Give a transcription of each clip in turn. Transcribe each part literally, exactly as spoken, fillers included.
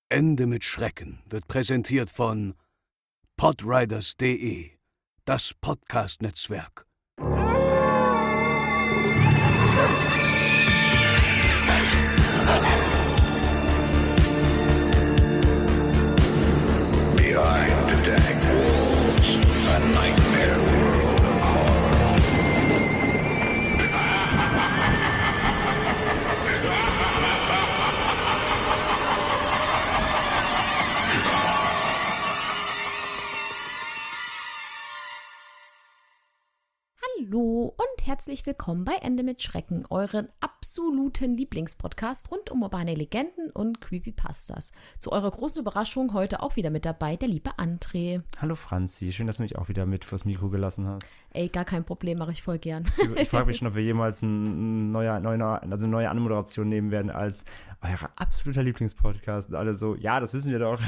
Ende mit Schrecken wird präsentiert von podriders punkt de, das Podcast-Netzwerk. Behind the dank walls, a nightmare world of horror. Hallo und herzlich willkommen bei Ende mit Schrecken, euren absoluten Lieblingspodcast rund um urbane Legenden und Creepypastas. Zu eurer großen Überraschung heute auch wieder mit dabei der liebe André. Hallo Franzi, schön, dass du mich auch wieder mit vors Mikro gelassen hast. Ey, gar kein Problem, mache ich voll gern. Ich, ich frage mich schon, ob wir jemals ein neuer, neuer, also eine neue Anmoderation nehmen werden als euer absoluter Lieblingspodcast. Und alle so, ja, das wissen wir doch.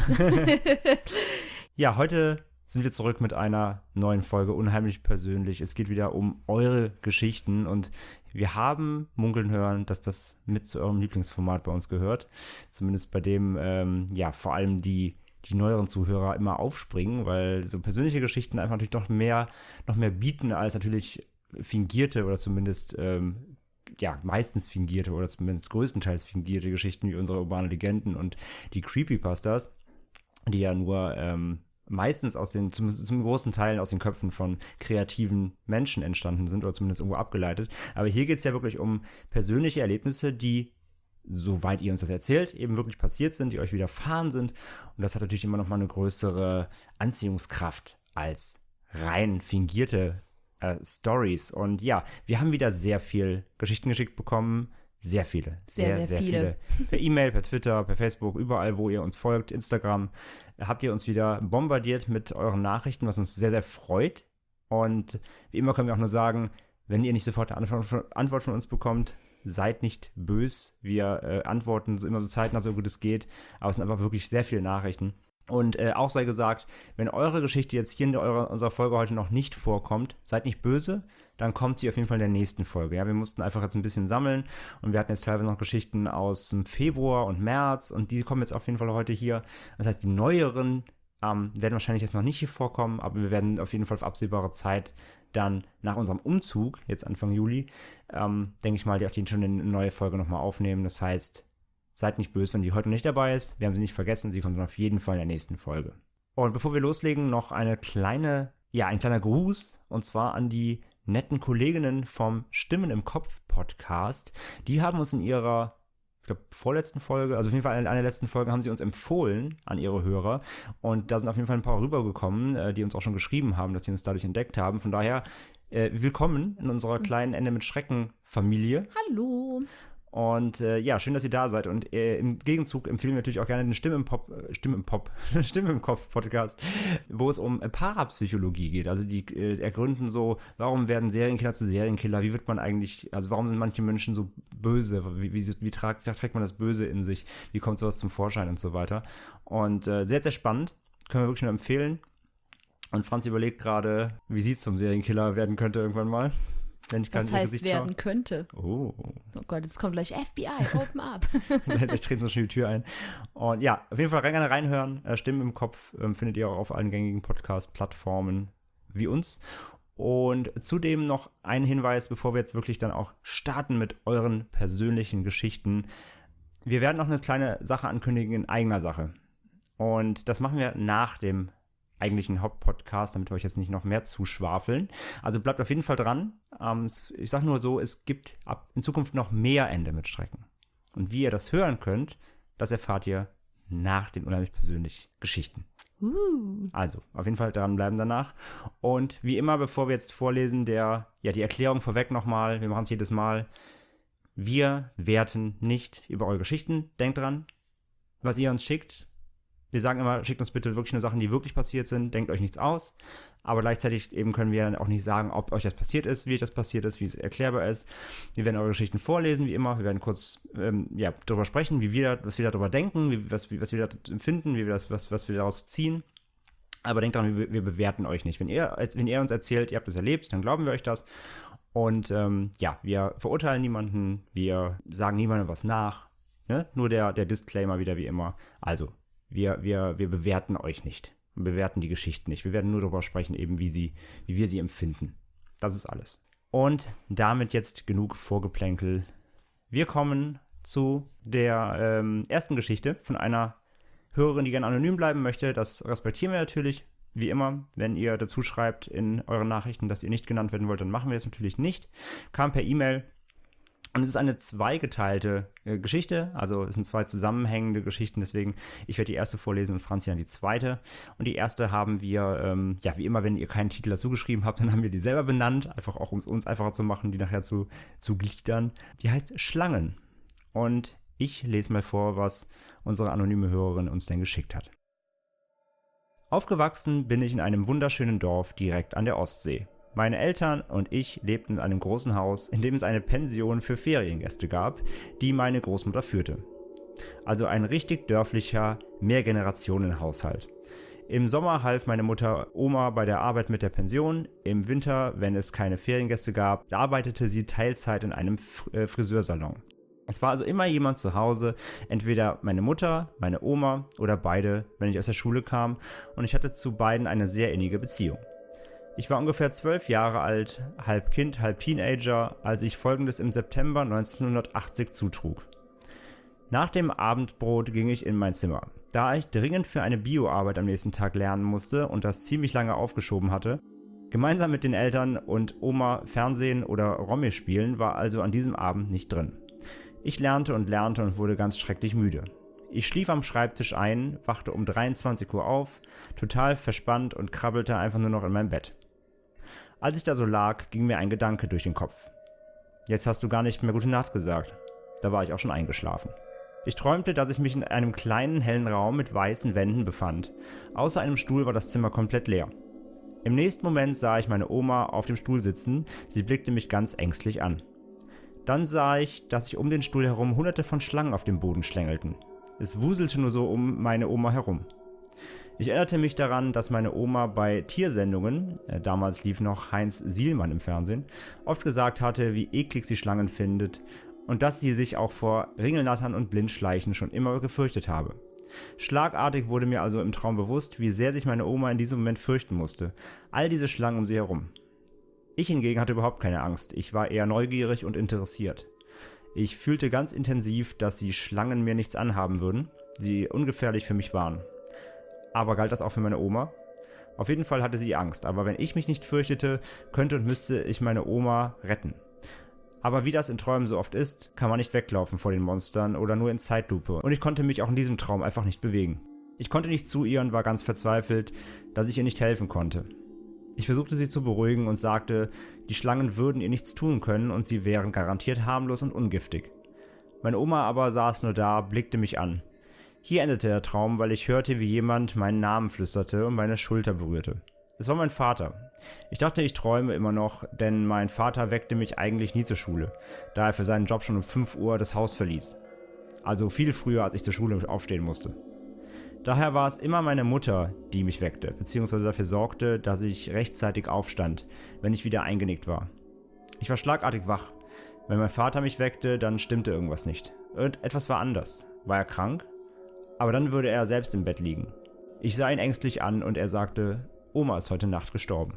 Ja, heute sind wir zurück mit einer neuen Folge, unheimlich persönlich. Es geht wieder um eure Geschichten und wir haben munkeln hören, dass das mit zu eurem Lieblingsformat bei uns gehört. Zumindest bei dem, ähm, ja, vor allem die, die neueren Zuhörer immer aufspringen, weil so persönliche Geschichten einfach natürlich noch mehr, noch mehr bieten als natürlich fingierte oder zumindest, ähm, ja, meistens fingierte oder zumindest größtenteils fingierte Geschichten wie unsere urbanen Legenden und die Creepypastas, die ja nur, ähm, meistens aus den, zum, zum großen Teil aus den Köpfen von kreativen Menschen entstanden sind oder zumindest irgendwo abgeleitet. Aber hier geht es ja wirklich um persönliche Erlebnisse, die, soweit ihr uns das erzählt, eben wirklich passiert sind, die euch widerfahren sind. Und das hat natürlich immer noch mal eine größere Anziehungskraft als rein fingierte äh, Stories. Und ja, wir haben wieder sehr viel Geschichten geschickt bekommen. Sehr viele, sehr, sehr, sehr, sehr viele. viele. Per E-Mail, per Twitter, per Facebook, überall, wo ihr uns folgt, Instagram, habt ihr uns wieder bombardiert mit euren Nachrichten, was uns sehr, sehr freut. Und wie immer können wir auch nur sagen, wenn ihr nicht sofort eine Antwort von uns bekommt, seid nicht bös. Wir äh, antworten so immer so zeitnah, so gut es geht. Aber es sind einfach wirklich sehr viele Nachrichten. Und äh, auch sei gesagt, wenn eure Geschichte jetzt hier in der, eure, unserer Folge heute noch nicht vorkommt, seid nicht böse, dann kommt sie auf jeden Fall in der nächsten Folge. Ja, wir mussten einfach jetzt ein bisschen sammeln und wir hatten jetzt teilweise noch Geschichten aus dem Februar und März und die kommen jetzt auf jeden Fall heute hier. Das heißt, die neueren ähm, werden wahrscheinlich jetzt noch nicht hier vorkommen, aber wir werden auf jeden Fall auf absehbare Zeit dann nach unserem Umzug, jetzt Anfang Juli, ähm, denke ich mal, die auf jeden Fall schon eine neue Folge nochmal aufnehmen. Das heißt, seid nicht böse, wenn die heute nicht dabei ist. Wir haben sie nicht vergessen, sie kommt dann auf jeden Fall in der nächsten Folge. Und bevor wir loslegen, noch eine kleine, ja, ein kleiner Gruß, und zwar an die netten Kolleginnen vom Stimmen im Kopf Podcast. Die haben uns in ihrer, ich glaube, vorletzten Folge, also auf jeden Fall in einer letzten Folge, haben sie uns empfohlen an ihre Hörer. Und da sind auf jeden Fall ein paar rübergekommen, die uns auch schon geschrieben haben, dass sie uns dadurch entdeckt haben. Von daher, äh, willkommen in unserer kleinen Ende mit Schrecken Familie. Hallo. Und äh, ja, schön, dass ihr da seid. Und äh, im Gegenzug empfehlen wir natürlich auch gerne den Stimme im Pop, äh, Stimme im Pop, Stimme im Kopf Podcast, wo es um äh, Parapsychologie geht. Also die äh, ergründen so, warum werden Serienkiller zu Serienkiller? Wie wird man eigentlich, also warum sind manche Menschen so böse? Wie, wie, wie, tragt, wie trägt man das Böse in sich? Wie kommt sowas zum Vorschein und so weiter? Und äh, sehr, sehr spannend. Können wir wirklich nur empfehlen. Und Franz überlegt gerade, wie sie zum Serienkiller werden könnte irgendwann mal. Wenn ich Was heißt werden schaue. Könnte? Oh. Oh Gott, jetzt kommt gleich F B I, open up. Vielleicht treten so schnell die Tür ein. Und ja, auf jeden Fall gerne reinhören. Äh, Stimmen im Kopf ähm, findet ihr auch auf allen gängigen Podcast-Plattformen wie uns. Und zudem noch ein Hinweis, bevor wir jetzt wirklich dann auch starten mit euren persönlichen Geschichten. Wir werden noch eine kleine Sache ankündigen in eigener Sache. Und das machen wir nach dem eigentlichen Hauptpodcast, damit wir euch jetzt nicht noch mehr zuschwafeln. Also bleibt auf jeden Fall dran. Ähm, ich sage nur so, es gibt ab in Zukunft noch mehr Ende mit Schrecken. Und wie ihr das hören könnt, das erfahrt ihr nach den unheimlich persönlichen Geschichten. Uh. Also, auf jeden Fall dranbleiben danach. Und wie immer, bevor wir jetzt vorlesen, der, ja, die Erklärung vorweg nochmal, wir machen es jedes Mal. Wir werten nicht über eure Geschichten. Denkt dran, was ihr uns schickt. Wir sagen immer, schickt uns bitte wirklich nur Sachen, die wirklich passiert sind, denkt euch nichts aus. Aber gleichzeitig eben können wir auch nicht sagen, ob euch das passiert ist, wie euch das passiert ist, wie es erklärbar ist. Wir werden eure Geschichten vorlesen, wie immer. Wir werden kurz ähm, ja, darüber sprechen, wie wir, was wir darüber denken, wie, was, wie, was wir da empfinden, wie wir das, was, was wir daraus ziehen. Aber denkt dran, wir, wir bewerten euch nicht. Wenn ihr, wenn ihr uns erzählt, ihr habt es erlebt, dann glauben wir euch das. Und ähm, ja, wir verurteilen niemanden, wir sagen niemandem was nach. Ne? Nur der, der Disclaimer wieder wie immer. Also, Wir, wir, wir bewerten euch nicht. Wir bewerten die Geschichten nicht. Wir werden nur darüber sprechen, eben wie, sie, wie wir sie empfinden. Das ist alles. Und damit jetzt genug Vorgeplänkel. Wir kommen zu der ähm, ersten Geschichte von einer Hörerin, die gerne anonym bleiben möchte. Das respektieren wir natürlich, wie immer. Wenn ihr dazu schreibt in euren Nachrichten, dass ihr nicht genannt werden wollt, dann machen wir das natürlich nicht. Kam per E-Mail. Und es ist eine zweigeteilte äh, Geschichte, also es sind zwei zusammenhängende Geschichten, deswegen, ich werde die erste vorlesen und Franzi dann die zweite. Und die erste haben wir, ähm, ja wie immer, wenn ihr keinen Titel dazu geschrieben habt, dann haben wir die selber benannt, einfach auch um es uns einfacher zu machen, die nachher zu, zu gliedern. Die heißt Schlangen. Und ich lese mal vor, was unsere anonyme Hörerin uns denn geschickt hat. Aufgewachsen bin ich in einem wunderschönen Dorf direkt an der Ostsee. Meine Eltern und ich lebten in einem großen Haus, in dem es eine Pension für Feriengäste gab, die meine Großmutter führte. Also ein richtig dörflicher Mehrgenerationenhaushalt. Im Sommer half meine Mutter Oma bei der Arbeit mit der Pension, im Winter, wenn es keine Feriengäste gab, arbeitete sie Teilzeit in einem Friseursalon. Es war also immer jemand zu Hause, entweder meine Mutter, meine Oma oder beide, wenn ich aus der Schule kam, und ich hatte zu beiden eine sehr innige Beziehung. Ich war ungefähr zwölf Jahre alt, halb Kind, halb Teenager, als ich Folgendes im September neunzehnhundertachtzig zutrug. Nach dem Abendbrot ging ich in mein Zimmer. Da ich dringend für eine Bioarbeit am nächsten Tag lernen musste und das ziemlich lange aufgeschoben hatte, gemeinsam mit den Eltern und Oma Fernsehen oder Romme spielen, war also an diesem Abend nicht drin. Ich lernte und lernte und wurde ganz schrecklich müde. Ich schlief am Schreibtisch ein, wachte um dreiundzwanzig Uhr auf, total verspannt und krabbelte einfach nur noch in mein Bett. Als ich da so lag, ging mir ein Gedanke durch den Kopf. Jetzt hast du gar nicht mehr gute Nacht gesagt. Da war ich auch schon eingeschlafen. Ich träumte, dass ich mich in einem kleinen, hellen Raum mit weißen Wänden befand. Außer einem Stuhl war das Zimmer komplett leer. Im nächsten Moment sah ich meine Oma auf dem Stuhl sitzen, sie blickte mich ganz ängstlich an. Dann sah ich, dass sich um den Stuhl herum hunderte von Schlangen auf dem Boden schlängelten. Es wuselte nur so um meine Oma herum. Ich erinnerte mich daran, dass meine Oma bei Tiersendungen, äh, damals lief noch Heinz Sielmann im Fernsehen, oft gesagt hatte, wie eklig sie Schlangen findet und dass sie sich auch vor Ringelnattern und Blindschleichen schon immer gefürchtet habe. Schlagartig wurde mir also im Traum bewusst, wie sehr sich meine Oma in diesem Moment fürchten musste. All diese Schlangen um sie herum. Ich hingegen hatte überhaupt keine Angst, ich war eher neugierig und interessiert. Ich fühlte ganz intensiv, dass die Schlangen mir nichts anhaben würden, sie ungefährlich für mich waren. Aber galt das auch für meine Oma? Auf jeden Fall hatte sie Angst, aber wenn ich mich nicht fürchtete, könnte und müsste ich meine Oma retten. Aber wie das in Träumen so oft ist, kann man nicht weglaufen vor den Monstern oder nur in Zeitlupe, und ich konnte mich auch in diesem Traum einfach nicht bewegen. Ich konnte nicht zu ihr und war ganz verzweifelt, dass ich ihr nicht helfen konnte. Ich versuchte sie zu beruhigen und sagte, die Schlangen würden ihr nichts tun können und sie wären garantiert harmlos und ungiftig. Meine Oma aber saß nur da, blickte mich an. Hier endete der Traum, weil ich hörte, wie jemand meinen Namen flüsterte und meine Schulter berührte. Es war mein Vater. Ich dachte, ich träume immer noch, denn mein Vater weckte mich eigentlich nie zur Schule, da er für seinen Job schon um fünf Uhr das Haus verließ. Also viel früher, als ich zur Schule aufstehen musste. Daher war es immer meine Mutter, die mich weckte, beziehungsweise dafür sorgte, dass ich rechtzeitig aufstand, wenn ich wieder eingenickt war. Ich war schlagartig wach. Wenn mein Vater mich weckte, dann stimmte irgendwas nicht. Irgendetwas war anders. War er krank? Aber dann würde er selbst im Bett liegen. Ich sah ihn ängstlich an und er sagte, Oma ist heute Nacht gestorben.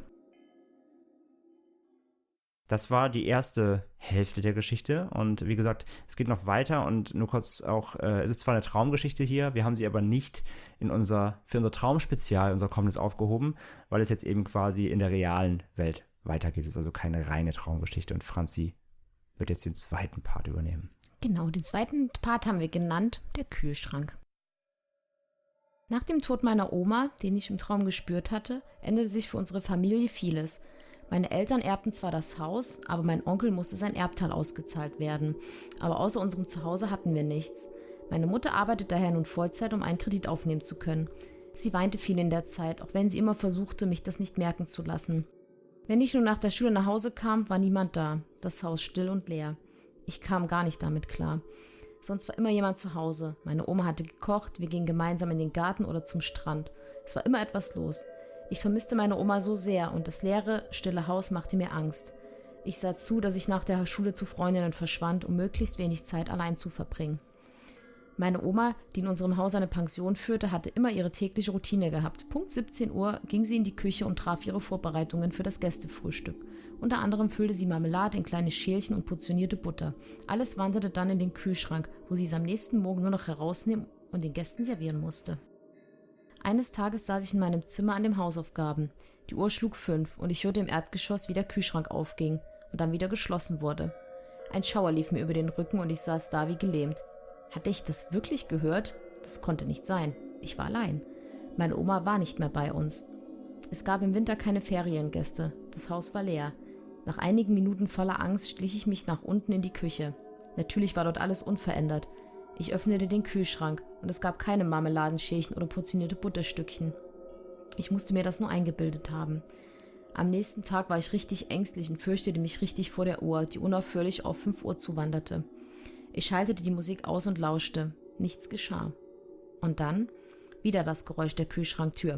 Das war die erste Hälfte der Geschichte und wie gesagt, es geht noch weiter und nur kurz auch, äh, es ist zwar eine Traumgeschichte hier, wir haben sie aber nicht in unser, für unser Traumspezial, unser kommendes aufgehoben, weil es jetzt eben quasi in der realen Welt weitergeht. Es ist also keine reine Traumgeschichte und Franzi wird jetzt den zweiten Part übernehmen. Genau, den zweiten Part haben wir genannt, der Kühlschrank. Nach dem Tod meiner Oma, den ich im Traum gespürt hatte, änderte sich für unsere Familie vieles. Meine Eltern erbten zwar das Haus, aber mein Onkel musste sein Erbteil ausgezahlt werden. Aber außer unserem Zuhause hatten wir nichts. Meine Mutter arbeitet daher nun Vollzeit, um einen Kredit aufnehmen zu können. Sie weinte viel in der Zeit, auch wenn sie immer versuchte, mich das nicht merken zu lassen. Wenn ich nun nach der Schule nach Hause kam, war niemand da. Das Haus still und leer. Ich kam gar nicht damit klar. Sonst war immer jemand zu Hause. Meine Oma hatte gekocht, wir gingen gemeinsam in den Garten oder zum Strand. Es war immer etwas los. Ich vermisste meine Oma so sehr und das leere, stille Haus machte mir Angst. Ich sah zu, dass ich nach der Schule zu Freundinnen verschwand, um möglichst wenig Zeit allein zu verbringen. Meine Oma, die in unserem Haus eine Pension führte, hatte immer ihre tägliche Routine gehabt. Punkt siebzehn Uhr ging sie in die Küche und traf ihre Vorbereitungen für das Gästefrühstück. Unter anderem füllte sie Marmelade in kleine Schälchen und portionierte Butter. Alles wanderte dann in den Kühlschrank, wo sie es am nächsten Morgen nur noch herausnehmen und den Gästen servieren musste. Eines Tages saß ich in meinem Zimmer an den Hausaufgaben. Die Uhr schlug fünf und ich hörte im Erdgeschoss, wie der Kühlschrank aufging und dann wieder geschlossen wurde. Ein Schauer lief mir über den Rücken und ich saß da wie gelähmt. Hatte ich das wirklich gehört? Das konnte nicht sein. Ich war allein. Meine Oma war nicht mehr bei uns. Es gab im Winter keine Feriengäste. Das Haus war leer. Nach einigen Minuten voller Angst schlich ich mich nach unten in die Küche. Natürlich war dort alles unverändert. Ich öffnete den Kühlschrank und es gab keine Marmeladenschälchen oder portionierte Butterstückchen. Ich musste mir das nur eingebildet haben. Am nächsten Tag war ich richtig ängstlich und fürchtete mich richtig vor der Uhr, die unaufhörlich auf fünf Uhr zuwanderte. Ich schaltete die Musik aus und lauschte. Nichts geschah. Und dann wieder das Geräusch der Kühlschranktür.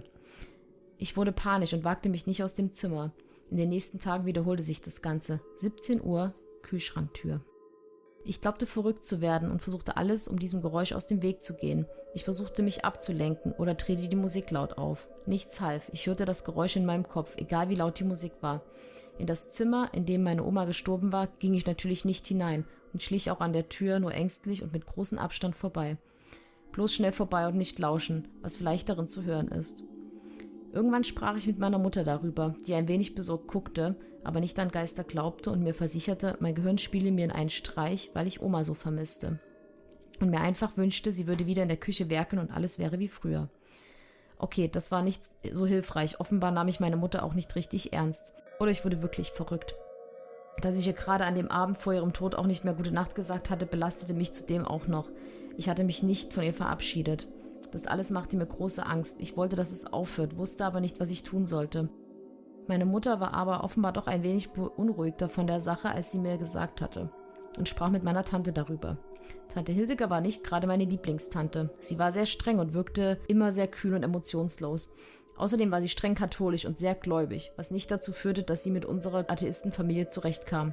Ich wurde panisch und wagte mich nicht aus dem Zimmer. In den nächsten Tagen wiederholte sich das Ganze. siebzehn Uhr, Kühlschranktür. Ich glaubte, verrückt zu werden und versuchte alles, um diesem Geräusch aus dem Weg zu gehen. Ich versuchte, mich abzulenken oder drehte die Musik laut auf. Nichts half. Ich hörte das Geräusch in meinem Kopf, egal wie laut die Musik war. In das Zimmer, in dem meine Oma gestorben war, ging ich natürlich nicht hinein und schlich auch an der Tür nur ängstlich und mit großem Abstand vorbei. Bloß schnell vorbei und nicht lauschen, was vielleicht darin zu hören ist. Irgendwann sprach ich mit meiner Mutter darüber, die ein wenig besorgt guckte, aber nicht an Geister glaubte und mir versicherte, mein Gehirn spiele mir einen Streich, weil ich Oma so vermisste. Und mir einfach wünschte, sie würde wieder in der Küche werkeln und alles wäre wie früher. Okay, das war nicht so hilfreich. Offenbar nahm ich meine Mutter auch nicht richtig ernst. Oder ich wurde wirklich verrückt. Dass ich ihr gerade an dem Abend vor ihrem Tod auch nicht mehr gute Nacht gesagt hatte, belastete mich zudem auch noch. Ich hatte mich nicht von ihr verabschiedet. Das alles machte mir große Angst. Ich wollte, dass es aufhört, wusste aber nicht, was ich tun sollte. Meine Mutter war aber offenbar doch ein wenig beunruhigter von der Sache, als sie mir gesagt hatte, und sprach mit meiner Tante darüber. Tante Hildegard war nicht gerade meine Lieblingstante. Sie war sehr streng und wirkte immer sehr kühl und emotionslos. Außerdem war sie streng katholisch und sehr gläubig, was nicht dazu führte, dass sie mit unserer Atheistenfamilie zurechtkam.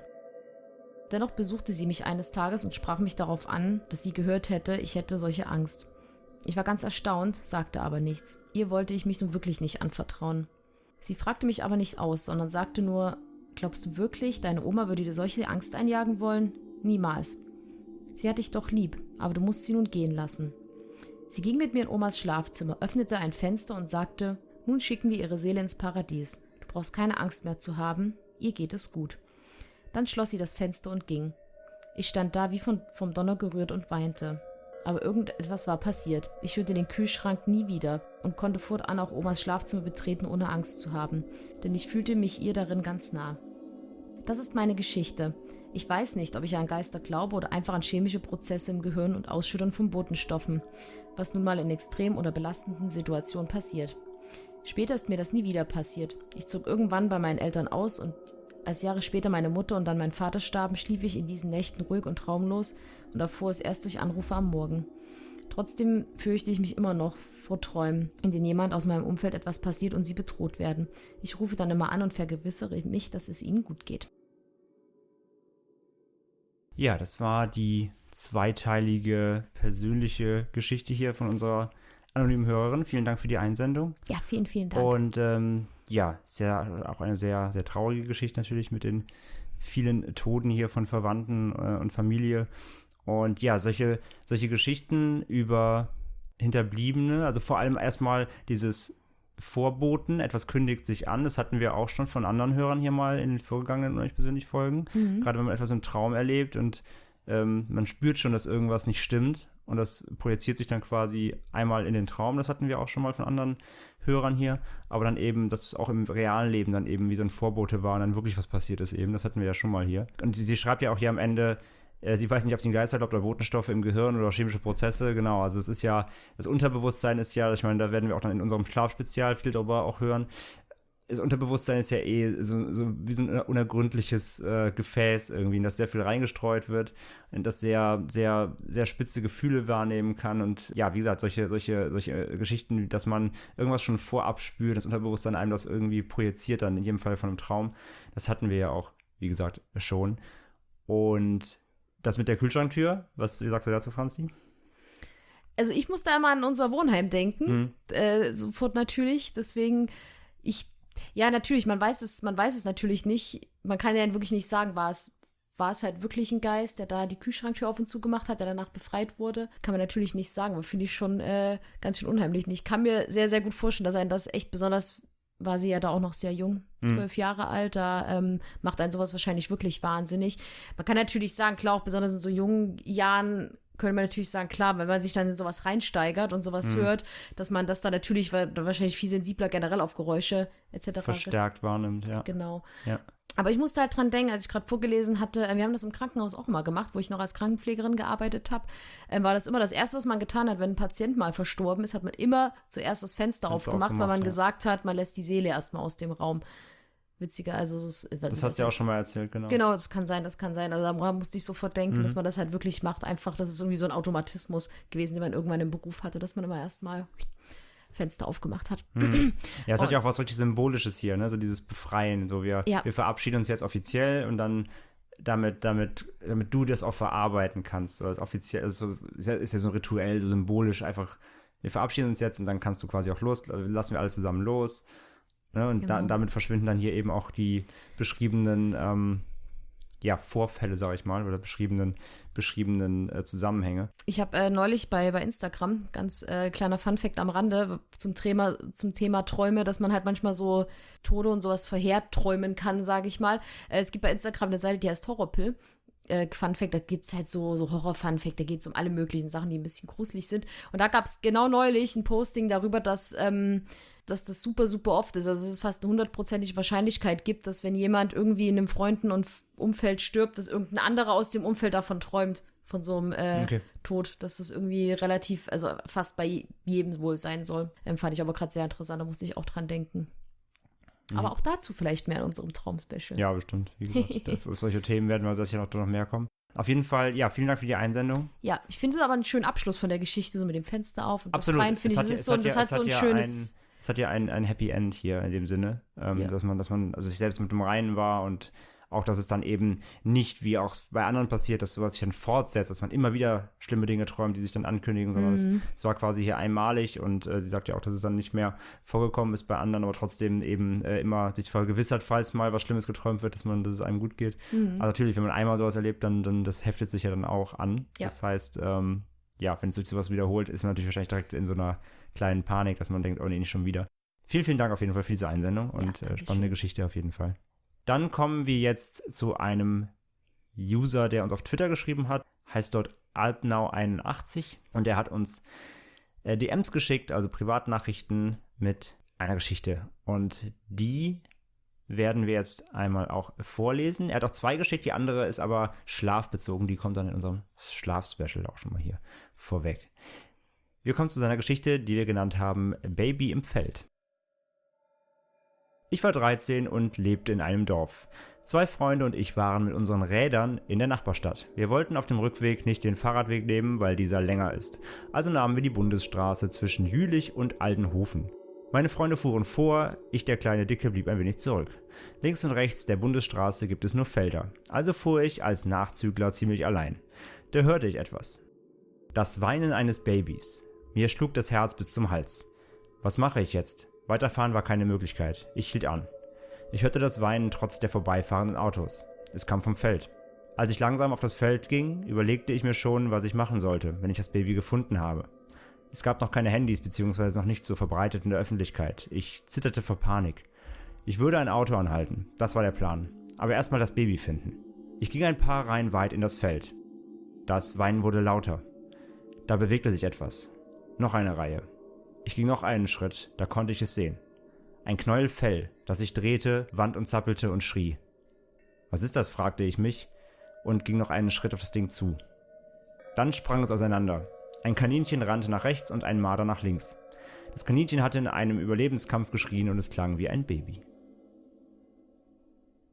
Dennoch besuchte sie mich eines Tages und sprach mich darauf an, dass sie gehört hätte, ich hätte solche Angst. Ich war ganz erstaunt, sagte aber nichts. Ihr wollte ich mich nun wirklich nicht anvertrauen. Sie fragte mich aber nicht aus, sondern sagte nur, glaubst du wirklich, deine Oma würde dir solche Angst einjagen wollen? Niemals. Sie hat dich doch lieb, aber du musst sie nun gehen lassen. Sie ging mit mir in Omas Schlafzimmer, öffnete ein Fenster und sagte, nun schicken wir ihre Seele ins Paradies. Du brauchst keine Angst mehr zu haben, ihr geht es gut. Dann schloss sie das Fenster und ging. Ich stand da wie von, vom Donner gerührt und weinte. Aber irgendetwas war passiert. Ich hörte den Kühlschrank nie wieder und konnte fortan auch Omas Schlafzimmer betreten, ohne Angst zu haben, denn ich fühlte mich ihr darin ganz nah. Das ist meine Geschichte. Ich weiß nicht, ob ich an Geister glaube oder einfach an chemische Prozesse im Gehirn und Ausschüttern von Botenstoffen, was nun mal in extrem oder belastenden Situationen passiert. Später ist mir das nie wieder passiert. Ich zog irgendwann bei meinen Eltern aus und als Jahre später meine Mutter und dann mein Vater starben, schlief ich in diesen Nächten ruhig und traumlos und erfuhr es erst durch Anrufe am Morgen. Trotzdem fürchte ich mich immer noch vor Träumen, in denen jemand aus meinem Umfeld etwas passiert und sie bedroht werden. Ich rufe dann immer an und vergewissere mich, dass es ihnen gut geht. Ja, das war die zweiteilige persönliche Geschichte hier von unserer anonymen Hörerin. Vielen Dank für die Einsendung. Ja, vielen, vielen Dank. Und ähm, ja, sehr, auch eine sehr, sehr traurige Geschichte natürlich mit den vielen Toten hier von Verwandten äh, und Familie. Und ja, solche, solche Geschichten über Hinterbliebene, also vor allem erstmal dieses Vorboten, etwas kündigt sich an, das hatten wir auch schon von anderen Hörern hier mal in den vorgegangenen und euch persönlich Folgen. Mhm. Gerade wenn man etwas im Traum erlebt und ähm, man spürt schon, dass irgendwas nicht stimmt und das projiziert sich dann quasi einmal in den Traum, das hatten wir auch schon mal von anderen Hörern hier, aber dann eben, dass es auch im realen Leben dann eben wie so ein Vorbote war und dann wirklich was passiert ist eben, das hatten wir ja schon mal hier. Und sie, sie schreibt ja auch hier am Ende, äh, sie weiß nicht, ob sie einen Geister glaubt oder Botenstoffe im Gehirn oder chemische Prozesse, genau, also es ist ja, das Unterbewusstsein ist ja, ich meine, da werden wir auch dann in unserem Schlafspezial viel darüber auch hören. Das Unterbewusstsein ist ja eh so, so wie so ein unergründliches äh, Gefäß irgendwie, in das sehr viel reingestreut wird, in das sehr, sehr, sehr spitze Gefühle wahrnehmen kann und ja, wie gesagt, solche, solche, solche Geschichten, dass man irgendwas schon vorab spürt, das Unterbewusstsein einem das irgendwie projiziert dann, in jedem Fall von einem Traum, das hatten wir ja auch, wie gesagt, schon. Und das mit der Kühlschranktür, was wie sagst du dazu, Franzi? Also ich muss da immer an unser Wohnheim denken, Mhm. äh, sofort natürlich, deswegen, ich, ja natürlich, man weiß es, man weiß es natürlich nicht, man kann ja wirklich nicht sagen, war es, war es halt wirklich ein Geist, der da die Kühlschranktür auf und zu gemacht hat, der danach befreit wurde, kann man natürlich nicht sagen, aber finde ich schon äh, ganz schön unheimlich. Und ich kann mir sehr, sehr gut vorstellen, dass einen das echt besonders, war sie ja da auch noch sehr jung, zwölf Jahre alt, da ähm, macht einen sowas wahrscheinlich wirklich wahnsinnig. Man kann natürlich sagen, klar, auch besonders in so jungen Jahren könnte man natürlich sagen, klar, wenn man sich dann in sowas reinsteigert und sowas hört, dass man das dann natürlich wa- wahrscheinlich viel sensibler generell auf Geräusche et cetera Verstärkt wahrnimmt, ja. Genau. ja. Aber ich musste halt dran denken, als ich gerade vorgelesen hatte, äh, wir haben das im Krankenhaus auch immer gemacht, wo ich noch als Krankenpflegerin gearbeitet habe, äh, war das immer das Erste, was man getan hat, wenn ein Patient mal verstorben ist, hat man immer zuerst das Fenster Fenster aufgemacht, weil aufgemacht, man ja. gesagt hat, man lässt die Seele erstmal aus dem Raum. Witziger, also es ist, Das hast du ja auch schon mal erzählt, genau. Genau, das kann sein, das kann sein. Also da musste ich sofort denken, Mhm. dass man das halt wirklich macht. Einfach, das ist irgendwie so ein Automatismus gewesen, den man irgendwann im Beruf hatte, dass man immer erstmal Fenster aufgemacht hat. Ja, es hat Und- ja auch was richtig Symbolisches hier, ne? So dieses Befreien. So wir, Ja. wir verabschieden uns jetzt offiziell und dann damit, damit, damit du das auch verarbeiten kannst. So als offiziell, also so, ist, ja, ist ja so rituell, so symbolisch einfach, wir verabschieden uns jetzt und dann kannst du quasi auch los, lassen wir alle zusammen los. Ne? Und da, Genau. damit verschwinden dann hier eben auch die beschriebenen ähm, ja, Vorfälle, sag ich mal, oder beschriebenen, beschriebenen äh, Zusammenhänge. Ich habe äh, neulich bei, bei Instagram, ganz äh, kleiner Funfact am Rande, zum Thema, zum Thema Träume, dass man halt manchmal so Tode und sowas verheert träumen kann, sage ich mal. Äh, es gibt bei Instagram eine Seite, die heißt Horrorpill. Äh, Funfact, da gibt es halt so, so Horror-Funfact, da geht es um alle möglichen Sachen, die ein bisschen gruselig sind. Und da gab es genau neulich ein Posting darüber, dass, ähm, dass das super, super oft ist. Also dass es fast eine hundertprozentige Wahrscheinlichkeit gibt, dass wenn jemand irgendwie in einem Freunden- und F- Umfeld stirbt, dass irgendein anderer aus dem Umfeld davon träumt, von so einem äh, Okay. Tod. Dass das irgendwie relativ, also fast bei jedem wohl sein soll. Ähm, fand ich aber gerade sehr interessant, da musste ich auch dran denken. Aber auch dazu vielleicht mehr in unserem Traum-Special. Ja, bestimmt. Wie gesagt, auf solche Themen werden wir sicher noch, noch mehr kommen. Auf jeden Fall, ja, vielen Dank für die Einsendung. Ja, ich finde es aber einen schönen Abschluss von der Geschichte, so mit dem Fenster auf und Absolut. befreien, finde ich, hat das ja- ist so, hat das ja- hat so ein ja schönes, Ein, es hat ja ein, ein Happy End hier in dem Sinne, ähm, Ja. dass man, dass man also sich selbst mit dem Reinen war und auch, dass es dann eben nicht, wie auch bei anderen passiert, dass sowas sich dann fortsetzt, dass man immer wieder schlimme Dinge träumt, die sich dann ankündigen, sondern es, Mhm. es war quasi hier einmalig und äh, sie sagt ja auch, dass es dann nicht mehr vorgekommen ist bei anderen, aber trotzdem eben äh, immer sich vergewissert, falls mal was Schlimmes geträumt wird, dass man, dass es einem gut geht. Mhm. Also natürlich, wenn man einmal sowas erlebt, dann, dann das heftet sich ja dann auch an. Ja. Das heißt, ähm, ja, wenn es sich sowas wiederholt, ist man natürlich wahrscheinlich direkt in so einer kleinen Panik, dass man denkt, oh nee, nicht schon wieder. Vielen, vielen Dank auf jeden Fall für diese Einsendung und äh, danke spannende schön. Geschichte auf jeden Fall. Dann kommen wir jetzt zu einem User, der uns auf Twitter geschrieben hat, heißt dort alpnau einundachtzig und der hat uns äh, D Ms geschickt, also Privatnachrichten mit einer Geschichte und die werden wir jetzt einmal auch vorlesen. Er hat auch zwei geschickt, die andere ist aber schlafbezogen, die kommt dann in unserem Schlafspecial auch schon mal hier vorweg. Wir kommen zu seiner Geschichte, die wir genannt haben, Baby im Feld. Ich war dreizehn und lebte in einem Dorf. Zwei Freunde und ich waren mit unseren Rädern in der Nachbarstadt. Wir wollten auf dem Rückweg nicht den Fahrradweg nehmen, weil dieser länger ist. Also nahmen wir die Bundesstraße zwischen Jülich und Aldenhofen. Meine Freunde fuhren vor, ich, der kleine Dicke, blieb ein wenig zurück. Links und rechts der Bundesstraße gibt es nur Felder, also fuhr ich als Nachzügler ziemlich allein. Da hörte ich etwas. Das Weinen eines Babys. Mir schlug das Herz bis zum Hals. Was mache ich jetzt? Weiterfahren war keine Möglichkeit. Ich hielt an. Ich hörte das Weinen trotz der vorbeifahrenden Autos. Es kam vom Feld. Als ich langsam auf das Feld ging, überlegte ich mir schon, was ich machen sollte, wenn ich das Baby gefunden habe. Es gab noch keine Handys bzw. noch nicht so verbreitet in der Öffentlichkeit. Ich zitterte vor Panik. Ich würde ein Auto anhalten, das war der Plan. Aber erstmal das Baby finden. Ich ging ein paar Reihen weit in das Feld. Das Weinen wurde lauter. Da bewegte sich etwas. Noch eine Reihe. Ich ging noch einen Schritt, da konnte ich es sehen. Ein Knäuel Fell, das sich drehte, wand und zappelte und schrie. Was ist das, fragte ich mich und ging noch einen Schritt auf das Ding zu. Dann sprang es auseinander. Ein Kaninchen rannte nach rechts und ein Marder nach links. Das Kaninchen hatte in einem Überlebenskampf geschrien und es klang wie ein Baby.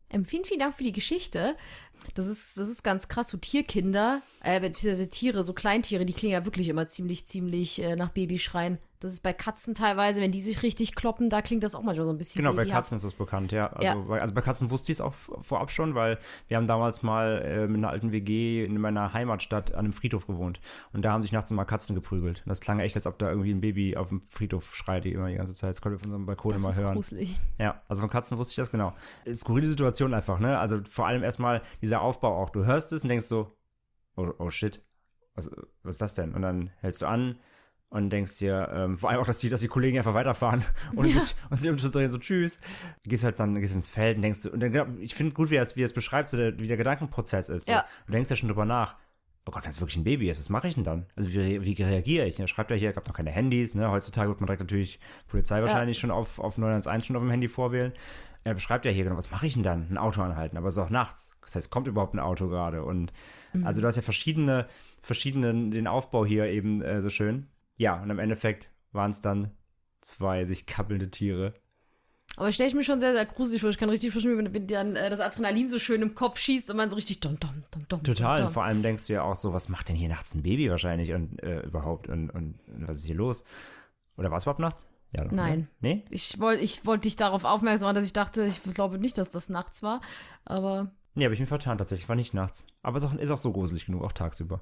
Ähm, vielen, vielen Dank für die Geschichte. Das ist, das ist ganz krass, so Tierkinder, äh, beziehungsweise Tiere, so Kleintiere, die klingen ja wirklich immer ziemlich, ziemlich äh, nach Babyschreien. Das ist bei Katzen teilweise, wenn die sich richtig kloppen, da klingt das auch manchmal so ein bisschen Genau, bei babyhaft. Katzen ist das bekannt, ja. Also, Ja. Bei, also bei Katzen wusste ich es auch vorab schon, weil wir haben damals mal äh, mit einer alten W G in meiner Heimatstadt an einem Friedhof gewohnt. Und da haben sich nachts immer Katzen geprügelt. Und das klang echt, als ob da irgendwie ein Baby auf dem Friedhof schreit, die immer die ganze Zeit. Das konnte wir von unserem Balkon Das immer ist hören. gruselig. Ja, also von Katzen wusste ich das genau. Skurrile Situation einfach, ne? Also vor allem erstmal dieser Aufbau auch. Du hörst es und denkst so, oh, oh shit, was, was ist das denn? Und dann hältst du an und denkst dir, ähm, vor allem auch, dass die, dass die Kollegen einfach weiterfahren und Ja. sich und sich umzudrehen, so tschüss. Du gehst halt dann gehst ins Feld und denkst, und dann, ich finde gut, wie er es wie er es beschreibt, so der, wie der Gedankenprozess ist. So. Ja. Du denkst ja schon drüber nach. Oh Gott, wenn es wirklich ein Baby ist, was mache ich denn dann? Also wie, wie reagiere ich? Er schreibt ja hier, es gab noch keine Handys, ne? Heutzutage wird man direkt natürlich Polizei wahrscheinlich schon auf, auf neun eins eins schon auf dem Handy vorwählen. Er beschreibt ja hier genau, was mache ich denn dann? Ein Auto anhalten, aber es ist auch nachts. Das heißt, kommt überhaupt ein Auto gerade? Und Mhm. also du hast ja verschiedene, verschiedene, den Aufbau hier eben äh, so schön. Ja, und im Endeffekt waren es dann zwei sich kappelnde Tiere. Aber stelle ich mir schon sehr, sehr gruselig vor. Ich kann richtig verstehen, wenn, wenn dann äh, das Adrenalin so schön im Kopf schießt und man so richtig dom, dom, dom, dom. Total. dom, Und dom. vor allem denkst du ja auch so, was macht denn hier nachts ein Baby wahrscheinlich und äh, überhaupt und, und, und was ist hier los? Oder war es überhaupt nachts? Ja, doch, Nein. Ne? Nee? Ich wollte ich wollt dich darauf aufmerksam machen, dass ich dachte, ich glaube nicht, dass das nachts war. Aber Nee, habe ich mir vertan tatsächlich. War nicht nachts. Aber es ist auch, ist auch so gruselig genug, auch tagsüber.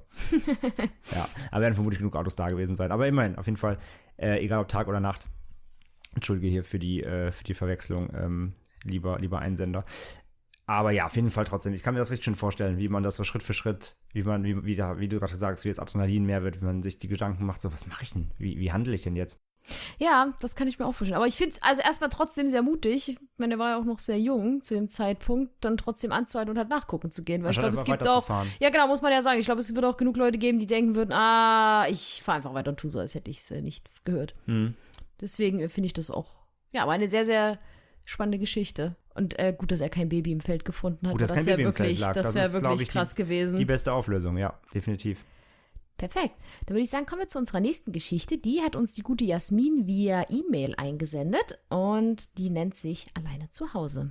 Ja, aber werden vermutlich genug Autos da gewesen sein. Aber immerhin, auf jeden Fall, äh, egal ob Tag oder Nacht. Entschuldige hier für die, äh, für die Verwechslung, ähm, lieber, lieber Einsender. Aber ja, auf jeden Fall trotzdem. Ich kann mir das richtig schön vorstellen, wie man das so Schritt für Schritt, wie man, wie, wie, wie du gerade sagst, wie jetzt Adrenalin mehr wird, wie man sich die Gedanken macht, so, was mache ich denn? Wie, wie handle ich denn jetzt? ja, das kann ich mir auch vorstellen. Aber ich finde es also erstmal trotzdem sehr mutig. Ich meine, er war ja auch noch sehr jung zu dem Zeitpunkt, dann trotzdem anzuhalten und halt nachgucken zu gehen. Weil ich Anstatt glaube, es einfach gibt auch, weiterzufahren. ja genau, muss man ja sagen, ich glaube, es wird auch genug Leute geben, die denken würden, ah, ich fahre einfach weiter und tu so, als hätte ich es äh, nicht gehört. Mhm. Deswegen äh, finde ich das auch, ja, aber eine sehr, sehr spannende Geschichte. Und äh, gut, dass er kein Baby im Feld gefunden hat. Gut, dass weil das kein wäre Baby im Feld wirklich, lag. das Das wäre ist, glaub wirklich ich, die- krass gewesen. Die beste Auflösung, ja, definitiv. Perfekt. Dann würde ich sagen, kommen wir zu unserer nächsten Geschichte. Die hat uns die gute Jasmin via E-Mail eingesendet und die nennt sich Alleine zu Hause.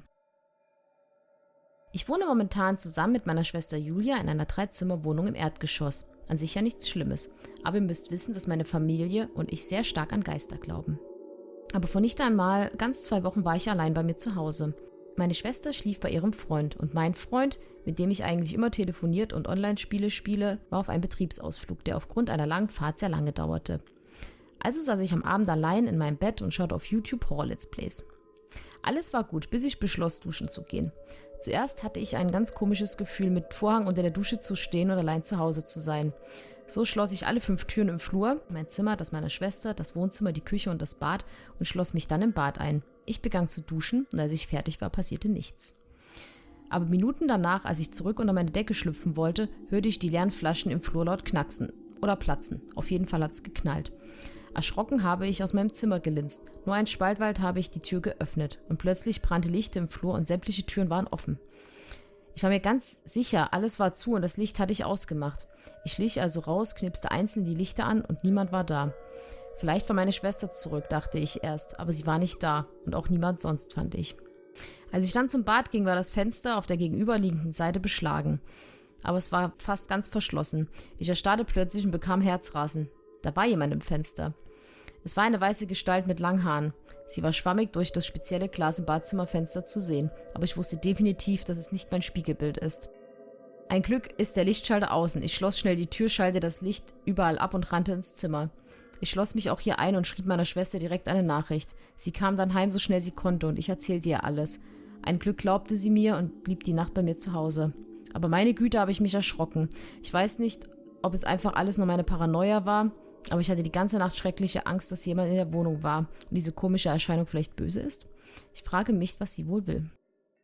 Ich wohne momentan zusammen mit meiner Schwester Julia in einer Dreizimmerwohnung im Erdgeschoss. An sich ja nichts Schlimmes. Aber ihr müsst wissen, dass meine Familie und ich sehr stark an Geister glauben. Aber vor nicht einmal ganz zwei Wochen war ich allein bei mir zu Hause. Meine Schwester schlief bei ihrem Freund und mein Freund, mit dem ich eigentlich immer telefoniert und Online-Spiele spiele, war auf einem Betriebsausflug, der aufgrund einer langen Fahrt sehr lange dauerte. Also saß ich am Abend allein in meinem Bett und schaute auf YouTube Horror-Let's Plays. Alles war gut, bis ich beschloss, duschen zu gehen. Zuerst hatte ich ein ganz komisches Gefühl, mit Vorhang unter der Dusche zu stehen und allein zu Hause zu sein. So schloss ich alle fünf Türen im Flur, mein Zimmer, das meiner Schwester, das Wohnzimmer, die Küche und das Bad und schloss mich dann im Bad ein. Ich begann zu duschen und als ich fertig war, passierte nichts. Aber Minuten danach, als ich zurück unter meine Decke schlüpfen wollte, hörte ich die leeren Flaschen im Flur laut knacksen oder platzen. Auf jeden Fall hat's geknallt. Erschrocken habe ich aus meinem Zimmer gelinst. Nur ein Spalt weit habe ich die Tür geöffnet und plötzlich brannte Licht im Flur und sämtliche Türen waren offen. Ich war mir ganz sicher, alles war zu und das Licht hatte ich ausgemacht. Ich schlich also raus, knipste einzeln die Lichter an und niemand war da. Vielleicht war meine Schwester zurück, dachte ich erst, aber sie war nicht da und auch niemand sonst, fand ich. Als ich dann zum Bad ging, war das Fenster auf der gegenüberliegenden Seite beschlagen. Aber es war fast ganz verschlossen. Ich erstarrte plötzlich und bekam Herzrasen. Da war jemand im Fenster. Es war eine weiße Gestalt mit langen Haaren. Sie war schwammig durch das spezielle Glas im Badzimmerfenster zu sehen, aber ich wusste definitiv, dass es nicht mein Spiegelbild ist. Ein Glück ist der Lichtschalter außen. Ich schloss schnell die Tür, schaltete das Licht überall ab und rannte ins Zimmer. Ich schloss mich auch hier ein und schrieb meiner Schwester direkt eine Nachricht. Sie kam dann heim, so schnell sie konnte, und ich erzählte ihr alles. Ein Glück glaubte sie mir und blieb die Nacht bei mir zu Hause. Aber meine Güte, habe ich mich erschrocken. Ich weiß nicht, ob es einfach alles nur meine Paranoia war, aber ich hatte die ganze Nacht schreckliche Angst, dass jemand in der Wohnung war und diese komische Erscheinung vielleicht böse ist. Ich frage mich, was sie wohl will.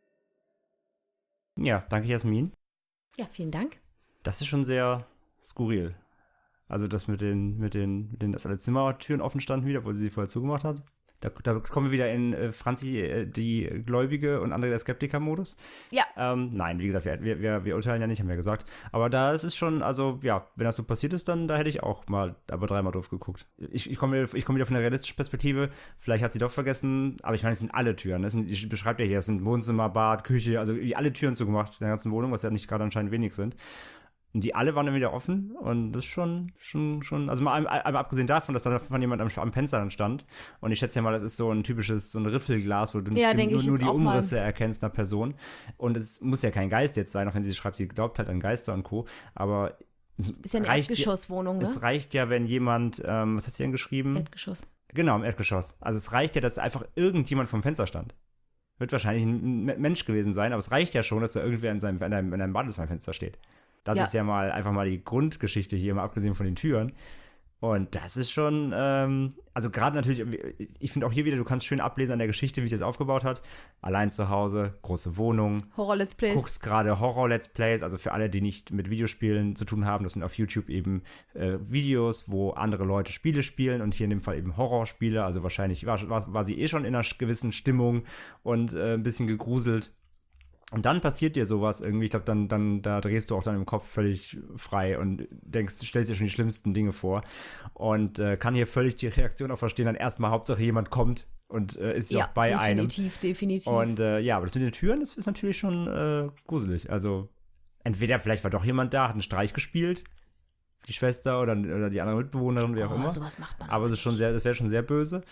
Ja, danke Jasmin. Ja, vielen Dank. Das ist schon sehr skurril. Also das mit den, mit den, mit den, dass alle Zimmertüren offen standen wieder, wo sie sie vorher zugemacht hat. Da, da kommen wir wieder in äh, Franzi, äh, die Gläubige und André der Skeptiker-Modus. Ja. Ähm, nein, wie gesagt, wir, wir, wir urteilen ja nicht, haben wir gesagt. Aber da ist es schon, also ja, wenn das so passiert ist, dann da hätte ich auch mal, aber dreimal drauf geguckt. Ich, ich komme ich komm wieder von der realistischen Perspektive, vielleicht hat sie doch vergessen, aber ich meine, es sind alle Türen. Das sind, ich beschreibe ja hier, es sind Wohnzimmer, Bad, Küche, also alle Türen zugemacht in der ganzen Wohnung, was ja nicht gerade anscheinend wenig sind. Und die alle waren dann wieder offen und das ist schon, schon, schon, also mal einmal abgesehen davon, dass da von jemand am, am Fenster dann stand und ich schätze ja mal, das ist so ein typisches, so ein Riffelglas, wo du Ja, nicht nur, nur die Umrisse mal. erkennst einer Person und es muss ja kein Geist jetzt sein, auch wenn sie schreibt, sie glaubt halt an Geister und Co., aber es Ist ja eine reicht Erdgeschosswohnung, ne? Es reicht ja, wenn jemand, ähm, was hat sie denn geschrieben? Erdgeschoss. Genau, im Erdgeschoss. Also es reicht ja, dass einfach irgendjemand vom Fenster stand. Wird wahrscheinlich ein Mensch gewesen sein, aber es reicht ja schon, dass da irgendwer in seinem, in einem, in einem Badezimmerfenster steht. Das ja. ist ja mal einfach mal die Grundgeschichte hier, mal abgesehen von den Türen. Und das ist schon, ähm, also gerade natürlich, ich finde auch hier wieder, du kannst schön ablesen an der Geschichte, wie sich das aufgebaut hat. Allein zu Hause, große Wohnung. Horror-Let's Plays. Guckst gerade Horror-Let's Plays, also für alle, die nicht mit Videospielen zu tun haben, das sind auf YouTube eben äh, Videos, wo andere Leute Spiele spielen und hier in dem Fall eben Horrorspiele, also wahrscheinlich war, war, war sie eh schon in einer gewissen Stimmung und äh, ein bisschen gegruselt. Und dann passiert dir sowas irgendwie, ich glaube, dann, dann, da drehst du auch dann im Kopf völlig frei und denkst, stellst dir schon die schlimmsten Dinge vor und äh, kann hier völlig die Reaktion auch verstehen, dann erstmal Hauptsache jemand kommt und äh, ist ja auch bei definitiv, einem. Definitiv, definitiv. Und äh, ja, aber das mit den Türen, das ist natürlich schon äh, gruselig. Also entweder vielleicht war doch jemand da, hat einen Streich gespielt, die Schwester oder, oder die andere Mitbewohnerin, wie auch oh, immer. sowas macht man aber es ist schon sehr, das wäre schon sehr böse.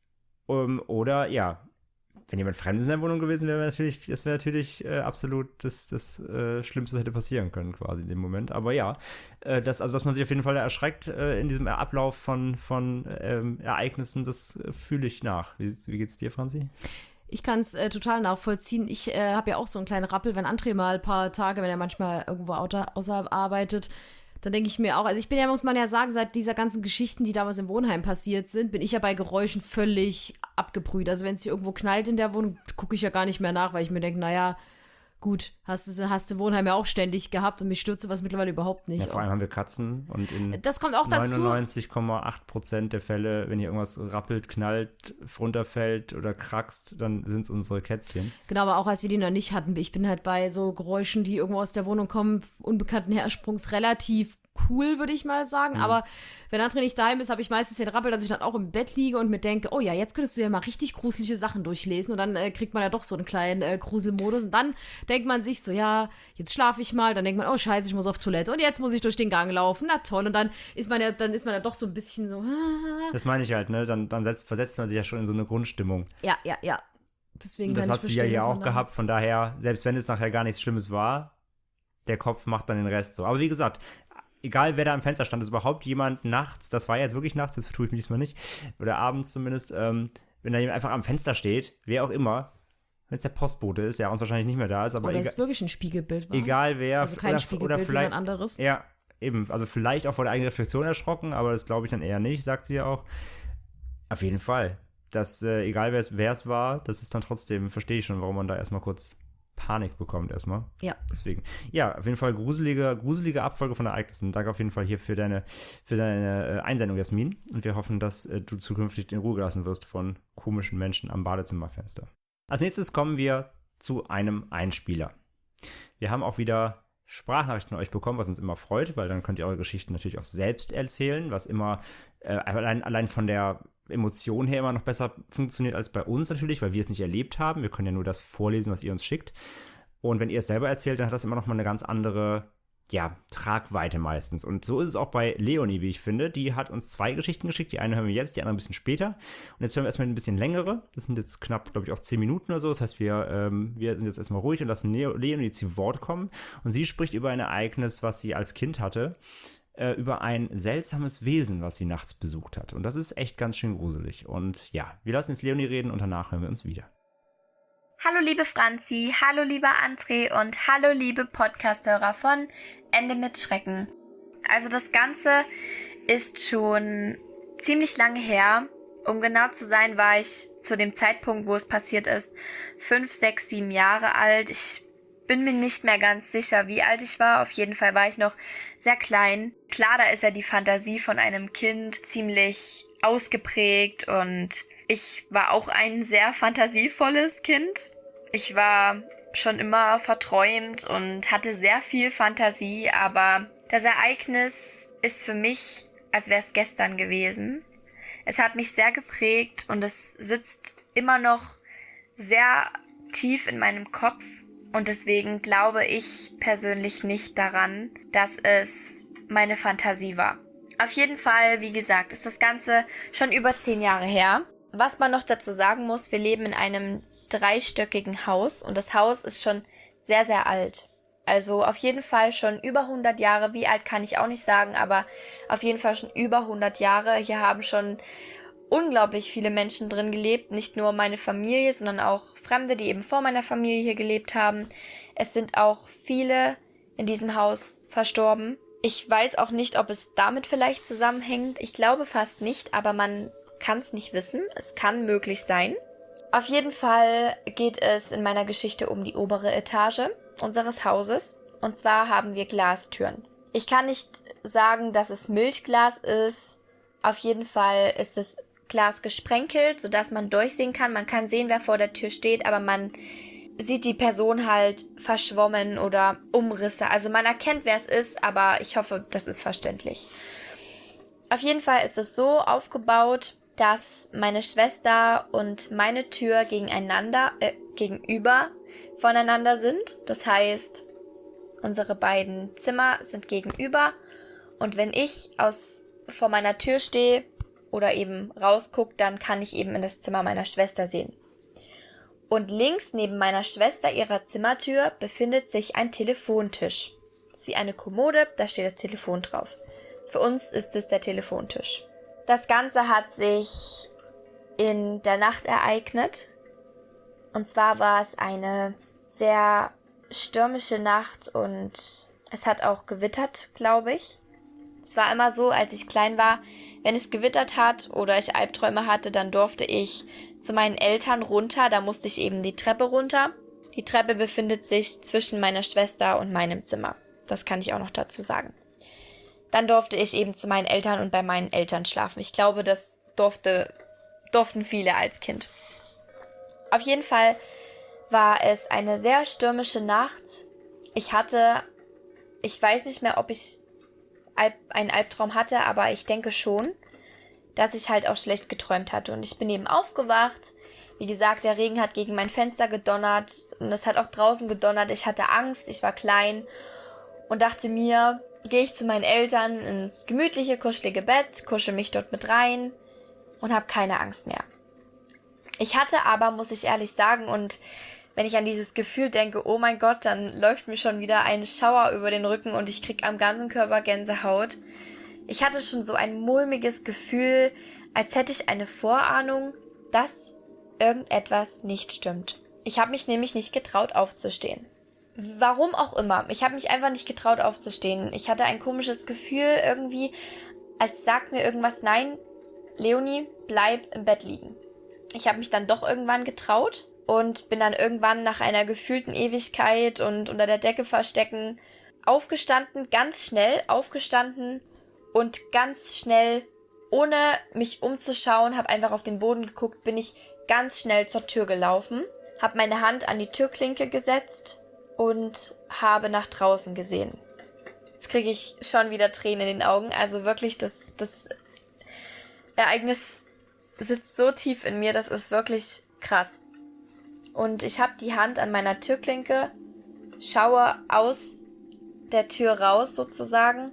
Um, oder ja, wenn jemand Fremdes in der Wohnung gewesen wäre, natürlich, das wäre natürlich äh, absolut das, das äh, Schlimmste, was hätte passieren können, quasi in dem Moment. Aber ja, äh, das, also dass man sich auf jeden Fall erschreckt äh, in diesem Ablauf von, von ähm, Ereignissen, das äh, fühle ich nach. Wie, wie geht's dir, Franzi? Ich kann es äh, total nachvollziehen. Ich äh, habe ja auch so einen kleinen Rappel, wenn André mal ein paar Tage, wenn er manchmal irgendwo außer, außerhalb arbeitet, dann denke ich mir auch, also ich bin ja, muss man ja sagen, seit dieser ganzen Geschichten, die damals im Wohnheim passiert sind, bin ich ja bei Geräuschen völlig abgebrüht. Also wenn es hier irgendwo knallt in der Wohnung, gucke ich ja gar nicht mehr nach, weil ich mir denke, naja, gut, hast du hast du Wohnheim ja auch ständig gehabt und mich stürzt sowas mittlerweile überhaupt nicht. Ja, vor allem haben wir Katzen und in das kommt auch dazu. neunundneunzig Komma acht Prozent der Fälle, wenn hier irgendwas rappelt, knallt, runterfällt oder krackst, dann sind es unsere Kätzchen. Genau, aber auch als wir die noch nicht hatten, ich bin halt bei so Geräuschen, die irgendwo aus der Wohnung kommen, unbekannten Hersprungs, relativ cool, würde ich mal sagen, mhm. aber wenn André nicht daheim ist, habe ich meistens den Rappel, dass ich dann auch im Bett liege und mir denke, oh ja, jetzt könntest du ja mal richtig gruselige Sachen durchlesen und dann äh, kriegt man ja doch so einen kleinen äh, Gruselmodus und dann denkt man sich so, ja, jetzt schlafe ich mal, dann denkt man, oh scheiße, ich muss auf Toilette und jetzt muss ich durch den Gang laufen, na toll und dann ist man ja, dann ist man ja doch so ein bisschen so, ah. Das meine ich halt, ne, dann, dann setzt, versetzt man sich ja schon in so eine Grundstimmung. Ja, ja, ja. Deswegen und das kann hat ich sie ja hier auch dann gehabt, von daher, selbst wenn es nachher gar nichts Schlimmes war, der Kopf macht dann den Rest so. Aber wie gesagt, egal wer da am Fenster stand, ist überhaupt jemand nachts, das war jetzt wirklich nachts, das vertue ich mich diesmal nicht, oder abends zumindest, ähm, wenn da jemand einfach am Fenster steht, wer auch immer, wenn es der Postbote ist, der uns wahrscheinlich nicht mehr da ist, aber oder egal, es wirklich ein Spiegelbild war. Egal wer. Also kein oder, Spiegelbild, oder vielleicht, jemand anderes. Ja, eben, also vielleicht auch vor der eigenen Reflexion erschrocken, aber das glaube ich dann eher nicht, sagt sie ja auch. Auf jeden Fall. Das, äh, egal wer es war, das ist dann trotzdem, verstehe ich schon, warum man da erstmal kurz Panik bekommt erstmal. Ja. Deswegen. Ja, auf jeden Fall gruselige, gruselige Abfolge von Ereignissen. Danke auf jeden Fall hier für deine, für deine Einsendung, Jasmin. Und wir hoffen, dass äh, du zukünftig in Ruhe gelassen wirst von komischen Menschen am Badezimmerfenster. Als nächstes kommen wir zu einem Einspieler. Wir haben auch wieder Sprachnachrichten von euch bekommen, was uns immer freut, weil dann könnt ihr eure Geschichten natürlich auch selbst erzählen, was immer äh, allein, allein von der Emotion her immer noch besser funktioniert als bei uns natürlich, weil wir es nicht erlebt haben. Wir können ja nur das vorlesen, was ihr uns schickt. Und wenn ihr es selber erzählt, dann hat das immer noch mal eine ganz andere, ja, Tragweite meistens. Und so ist es auch bei Leonie, wie ich finde. Die hat uns zwei Geschichten geschickt. Die eine hören wir jetzt, die andere ein bisschen später. Und jetzt hören wir erstmal ein bisschen längere. Das sind jetzt knapp, glaube ich, auch zehn Minuten oder so. Das heißt, wir, ähm, wir sind jetzt erstmal ruhig und lassen Leonie zu Wort kommen. Und sie spricht über ein Ereignis, was sie als Kind hatte, über ein seltsames Wesen, was sie nachts besucht hat. Und das ist echt ganz schön gruselig. Und ja, wir lassen jetzt Leonie reden und danach hören wir uns wieder. Hallo liebe Franzi, hallo lieber André und hallo liebe Podcast-Hörer von Ende mit Schrecken. Also das Ganze ist schon ziemlich lange her. Um genau zu sein, war ich zu dem Zeitpunkt, wo es passiert ist, fünf, sechs, sieben Jahre alt. Ich bin mir nicht mehr ganz sicher, wie alt ich war. Auf jeden Fall war ich noch sehr klein. Klar, da ist ja die Fantasie von einem Kind ziemlich ausgeprägt und ich war auch ein sehr fantasievolles Kind. Ich war schon immer verträumt und hatte sehr viel Fantasie, aber das Ereignis ist für mich, als wäre es gestern gewesen. Es hat mich sehr geprägt und es sitzt immer noch sehr tief in meinem Kopf und deswegen glaube ich persönlich nicht daran, dass es meine Fantasie war. Auf jeden Fall, wie gesagt, ist das Ganze schon über zehn Jahre her. Was man noch dazu sagen muss, wir leben in einem dreistöckigen Haus und das Haus ist schon sehr, sehr alt. Also auf jeden Fall schon über hundert Jahre. Wie alt kann ich auch nicht sagen, aber auf jeden Fall schon über hundert Jahre. Hier haben schon unglaublich viele Menschen drin gelebt. Nicht nur meine Familie, sondern auch Fremde, die eben vor meiner Familie hier gelebt haben. Es sind auch viele in diesem Haus verstorben. Ich weiß auch nicht, ob es damit vielleicht zusammenhängt. Ich glaube fast nicht, aber man kann es nicht wissen. Es kann möglich sein. Auf jeden Fall geht es in meiner Geschichte um die obere Etage unseres Hauses. Und zwar haben wir Glastüren. Ich kann nicht sagen, dass es Milchglas ist. Auf jeden Fall ist das Glas gesprenkelt, sodass man durchsehen kann. Man kann sehen, wer vor der Tür steht, aber man sieht die Person halt verschwommen oder Umrisse. Also man erkennt, wer es ist, aber ich hoffe, das ist verständlich. Auf jeden Fall ist es so aufgebaut, dass meine Schwester und meine Tür gegeneinander, äh, gegenüber voneinander sind. Das heißt, unsere beiden Zimmer sind gegenüber. Und wenn ich aus vor meiner Tür stehe oder eben rausgucke, dann kann ich eben in das Zimmer meiner Schwester sehen. Und links neben meiner Schwester ihrer Zimmertür befindet sich ein Telefontisch. Das ist wie eine Kommode, da steht das Telefon drauf. Für uns ist es der Telefontisch. Das Ganze hat sich in der Nacht ereignet. Und zwar war es eine sehr stürmische Nacht und es hat auch gewittert, glaube ich. Es war immer so, als ich klein war, wenn es gewittert hat oder ich Albträume hatte, dann durfte ich zu meinen Eltern runter. Da musste ich eben die Treppe runter. Die Treppe befindet sich zwischen meiner Schwester und meinem Zimmer. Das kann ich auch noch dazu sagen. Dann durfte ich eben zu meinen Eltern und bei meinen Eltern schlafen. Ich glaube, das durfte, durften viele als Kind. Auf jeden Fall war es eine sehr stürmische Nacht. Ich hatte, ich weiß nicht mehr, ob ich Alb, einen Albtraum hatte, aber ich denke schon, dass ich halt auch schlecht geträumt hatte. Und ich bin eben aufgewacht. Wie gesagt, der Regen hat gegen mein Fenster gedonnert und es hat auch draußen gedonnert. Ich hatte Angst, ich war klein und dachte mir, gehe ich zu meinen Eltern ins gemütliche, kuschelige Bett, kuschel mich dort mit rein und habe keine Angst mehr. Ich hatte aber, muss ich ehrlich sagen, und wenn ich an dieses Gefühl denke, oh mein Gott, dann läuft mir schon wieder ein Schauer über den Rücken und ich krieg am ganzen Körper Gänsehaut. Ich hatte schon so ein mulmiges Gefühl, als hätte ich eine Vorahnung, dass irgendetwas nicht stimmt. Ich habe mich nämlich nicht getraut aufzustehen. Warum auch immer. Ich habe mich einfach nicht getraut aufzustehen. Ich hatte ein komisches Gefühl irgendwie, als sagt mir irgendwas, nein, Leonie, bleib im Bett liegen. Ich habe mich dann doch irgendwann getraut und bin dann irgendwann nach einer gefühlten Ewigkeit und unter der Decke verstecken aufgestanden, ganz schnell aufgestanden und ganz schnell, ohne mich umzuschauen, habe einfach auf den Boden geguckt, bin ich ganz schnell zur Tür gelaufen, habe meine Hand an die Türklinke gesetzt und habe nach draußen gesehen. Jetzt kriege ich schon wieder Tränen in den Augen. Also wirklich, das, das Ereignis sitzt so tief in mir, das ist wirklich krass. Und ich habe die Hand an meiner Türklinke, schaue aus der Tür raus sozusagen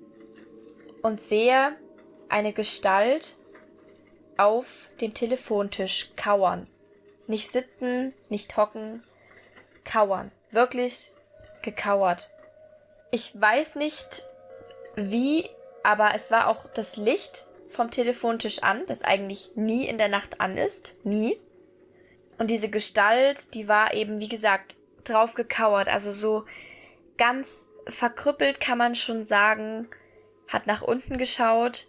und sehe eine Gestalt auf dem Telefontisch kauern. Nicht sitzen, nicht hocken, kauern. Wirklich gekauert. Ich weiß nicht wie, aber es war auch das Licht vom Telefontisch an, das eigentlich nie in der Nacht an ist. Nie. Und diese Gestalt, die war eben, wie gesagt, drauf gekauert. Also so ganz verkrüppelt kann man schon sagen, hat nach unten geschaut.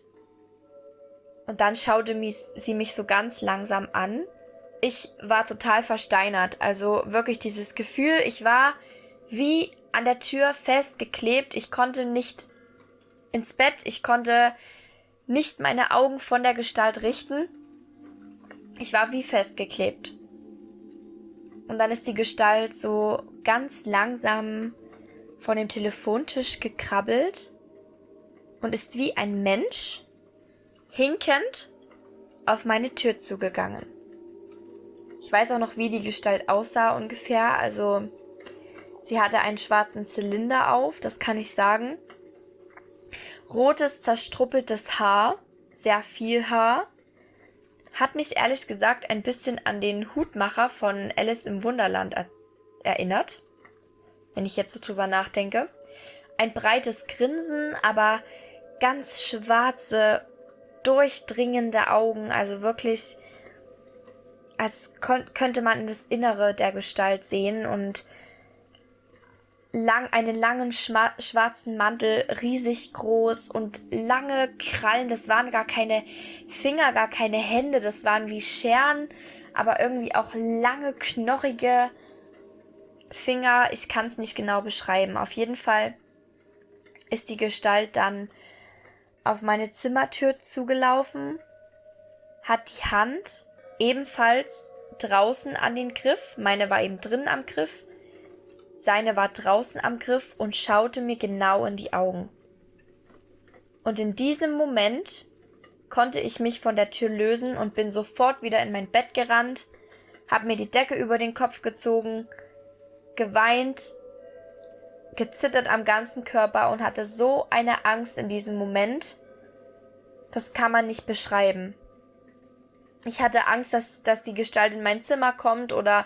Und dann schaute sie mich so ganz langsam an. Ich war total versteinert, also wirklich dieses Gefühl, ich war wie an der Tür festgeklebt, ich konnte nicht ins Bett, ich konnte nicht meine Augen von der Gestalt richten Ich war wie festgeklebt. Und dann ist die Gestalt so ganz langsam von dem Telefontisch gekrabbelt und ist wie ein Mensch hinkend auf meine Tür zugegangen. Ich weiß auch noch, wie die Gestalt aussah ungefähr. Also sie hatte einen schwarzen Zylinder auf, das kann ich sagen. Rotes, zerstruppeltes Haar, sehr viel Haar. Hat mich ehrlich gesagt ein bisschen an den Hutmacher von Alice im Wunderland er- erinnert, wenn ich jetzt so drüber nachdenke. Ein breites Grinsen, aber ganz schwarze, durchdringende Augen, also wirklich, als kon- könnte man in das Innere der Gestalt sehen und lang, einen langen schma- schwarzen Mantel, riesig groß und lange Krallen. Das waren gar keine Finger, gar keine Hände, das waren wie Scheren, aber irgendwie auch lange, knorrige Finger. Ich kann es nicht genau beschreiben. Auf jeden Fall ist die Gestalt dann auf meine Zimmertür zugelaufen, hat die Hand ebenfalls draußen an den Griff, meine war eben drin am Griff, seine war draußen am Griff und schaute mir genau in die Augen. Und in diesem Moment konnte ich mich von der Tür lösen und bin sofort wieder in mein Bett gerannt, habe mir die Decke über den Kopf gezogen, geweint, gezittert am ganzen Körper und hatte so eine Angst in diesem Moment, das kann man nicht beschreiben. Ich hatte Angst, dass, dass die Gestalt in mein Zimmer kommt oder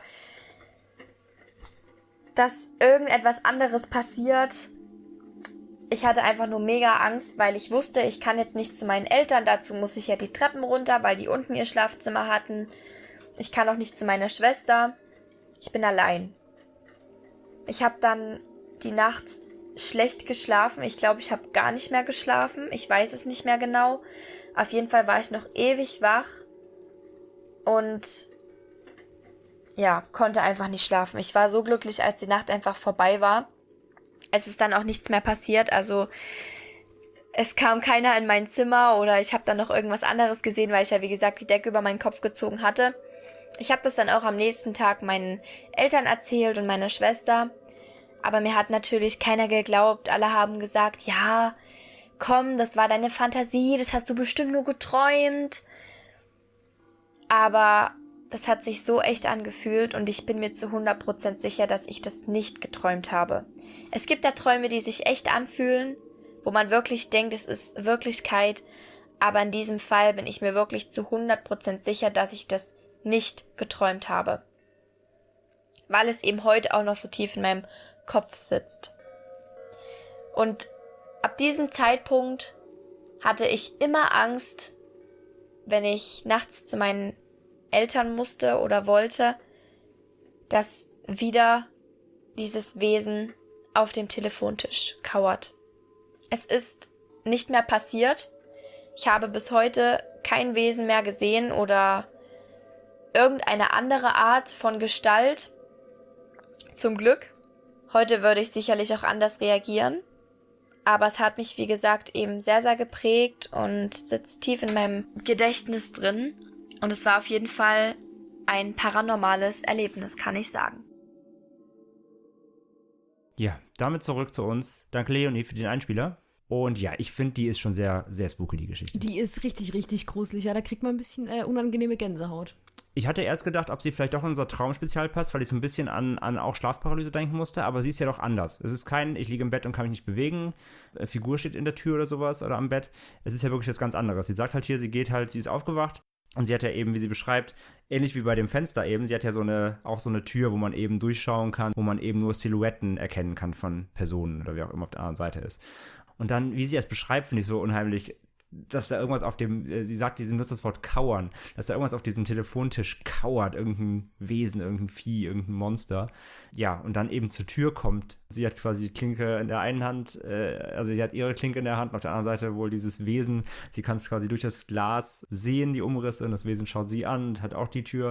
dass irgendetwas anderes passiert. Ich hatte einfach nur mega Angst, weil ich wusste, ich kann jetzt nicht zu meinen Eltern, dazu muss ich ja die Treppen runter, weil die unten ihr Schlafzimmer hatten. Ich kann auch nicht zu meiner Schwester. Ich bin allein. Ich habe dann die Nacht schlecht geschlafen. Ich glaube, ich habe gar nicht mehr geschlafen. Ich weiß es nicht mehr genau. Auf jeden Fall war ich noch ewig wach und ja, konnte einfach nicht schlafen. Ich war so glücklich, als die Nacht einfach vorbei war. Es ist dann auch nichts mehr passiert. Also es kam keiner in mein Zimmer oder ich habe dann noch irgendwas anderes gesehen, weil ich ja, wie gesagt, die Decke über meinen Kopf gezogen hatte. Ich habe das dann auch am nächsten Tag meinen Eltern erzählt und meiner Schwester. Aber mir hat natürlich keiner geglaubt. Alle haben gesagt, ja, komm, das war deine Fantasie, das hast du bestimmt nur geträumt. Aber das hat sich so echt angefühlt und ich bin mir zu hundert Prozent sicher, dass ich das nicht geträumt habe. Es gibt da Träume, die sich echt anfühlen, wo man wirklich denkt, es ist Wirklichkeit. Aber in diesem Fall bin ich mir wirklich zu hundert Prozent sicher, dass ich das nicht geträumt habe. Weil es eben heute auch noch so tief in meinem Kopf sitzt. Und ab diesem Zeitpunkt hatte ich immer Angst, wenn ich nachts zu meinen Eltern musste oder wollte, dass wieder dieses Wesen auf dem Telefontisch kauert. Es ist nicht mehr passiert. Ich habe bis heute kein Wesen mehr gesehen oder irgendeine andere Art von Gestalt. Zum Glück. Heute würde ich sicherlich auch anders reagieren. Aber es hat mich, wie gesagt, eben sehr, sehr geprägt und sitzt tief in meinem Gedächtnis drin. Und es war auf jeden Fall ein paranormales Erlebnis, kann ich sagen. Ja, damit zurück zu uns. Danke, Leonie, für den Einspieler. Und ja, ich finde, die ist schon sehr, sehr spooky, die Geschichte. Die ist richtig, richtig gruselig. Ja, da kriegt man ein bisschen äh, unangenehme Gänsehaut. Ich hatte erst gedacht, ob sie vielleicht doch in unser Traumspezial passt, weil ich so ein bisschen an, an auch Schlafparalyse denken musste, aber sie ist ja doch anders. Es ist kein, ich liege im Bett und kann mich nicht bewegen, äh, Figur steht in der Tür oder sowas oder am Bett. Es ist ja wirklich was ganz anderes. Sie sagt halt hier, sie geht halt, sie ist aufgewacht und sie hat ja eben, wie sie beschreibt, ähnlich wie bei dem Fenster eben, sie hat ja so eine, auch so eine Tür, wo man eben durchschauen kann, wo man eben nur Silhouetten erkennen kann von Personen oder wer auch immer auf der anderen Seite ist. Und dann, wie sie es beschreibt, finde ich so unheimlich, dass da irgendwas auf dem, äh, sie sagt, sie nutzt das Wort kauern, dass da irgendwas auf diesem Telefontisch kauert, irgendein Wesen, irgendein Vieh, irgendein Monster. Ja, und dann eben zur Tür kommt. Sie hat quasi die Klinke in der einen Hand, äh, also sie hat ihre Klinke in der Hand, und auf der anderen Seite wohl dieses Wesen. Sie kann es quasi durch das Glas sehen, die Umrisse, und das Wesen schaut sie an und hat auch die Tür.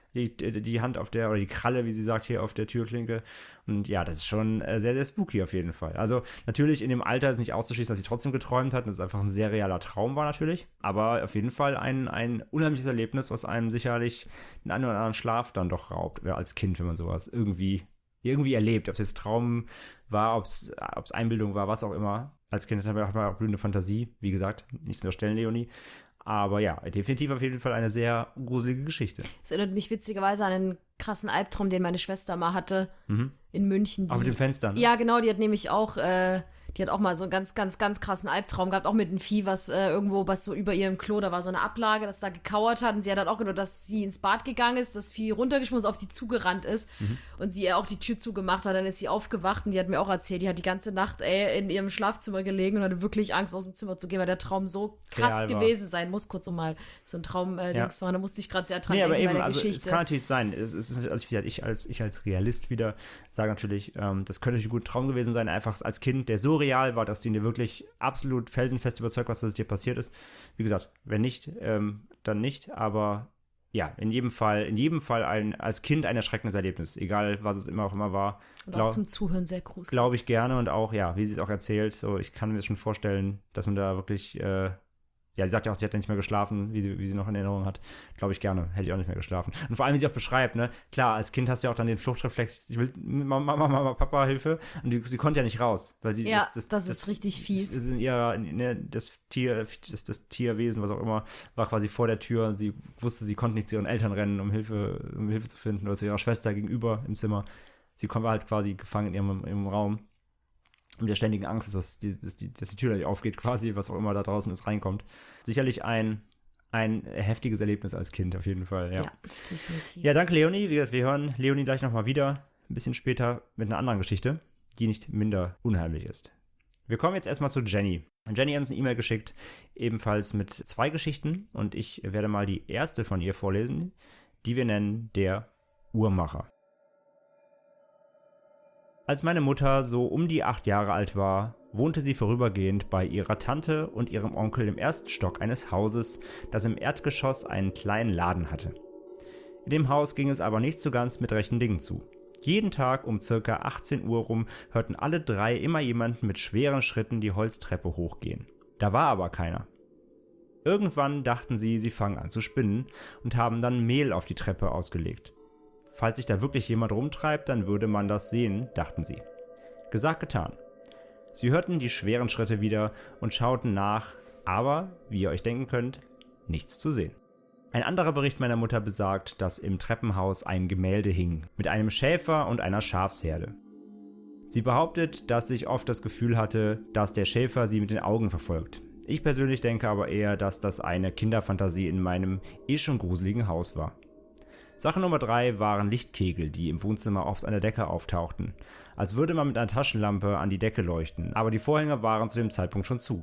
die, die Hand auf der, oder die Kralle, wie sie sagt, hier auf der Türklinke. Und ja, das ist schon äh, sehr, sehr spooky auf jeden Fall. Also natürlich in dem Alter ist nicht auszuschließen, dass sie trotzdem geträumt hat. Das ist einfach ein sehr realer Traum war natürlich. Aber auf jeden Fall ein, ein unheimliches Erlebnis, was einem sicherlich den einen oder anderen Schlaf dann doch raubt, als Kind, wenn man sowas irgendwie, irgendwie erlebt. Ob es jetzt Traum war, ob es Einbildung war, was auch immer. Als Kind hat man auch blühende Fantasie. Wie gesagt, nichts zu unterstellen, Leonie. Aber ja, definitiv auf jeden Fall eine sehr gruselige Geschichte. Es erinnert mich witzigerweise an einen krassen Albtraum, den meine Schwester mal hatte Mhm. in München. Die, Aber mit dem Fenster, ne? Ja, genau, die hat nämlich auch, äh, die hat auch mal so einen ganz, ganz, ganz krassen Albtraum gehabt, auch mit einem Vieh, was äh, irgendwo, was so über ihrem Klo, da war so eine Ablage, das da gekauert hat und sie hat dann auch gedacht, dass sie ins Bad gegangen ist, das Vieh runtergeschmissen, auf sie zugerannt ist Mhm. und sie ihr auch die Tür zugemacht hat, dann ist sie aufgewacht und die hat mir auch erzählt, die hat die ganze Nacht ey, in ihrem Schlafzimmer gelegen und hatte wirklich Angst, aus dem Zimmer zu gehen, weil der Traum so krass Real war. gewesen sein muss, kurz um mal so ein Traum äh, Ja. Dings zu machen, da musste ich gerade sehr dran Nee, aber denken eben, bei der also Geschichte. es kann natürlich sein. Es, es ist, also ich, ich, als, ich als Realist wieder sage natürlich, ähm, das könnte ein guter Traum gewesen sein, einfach als Kind, der so real war, dass du ihn dir wirklich absolut felsenfest überzeugt warst, dass es dir passiert ist. Wie gesagt, wenn nicht, ähm, dann nicht, aber ja, in jedem Fall, in jedem Fall ein, als Kind ein erschreckendes Erlebnis, egal was es immer auch immer war. Und auch zum Zuhören sehr gruselig. Glaube ich gerne und auch, ja, wie sie es auch erzählt, so, ich kann mir das schon vorstellen, dass man da wirklich, äh, ja, sie sagt ja auch, sie hat ja nicht mehr geschlafen, wie sie, wie sie noch in Erinnerung hat. Glaube ich gerne, hätte ich auch nicht mehr geschlafen. Und vor allem, wie sie auch beschreibt, ne, klar, als Kind hast du ja auch dann den Fluchtreflex, ich will, Mama, Mama, Mama, Papa, Hilfe. Und die, sie konnte ja nicht raus, weil sie, Ja, das ist richtig fies. Das, in ihrer, ne, das Tier, das, das Tierwesen, was auch immer, war quasi vor der Tür und sie wusste, sie konnte nicht zu ihren Eltern rennen, um Hilfe, um Hilfe zu finden, oder zu ihrer Schwester gegenüber im Zimmer. Sie war halt quasi gefangen in ihrem, ihrem Raum. Mit der ständigen Angst, dass die, dass, die, dass die Tür nicht aufgeht, quasi, was auch immer da draußen ist, reinkommt. Sicherlich ein, ein heftiges Erlebnis als Kind, auf jeden Fall, ja. Ja, definitiv. Ja, danke, Leonie. Wie gesagt, wir hören Leonie gleich nochmal wieder, ein bisschen später mit einer anderen Geschichte, die nicht minder unheimlich ist. Wir kommen jetzt erstmal zu Jenny. Jenny hat uns eine E-Mail geschickt, ebenfalls mit zwei Geschichten, und ich werde mal die erste von ihr vorlesen, die wir nennen der Uhrmacher. Als meine Mutter so um die acht Jahre alt war, wohnte sie vorübergehend bei ihrer Tante und ihrem Onkel im ersten Stock eines Hauses, das im Erdgeschoss einen kleinen Laden hatte. In dem Haus ging es aber nicht so ganz mit rechten Dingen zu. Jeden Tag um ca. achtzehn Uhr rum hörten alle drei immer jemanden mit schweren Schritten die Holztreppe hochgehen. Da war aber keiner. Irgendwann dachten sie, sie fangen an zu spinnen und haben dann Mehl auf die Treppe ausgelegt. Falls sich da wirklich jemand rumtreibt, dann würde man das sehen, dachten sie. Gesagt, getan. Sie hörten die schweren Schritte wieder und schauten nach, aber, wie ihr euch denken könnt, nichts zu sehen. Ein anderer Bericht meiner Mutter besagt, dass im Treppenhaus ein Gemälde hing, mit einem Schäfer und einer Schafsherde. Sie behauptet, dass ich oft das Gefühl hatte, dass der Schäfer sie mit den Augen verfolgt. Ich persönlich denke aber eher, dass das eine Kinderfantasie in meinem eh schon gruseligen Haus war. Sache Nummer drei waren Lichtkegel, die im Wohnzimmer oft an der Decke auftauchten, als würde man mit einer Taschenlampe an die Decke leuchten, aber die Vorhänge waren zu dem Zeitpunkt schon zu.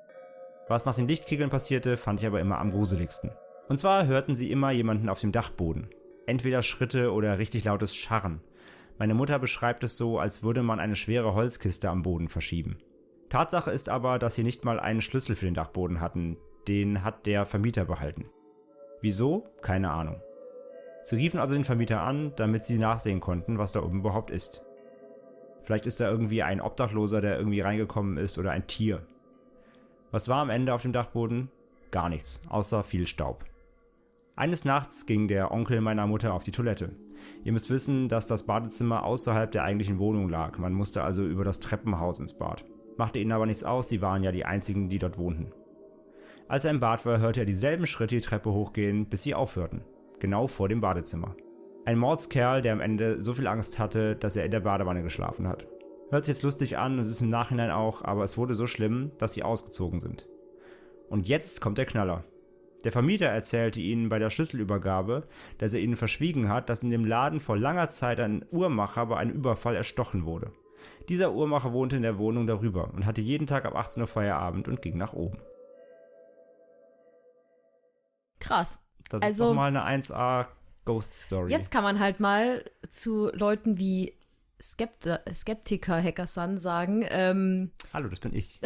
Was nach den Lichtkegeln passierte, fand ich aber immer am gruseligsten. Und zwar hörten sie immer jemanden auf dem Dachboden. Entweder Schritte oder richtig lautes Scharren. Meine Mutter beschreibt es so, als würde man eine schwere Holzkiste am Boden verschieben. Tatsache ist aber, dass sie nicht mal einen Schlüssel für den Dachboden hatten, den hat der Vermieter behalten. Wieso? Keine Ahnung. Sie riefen also den Vermieter an, damit sie nachsehen konnten, was da oben überhaupt ist. Vielleicht ist da irgendwie ein Obdachloser, der irgendwie reingekommen ist, oder ein Tier. Was war am Ende auf dem Dachboden? Gar nichts, außer viel Staub. Eines Nachts ging der Onkel meiner Mutter auf die Toilette. Ihr müsst wissen, dass das Badezimmer außerhalb der eigentlichen Wohnung lag. Man musste also über das Treppenhaus ins Bad. Machte ihnen aber nichts aus, sie waren ja die einzigen, die dort wohnten. Als er im Bad war, hörte er dieselben Schritte die Treppe hochgehen, bis sie aufhörten. Genau vor dem Badezimmer. Ein Mordskerl, der am Ende so viel Angst hatte, dass er in der Badewanne geschlafen hat. Hört sich jetzt lustig an, es ist im Nachhinein auch, aber es wurde so schlimm, dass sie ausgezogen sind. Und jetzt kommt der Knaller. Der Vermieter erzählte ihnen bei der Schlüsselübergabe, dass er ihnen verschwiegen hat, dass in dem Laden vor langer Zeit ein Uhrmacher bei einem Überfall erstochen wurde. Dieser Uhrmacher wohnte in der Wohnung darüber und hatte jeden Tag ab achtzehn Uhr Feierabend und ging nach oben. Krass. Das Also, ist doch mal eine eins A Ghost Story. Jetzt kann man halt mal zu Leuten wie Skept- Skeptiker, Hacker-San sagen, ähm, Hallo, das bin ich.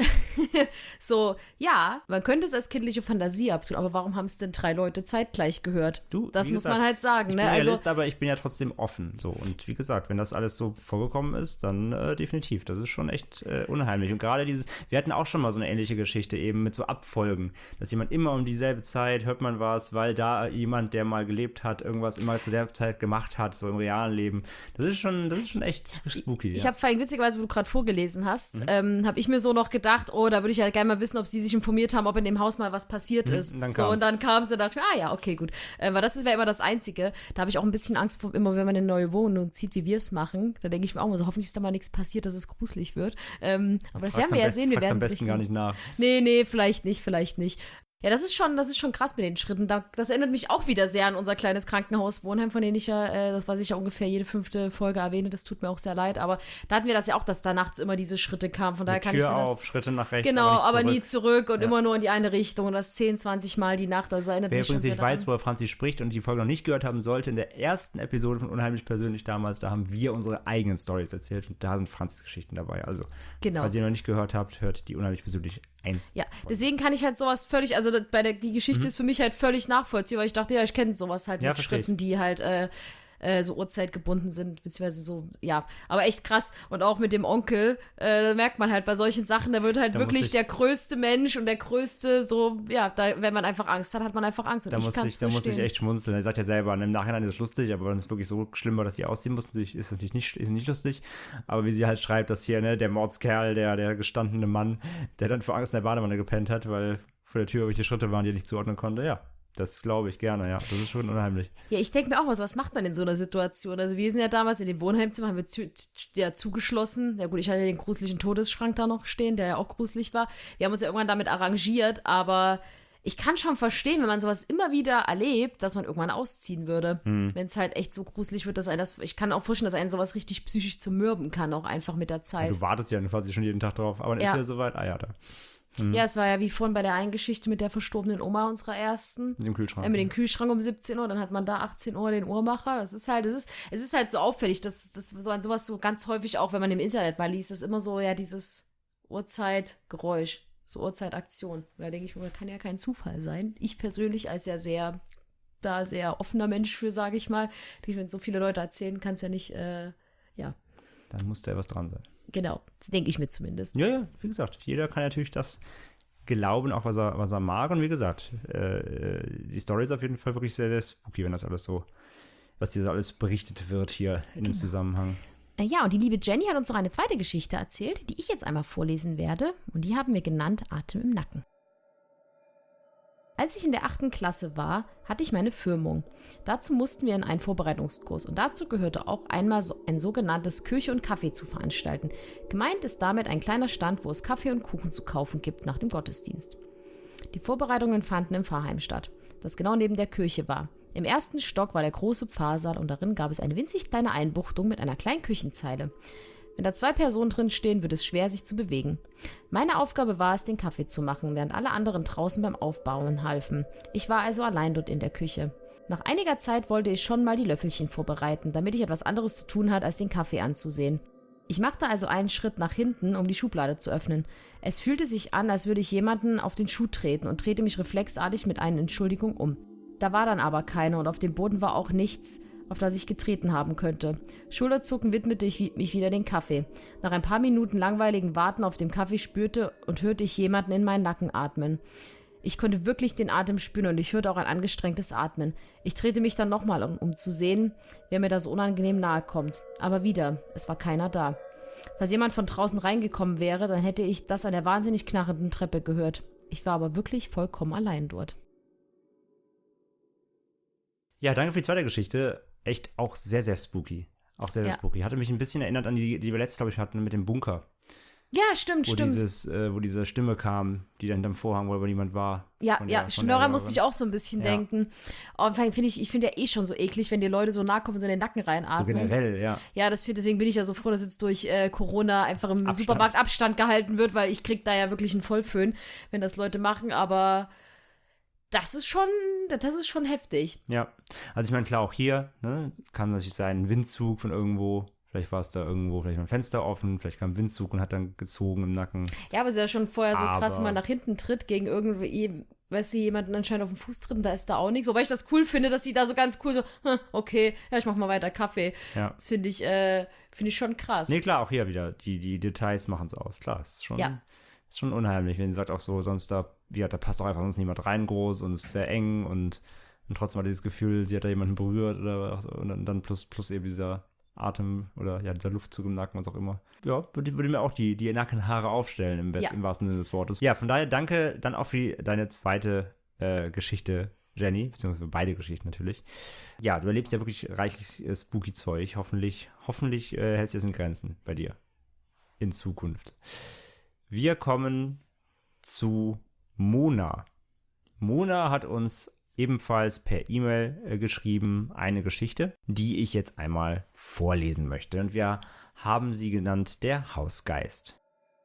so, ja, man könnte es als kindliche Fantasie abtun, aber warum haben es denn drei Leute zeitgleich gehört? Du, das wie muss gesagt, man halt sagen, Ich ne? bin Also, Realist, aber ich bin ja trotzdem offen. So. Und wie gesagt, wenn das alles so vorgekommen ist, dann äh, definitiv. Das ist schon echt äh, unheimlich. Und gerade dieses, wir hatten auch schon mal so eine ähnliche Geschichte eben mit so Abfolgen, dass jemand immer um dieselbe Zeit hört man was, weil da jemand, der mal gelebt hat, irgendwas immer zu der Zeit gemacht hat, so im realen Leben. Das ist schon, das ist schon echt spooky. ich ja. habe vorhin witzigerweise, wo du gerade vorgelesen hast, mhm. ähm, habe ich mir so noch gedacht, oh, da würde ich ja gerne mal wissen, ob sie sich informiert haben, ob in dem Haus mal was passiert Mhm, ist. dann so, kam's. und dann kam sie und dachte, ah ja, okay, gut. Äh, weil das wäre immer das Einzige. Da habe ich auch ein bisschen Angst vor, immer wenn man eine neue Wohnung zieht, wie wir es machen. Da denke ich mir auch mal so, hoffentlich ist da mal nichts passiert, dass es gruselig wird. Ähm, aber das Frag's werden wir am ja besten- sehen. Wir frag's werden am besten berichten. gar nicht nach. Nee, nee, vielleicht nicht, vielleicht nicht. Ja, das ist schon, das ist schon krass mit den Schritten. Da, das erinnert mich auch wieder sehr an unser kleines Krankenhaus Wohnheim, von dem ich ja, äh, das was ich ja ungefähr jede fünfte Folge erwähne. Das tut mir auch sehr leid. Aber da hatten wir das ja auch, dass da nachts immer diese Schritte kamen. Von daher Die kann Tür ich mir das. auf, Schritte nach rechts, Genau, aber, aber nicht nie zurück. zurück und Ja. immer nur in die eine Richtung und das zehn, zwanzig Mal die Nacht. Das erinnert Wer mich schon übrigens sehr nicht weiß, daran. worüber Franzi spricht und die Folge noch nicht gehört haben sollte, in der ersten Episode von Unheimlich Persönlich damals, da haben wir unsere eigenen Storys erzählt und da sind Franzis Geschichten dabei. Also, Genau. falls ihr noch nicht gehört habt, hört die Unheimlich Persönlich eins. Ja, deswegen kann ich halt sowas völlig, also das, bei der, die Geschichte ist für mich halt völlig nachvollziehbar, weil ich dachte, ja, ich kenne sowas halt Ja, mit verstehe ich. Schritten, die halt äh, äh, so uhrzeitgebunden sind, beziehungsweise so, ja, aber echt krass. Und auch mit dem Onkel, äh, da merkt man halt bei solchen Sachen, da wird halt Da wirklich musste ich- der größte Mensch und der größte, so, ja, da, wenn man einfach Angst hat, hat man einfach Angst. Und Da ich musste kann ich, es da musste ich verstehen. echt schmunzeln. Er sagt ja selber, im Nachhinein ist es lustig, aber wenn es wirklich so schlimm war, dass sie ausziehen mussten, ist es natürlich nicht, ist nicht lustig. Aber wie sie halt schreibt, dass hier, ne, der Mordskerl, der, der gestandene Mann, der dann vor Angst in der Badewanne gepennt hat, weil vor der Tür irgendwelche Schritte waren, die er nicht zuordnen konnte, ja. Das glaube ich gerne, ja. Das ist schon unheimlich. Ja, ich denke mir auch mal so, was macht man in so einer Situation? Also wir sind ja damals in dem Wohnheimzimmer, haben wir zu, ja, zugeschlossen. Ja gut, ich hatte den gruseligen Todesschrank da noch stehen, der ja auch gruselig war. Wir haben uns ja irgendwann damit arrangiert, aber ich kann schon verstehen, wenn man sowas immer wieder erlebt, dass man irgendwann ausziehen würde. Hm. Wenn es halt echt so gruselig wird, dass einen das, ich kann auch vorstellen, dass einen sowas richtig psychisch zermürben kann, auch einfach mit der Zeit. Du wartest ja quasi schon jeden Tag drauf, aber dann Ja. ist wieder soweit. Ah ja, da. Ja, es war ja wie vorhin bei der einen Geschichte mit der verstorbenen Oma unserer ersten. Mit dem Kühlschrank. Äh, mit dem Kühlschrank um siebzehn Uhr, dann hat man da achtzehn Uhr den Uhrmacher. Das ist halt, das ist, es ist halt so auffällig, dass das so an sowas so ganz häufig auch, wenn man im Internet mal liest, ist immer so, ja, dieses Uhrzeitgeräusch, so Uhrzeitaktion. Und da denke ich mir, das kann ja kein Zufall sein. Ich persönlich als ja sehr, da sehr offener Mensch für, sage ich mal, die, wenn so viele Leute erzählen, kann es ja nicht, äh, ja, Dann muss da ja was dran sein. genau, das denke ich mir zumindest. Ja, ja, wie gesagt, jeder kann natürlich das glauben, auch was er, was er mag. Und wie gesagt, äh, die Story ist auf jeden Fall wirklich sehr, sehr spooky, wenn das alles so, was hier so alles berichtet wird hier in dem Zusammenhang. Äh, Ja, und die liebe Jenny hat uns noch eine zweite Geschichte erzählt, die ich jetzt einmal vorlesen werde. Und die haben wir genannt Atem im Nacken. Als ich in der achten Klasse war, hatte ich meine Firmung. Dazu mussten wir in einen Vorbereitungskurs und dazu gehörte auch einmal so ein sogenanntes Kirche und Kaffee zu veranstalten. Gemeint ist damit ein kleiner Stand, wo es Kaffee und Kuchen zu kaufen gibt nach dem Gottesdienst. Die Vorbereitungen fanden im Pfarrheim statt, das genau neben der Kirche war. Im ersten Stock war der große Pfarrsaal und darin gab es eine winzig kleine Einbuchtung mit einer kleinen Küchenzeile. Wenn da zwei Personen drin stehen, wird es schwer, sich zu bewegen. Meine Aufgabe war es, den Kaffee zu machen, während alle anderen draußen beim Aufbauen halfen. Ich war also allein dort in der Küche. Nach einiger Zeit wollte ich schon mal die Löffelchen vorbereiten, damit ich etwas anderes zu tun hatte, als den Kaffee anzusehen. Ich machte also einen Schritt nach hinten, um die Schublade zu öffnen. Es fühlte sich an, als würde ich jemanden auf den Schuh treten und drehte mich reflexartig mit einer Entschuldigung um. Da war dann aber keine und auf dem Boden war auch nichts, auf das ich getreten haben könnte. Schulterzucken widmete ich mich wieder den Kaffee. Nach ein paar Minuten langweiligen Warten auf dem Kaffee spürte und hörte ich jemanden in meinen Nacken atmen. Ich konnte wirklich den Atem spüren und ich hörte auch ein angestrengtes Atmen. Ich drehte mich dann nochmal um, um zu sehen, wer mir da so unangenehm nahe kommt. Aber wieder, es war keiner da. Falls jemand von draußen reingekommen wäre, dann hätte ich das an der wahnsinnig knarrenden Treppe gehört. Ich war aber wirklich vollkommen allein dort. Ja, danke für die zweite Geschichte. Echt auch sehr, sehr spooky. Auch sehr, sehr Ja. spooky. Hatte mich ein bisschen erinnert an die, die wir letztes, glaube ich, hatten mit dem Bunker. Ja, stimmt, Wo, stimmt. dieses, äh, wo diese Stimme kam, die dann hinterm Vorhang, wo aber niemand war. Ja, Von ja, der- von stimmt, der daran musste ich Hörerin. auch so ein bisschen Ja. denken. Oh, finde ich, ich finde ja eh schon so eklig, wenn die Leute so nahe kommen und so in den Nacken So reinatmen. generell, ja. Ja, das, deswegen bin ich ja so froh, dass jetzt durch äh, Corona einfach im Abstand. Supermarkt Abstand gehalten wird, weil ich krieg da ja wirklich einen Vollföhn, wenn das Leute machen, aber das ist schon, das ist schon heftig. Ja, also ich meine, klar, auch hier, ne, kann natürlich sein, ein Windzug von irgendwo, Vielleicht war es da irgendwo, vielleicht ein Fenster offen, vielleicht kam ein Windzug und hat dann gezogen im Nacken. Ja, aber es ist ja schon vorher so Aber- krass, wenn man nach hinten tritt gegen irgendwie, weißt du, jemanden anscheinend auf den Fuß tritt und da ist da auch nichts. Wobei ich das cool finde, dass sie da so ganz cool so, hm, okay, ja, ich mach mal weiter Kaffee. Ja. Das finde ich, äh, finde ich schon krass. Nee, klar, auch hier wieder, die, die Details machen es aus. Klar, ist schon, Ja. ist schon unheimlich, wenn sie sagt auch so, sonst da, ja, da passt auch einfach sonst niemand rein groß und es ist sehr eng und, und trotzdem hat dieses Gefühl, sie hat da jemanden berührt oder was, und dann, dann plus, plus eben dieser Atem oder ja, dieser Luftzug im Nacken, was auch immer. Ja, würde, würde mir auch die, die Nackenhaare aufstellen, im, best, Ja. im wahrsten Sinne des Wortes. Ja, von daher danke dann auch für die, deine zweite äh, Geschichte, Jenny, beziehungsweise beide Geschichten natürlich. Ja, du erlebst ja wirklich reichlich äh, spooky Zeug. Hoffentlich, hoffentlich äh, hältst du es in Grenzen bei dir in Zukunft. Wir kommen zu Mona. Mona hat uns ebenfalls per E-Mail äh, geschrieben eine Geschichte, die ich jetzt einmal vorlesen möchte. Und wir haben sie genannt der Hausgeist.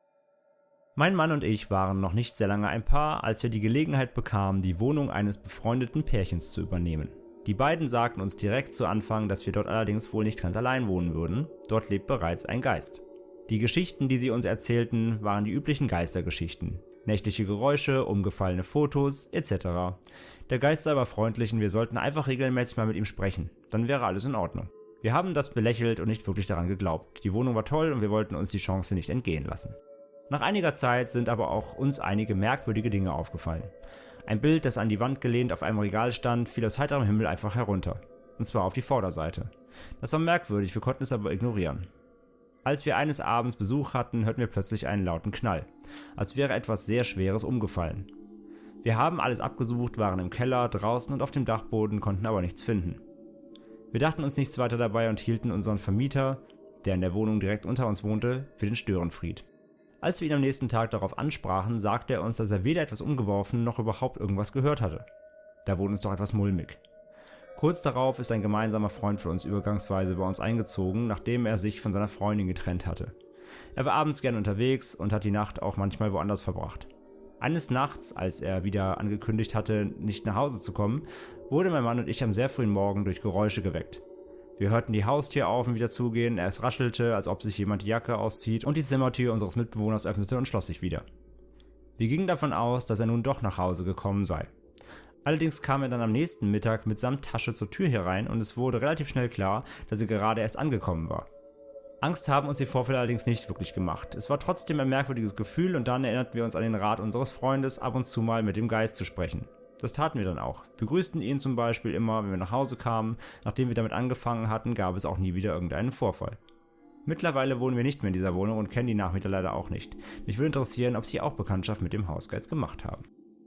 Mein Mann und ich waren noch nicht sehr lange ein Paar, als wir die Gelegenheit bekamen, die Wohnung eines befreundeten Pärchens zu übernehmen. Die beiden sagten uns direkt zu Anfang, dass wir dort allerdings wohl nicht ganz allein wohnen würden. Dort lebt bereits ein Geist. Die Geschichten, die sie uns erzählten, waren die üblichen Geistergeschichten. Nächtliche Geräusche, umgefallene Fotos, et cetera. Der Geist sei aber freundlich und wir sollten einfach regelmäßig mal mit ihm sprechen. Dann wäre alles in Ordnung. Wir haben das belächelt und nicht wirklich daran geglaubt. Die Wohnung war toll und wir wollten uns die Chance nicht entgehen lassen. Nach einiger Zeit sind aber auch uns einige merkwürdige Dinge aufgefallen. Ein Bild, das an die Wand gelehnt auf einem Regal stand, fiel aus heiterem Himmel einfach herunter. Und zwar auf die Vorderseite. Das war merkwürdig, wir konnten es aber ignorieren. Als wir eines Abends Besuch hatten, hörten wir plötzlich einen lauten Knall, als wäre etwas sehr Schweres umgefallen. Wir haben alles abgesucht, waren im Keller, draußen und auf dem Dachboden, konnten aber nichts finden. Wir dachten uns nichts weiter dabei und hielten unseren Vermieter, der in der Wohnung direkt unter uns wohnte, für den Störenfried. Als wir ihn am nächsten Tag darauf ansprachen, sagte er uns, dass er weder etwas umgeworfen noch überhaupt irgendwas gehört hatte. Da wurde uns doch etwas mulmig. Kurz darauf ist ein gemeinsamer Freund von uns übergangsweise bei uns eingezogen, nachdem er sich von seiner Freundin getrennt hatte. Er war abends gern unterwegs und hat die Nacht auch manchmal woanders verbracht. Eines Nachts, als er wieder angekündigt hatte, nicht nach Hause zu kommen, wurde mein Mann und ich am sehr frühen Morgen durch Geräusche geweckt. Wir hörten die Haustür auf und wieder zugehen, es raschelte, als ob sich jemand die Jacke auszieht und die Zimmertür unseres Mitbewohners öffnete und schloss sich wieder. Wir gingen davon aus, dass er nun doch nach Hause gekommen sei. Allerdings kam er dann am nächsten Mittag mitsamt Tasche zur Tür herein und es wurde relativ schnell klar, dass er gerade erst angekommen war. Angst haben uns die Vorfälle allerdings nicht wirklich gemacht. Es war trotzdem ein merkwürdiges Gefühl und dann erinnerten wir uns an den Rat unseres Freundes, ab und zu mal mit dem Geist zu sprechen. Das taten wir dann auch. Wir grüßten ihn zum Beispiel immer, wenn wir nach Hause kamen. Nachdem wir damit angefangen hatten, gab es auch nie wieder irgendeinen Vorfall. Mittlerweile wohnen wir nicht mehr in dieser Wohnung und kennen die Nachmieter leider auch nicht. Mich würde interessieren, ob sie auch Bekanntschaft mit dem Hausgeist gemacht haben.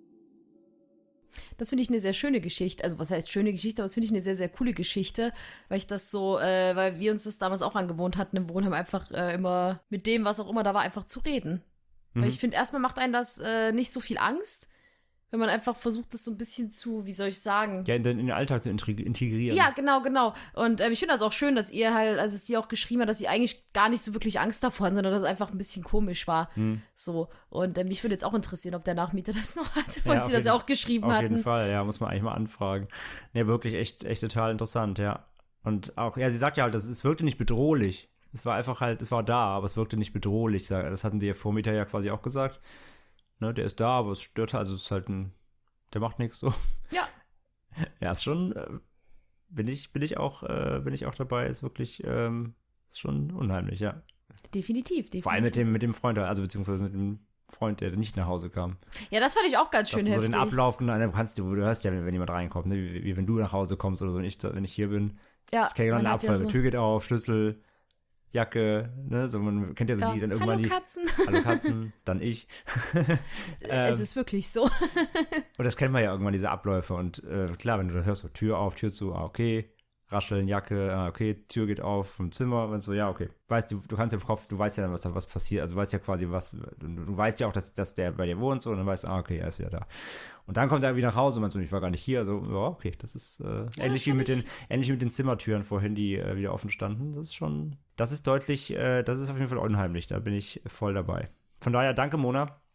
Das finde ich eine sehr schöne Geschichte. Also was heißt schöne Geschichte, aber das finde ich eine sehr, sehr coole Geschichte, weil ich das so, äh, weil wir uns das damals auch angewohnt hatten im Wohnheim, einfach äh, immer mit dem, was auch immer da war, einfach zu reden. Mhm. Weil ich finde, erstmal macht einen das äh, nicht so viel Angst, wenn man einfach versucht, das so ein bisschen zu, wie soll ich sagen? Ja, in den, in den Alltag zu integrieren. Ja, genau, genau. Und äh, ich finde das auch schön, dass ihr halt, also sie auch geschrieben hat, dass sie eigentlich gar nicht so wirklich Angst davor hatten, sondern dass es einfach ein bisschen komisch war. Hm. So. Und äh, mich würde jetzt auch interessieren, ob der Nachmieter das noch hat, weil ja, sie jeden, das ja auch geschrieben auf hatten. Auf jeden Fall, ja, muss man eigentlich mal anfragen. Ne, wirklich echt, echt total interessant, ja. Und auch, ja, sie sagt ja halt, das, es wirkte nicht bedrohlich. Es war einfach halt, es war da, aber es wirkte nicht bedrohlich. Das hatten die ja Vormieter ja quasi auch gesagt. Ne, der ist da, aber es stört halt, also es ist halt ein der macht nichts so. Ja. Ja, ist schon, äh, bin ich, bin ich auch, äh, bin ich auch dabei, ist wirklich, ähm, ist schon unheimlich, ja. Definitiv, definitiv. Vor allem mit dem, mit dem Freund, also beziehungsweise mit dem Freund, der nicht nach Hause kam. Ja, das fand ich auch ganz schön das heftig. So den Ablauf, du kannst du, du hörst ja, wenn jemand reinkommt, ne? wie, wie wenn du nach Hause kommst oder so, wenn ich, wenn ich hier bin. Ja, ich kenne genau den Abfall, ja so. Tür geht auf, Schlüssel, Jacke, ne, so man kennt ja so ja. die, dann irgendwann Hallo die. Katzen. Hallo Katzen, dann ich. ähm, es ist wirklich so. Und das kennt man ja irgendwann, diese Abläufe. Und äh, klar, wenn du dann hörst, so Tür auf, Tür zu, ah, okay, rascheln, Jacke, ah, okay, Tür geht auf vom Zimmer und so, ja, okay. Weißt du, du kannst ja im Kopf, du weißt ja dann, was da was passiert, also du weißt ja quasi, was, du, du weißt ja auch, dass, dass der bei dir wohnt, so, und dann weißt du, ah, okay, er ist wieder da. Und dann kommt er wieder nach Hause und man so, ich war gar nicht hier, also, ja, okay, das ist äh, ja, ähnlich, wie mit den, ähnlich wie mit den Zimmertüren vorhin, die äh, wieder offen standen. Das ist schon, das ist deutlich, äh, das ist auf jeden Fall unheimlich, da bin ich voll dabei. Von daher, danke, Mona.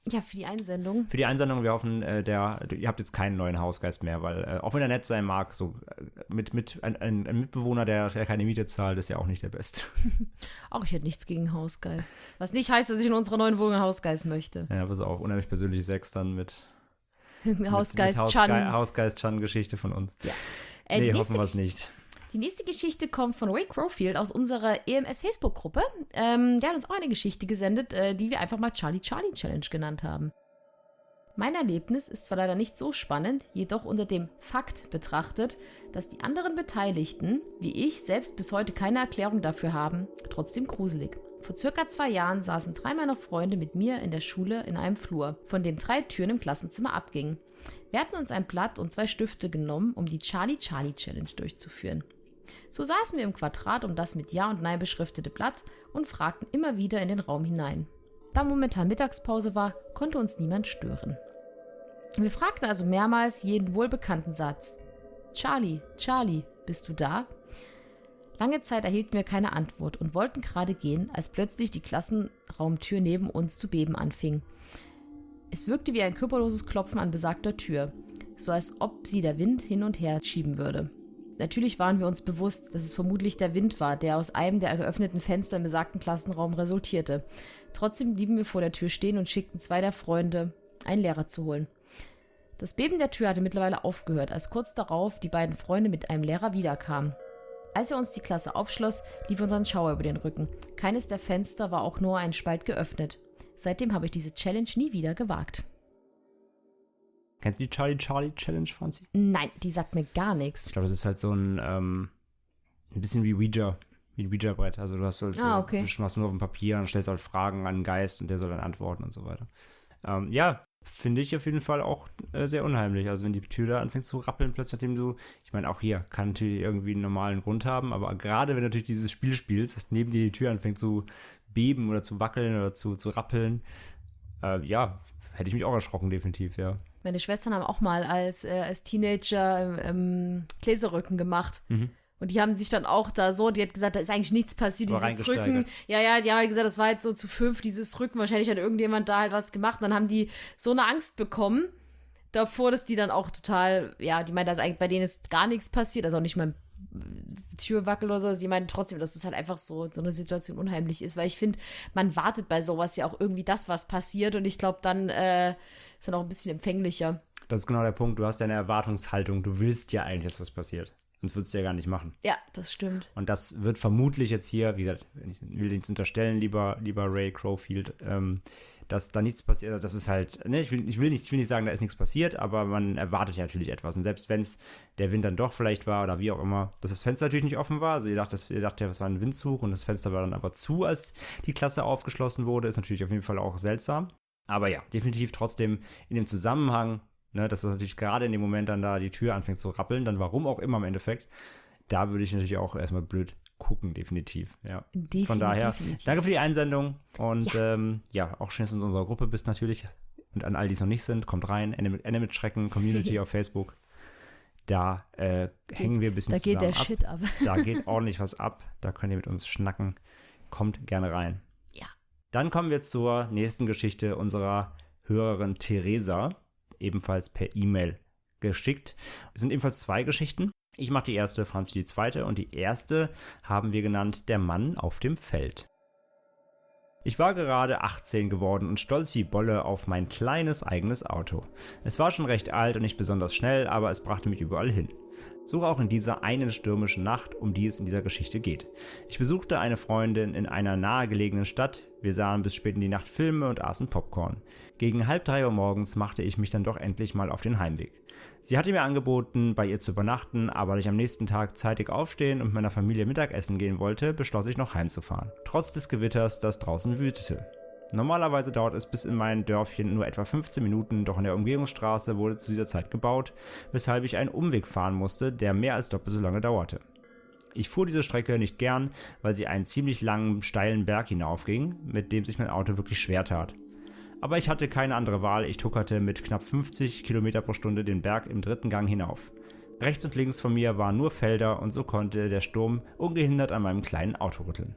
Ja, für die Einsendung. Für die Einsendung, wir hoffen, äh, der, ihr habt jetzt keinen neuen Hausgeist mehr, weil äh, auch wenn er nett sein mag, so äh, mit, mit ein, ein, ein Mitbewohner, der, der keine Miete zahlt, ist ja auch nicht der Beste. Auch ich hätte nichts gegen Hausgeist. Was nicht heißt, dass ich in unserer neuen Wohnung einen Hausgeist möchte. Ja, pass auf, unheimlich persönlich Sex dann mit Hausgeist mit, mit Chan. Hausgeist-Chan-Geschichte von uns. Ja. Äh, nee, die hoffen wir nächste es nicht. Die nächste Geschichte kommt von Ray Crowfield aus unserer E M S-Facebook-Gruppe. Ähm, der hat uns auch eine Geschichte gesendet, äh, die wir einfach mal Charlie Charlie Challenge genannt haben. Mein Erlebnis ist zwar leider nicht so spannend, jedoch unter dem Fakt betrachtet, dass die anderen Beteiligten, wie ich, selbst bis heute keine Erklärung dafür haben, trotzdem gruselig. Vor circa zwei Jahren saßen drei meiner Freunde mit mir in der Schule in einem Flur, von dem drei Türen im Klassenzimmer abgingen. Wir hatten uns ein Blatt und zwei Stifte genommen, um die Charlie Charlie Challenge durchzuführen. So saßen wir im Quadrat um das mit Ja und Nein beschriftete Blatt und fragten immer wieder in den Raum hinein. Da momentan Mittagspause war, konnte uns niemand stören. Wir fragten also mehrmals jeden wohlbekannten Satz. Charlie, Charlie, bist du da? Lange Zeit erhielten wir keine Antwort und wollten gerade gehen, als plötzlich die Klassenraumtür neben uns zu beben anfing. Es wirkte wie ein körperloses Klopfen an besagter Tür, so als ob sie der Wind hin und her schieben würde. Natürlich waren wir uns bewusst, dass es vermutlich der Wind war, der aus einem der geöffneten Fenster im besagten Klassenraum resultierte. Trotzdem blieben wir vor der Tür stehen und schickten zwei der Freunde, einen Lehrer zu holen. Das Beben der Tür hatte mittlerweile aufgehört, als kurz darauf die beiden Freunde mit einem Lehrer wiederkamen. Als er uns die Klasse aufschloss, lief uns ein Schauer über den Rücken. Keines der Fenster war auch nur ein Spalt geöffnet. Seitdem habe ich diese Challenge nie wieder gewagt. Kennst du die Charlie Charlie Challenge, Franzi? Nein, die sagt mir gar nichts. Ich glaube, das ist halt so ein, ähm, ein bisschen wie Ouija, wie ein Ouija-Brett. Also du hast halt so, Ah, okay. du machst nur auf dem Papier und stellst halt Fragen an den Geist und der soll dann antworten und so weiter. Ähm, ja, finde ich auf jeden Fall auch äh, sehr unheimlich. Also wenn die Tür da anfängt zu rappeln, plötzlich nachdem du, ich meine auch hier, kann natürlich irgendwie einen normalen Grund haben, aber gerade wenn du natürlich dieses Spiel spielst, dass neben dir die Tür anfängt zu beben oder zu wackeln oder zu, zu rappeln, äh, ja, hätte ich mich auch erschrocken, definitiv, ja. Meine Schwestern haben auch mal als, äh, als Teenager ähm, Gläserrücken gemacht. Mhm. Und die haben sich dann auch da so, die hat gesagt, da ist eigentlich nichts passiert, War dieses Rücken. Ja, ja, die haben halt gesagt, das war jetzt so zu fünf, dieses Rücken. Wahrscheinlich hat irgendjemand da halt was gemacht. Und dann haben die so eine Angst bekommen davor, dass die dann auch total, ja, die meinen, dass eigentlich bei denen ist gar nichts passiert, also auch nicht mal Türwackel oder so. Also die meinen trotzdem, dass das halt einfach so, so eine Situation unheimlich ist. Weil ich finde, man wartet bei sowas ja auch irgendwie das, was passiert. Und ich glaube, dann äh, ist dann auch ein bisschen empfänglicher. Das ist genau der Punkt. Du hast ja eine Erwartungshaltung. Du willst ja eigentlich, dass was passiert. Sonst würdest du ja gar nicht machen. Ja, das stimmt. Und das wird vermutlich jetzt hier, wie gesagt, ich will nichts unterstellen, lieber, lieber Ray Crowfield, ähm, dass da nichts passiert. Also das ist halt, ne, ich will, ich will nicht, ich will nicht sagen, da ist nichts passiert, aber man erwartet ja natürlich etwas. Und selbst wenn es der Wind dann doch vielleicht war oder wie auch immer, dass das Fenster natürlich nicht offen war. Also ihr dachtet, ihr dachtet, das war ein Windzug und das Fenster war dann aber zu, als die Klasse aufgeschlossen wurde, ist natürlich auf jeden Fall auch seltsam. Aber ja, definitiv trotzdem in dem Zusammenhang, ne, dass das natürlich gerade in dem Moment dann da die Tür anfängt zu rappeln, dann warum auch immer im Endeffekt, da würde ich natürlich auch erstmal blöd gucken, definitiv. Ja. Definitiv, Von daher, definitiv. Danke für die Einsendung und ja, ähm, ja auch schön, dass du in unserer Gruppe bist natürlich. Und an all die es noch nicht sind, kommt rein, Ende mit, Ende mit Schrecken, Community auf Facebook. Da äh, hängen wir ein bisschen da zusammen Da geht der ab. Shit ab. Da geht ordentlich was ab. Da könnt ihr mit uns schnacken. Kommt gerne rein. Ja. Dann kommen wir zur nächsten Geschichte unserer Hörerin Theresa, ebenfalls per E-Mail geschickt. Es sind ebenfalls zwei Geschichten. Ich mache die erste, Franzi die zweite. Und die erste haben wir genannt Der Mann auf dem Feld. Ich war gerade achtzehn geworden und stolz wie Bolle auf mein kleines eigenes Auto. Es war schon recht alt und nicht besonders schnell, aber es brachte mich überall hin. So auch in dieser einen stürmischen Nacht, um die es in dieser Geschichte geht. Ich besuchte eine Freundin in einer nahegelegenen Stadt. Wir sahen bis spät in die Nacht Filme und aßen Popcorn. Gegen halb drei Uhr morgens machte ich mich dann doch endlich mal auf den Heimweg. Sie hatte mir angeboten, bei ihr zu übernachten, aber da ich am nächsten Tag zeitig aufstehen und mit meiner Familie Mittagessen gehen wollte, beschloss ich noch heimzufahren. Trotz des Gewitters, das draußen wütete. Normalerweise dauert es bis in mein Dörfchen nur etwa fünfzehn Minuten, doch in der Umgehungsstraße wurde zu dieser Zeit gebaut, weshalb ich einen Umweg fahren musste, der mehr als doppelt so lange dauerte. Ich fuhr diese Strecke nicht gern, weil sie einen ziemlich langen, steilen Berg hinaufging, mit dem sich mein Auto wirklich schwer tat. Aber ich hatte keine andere Wahl, ich tuckerte mit knapp fünfzig Kilometer pro Stunde den Berg im dritten Gang hinauf. Rechts und links von mir waren nur Felder und so konnte der Sturm ungehindert an meinem kleinen Auto rütteln.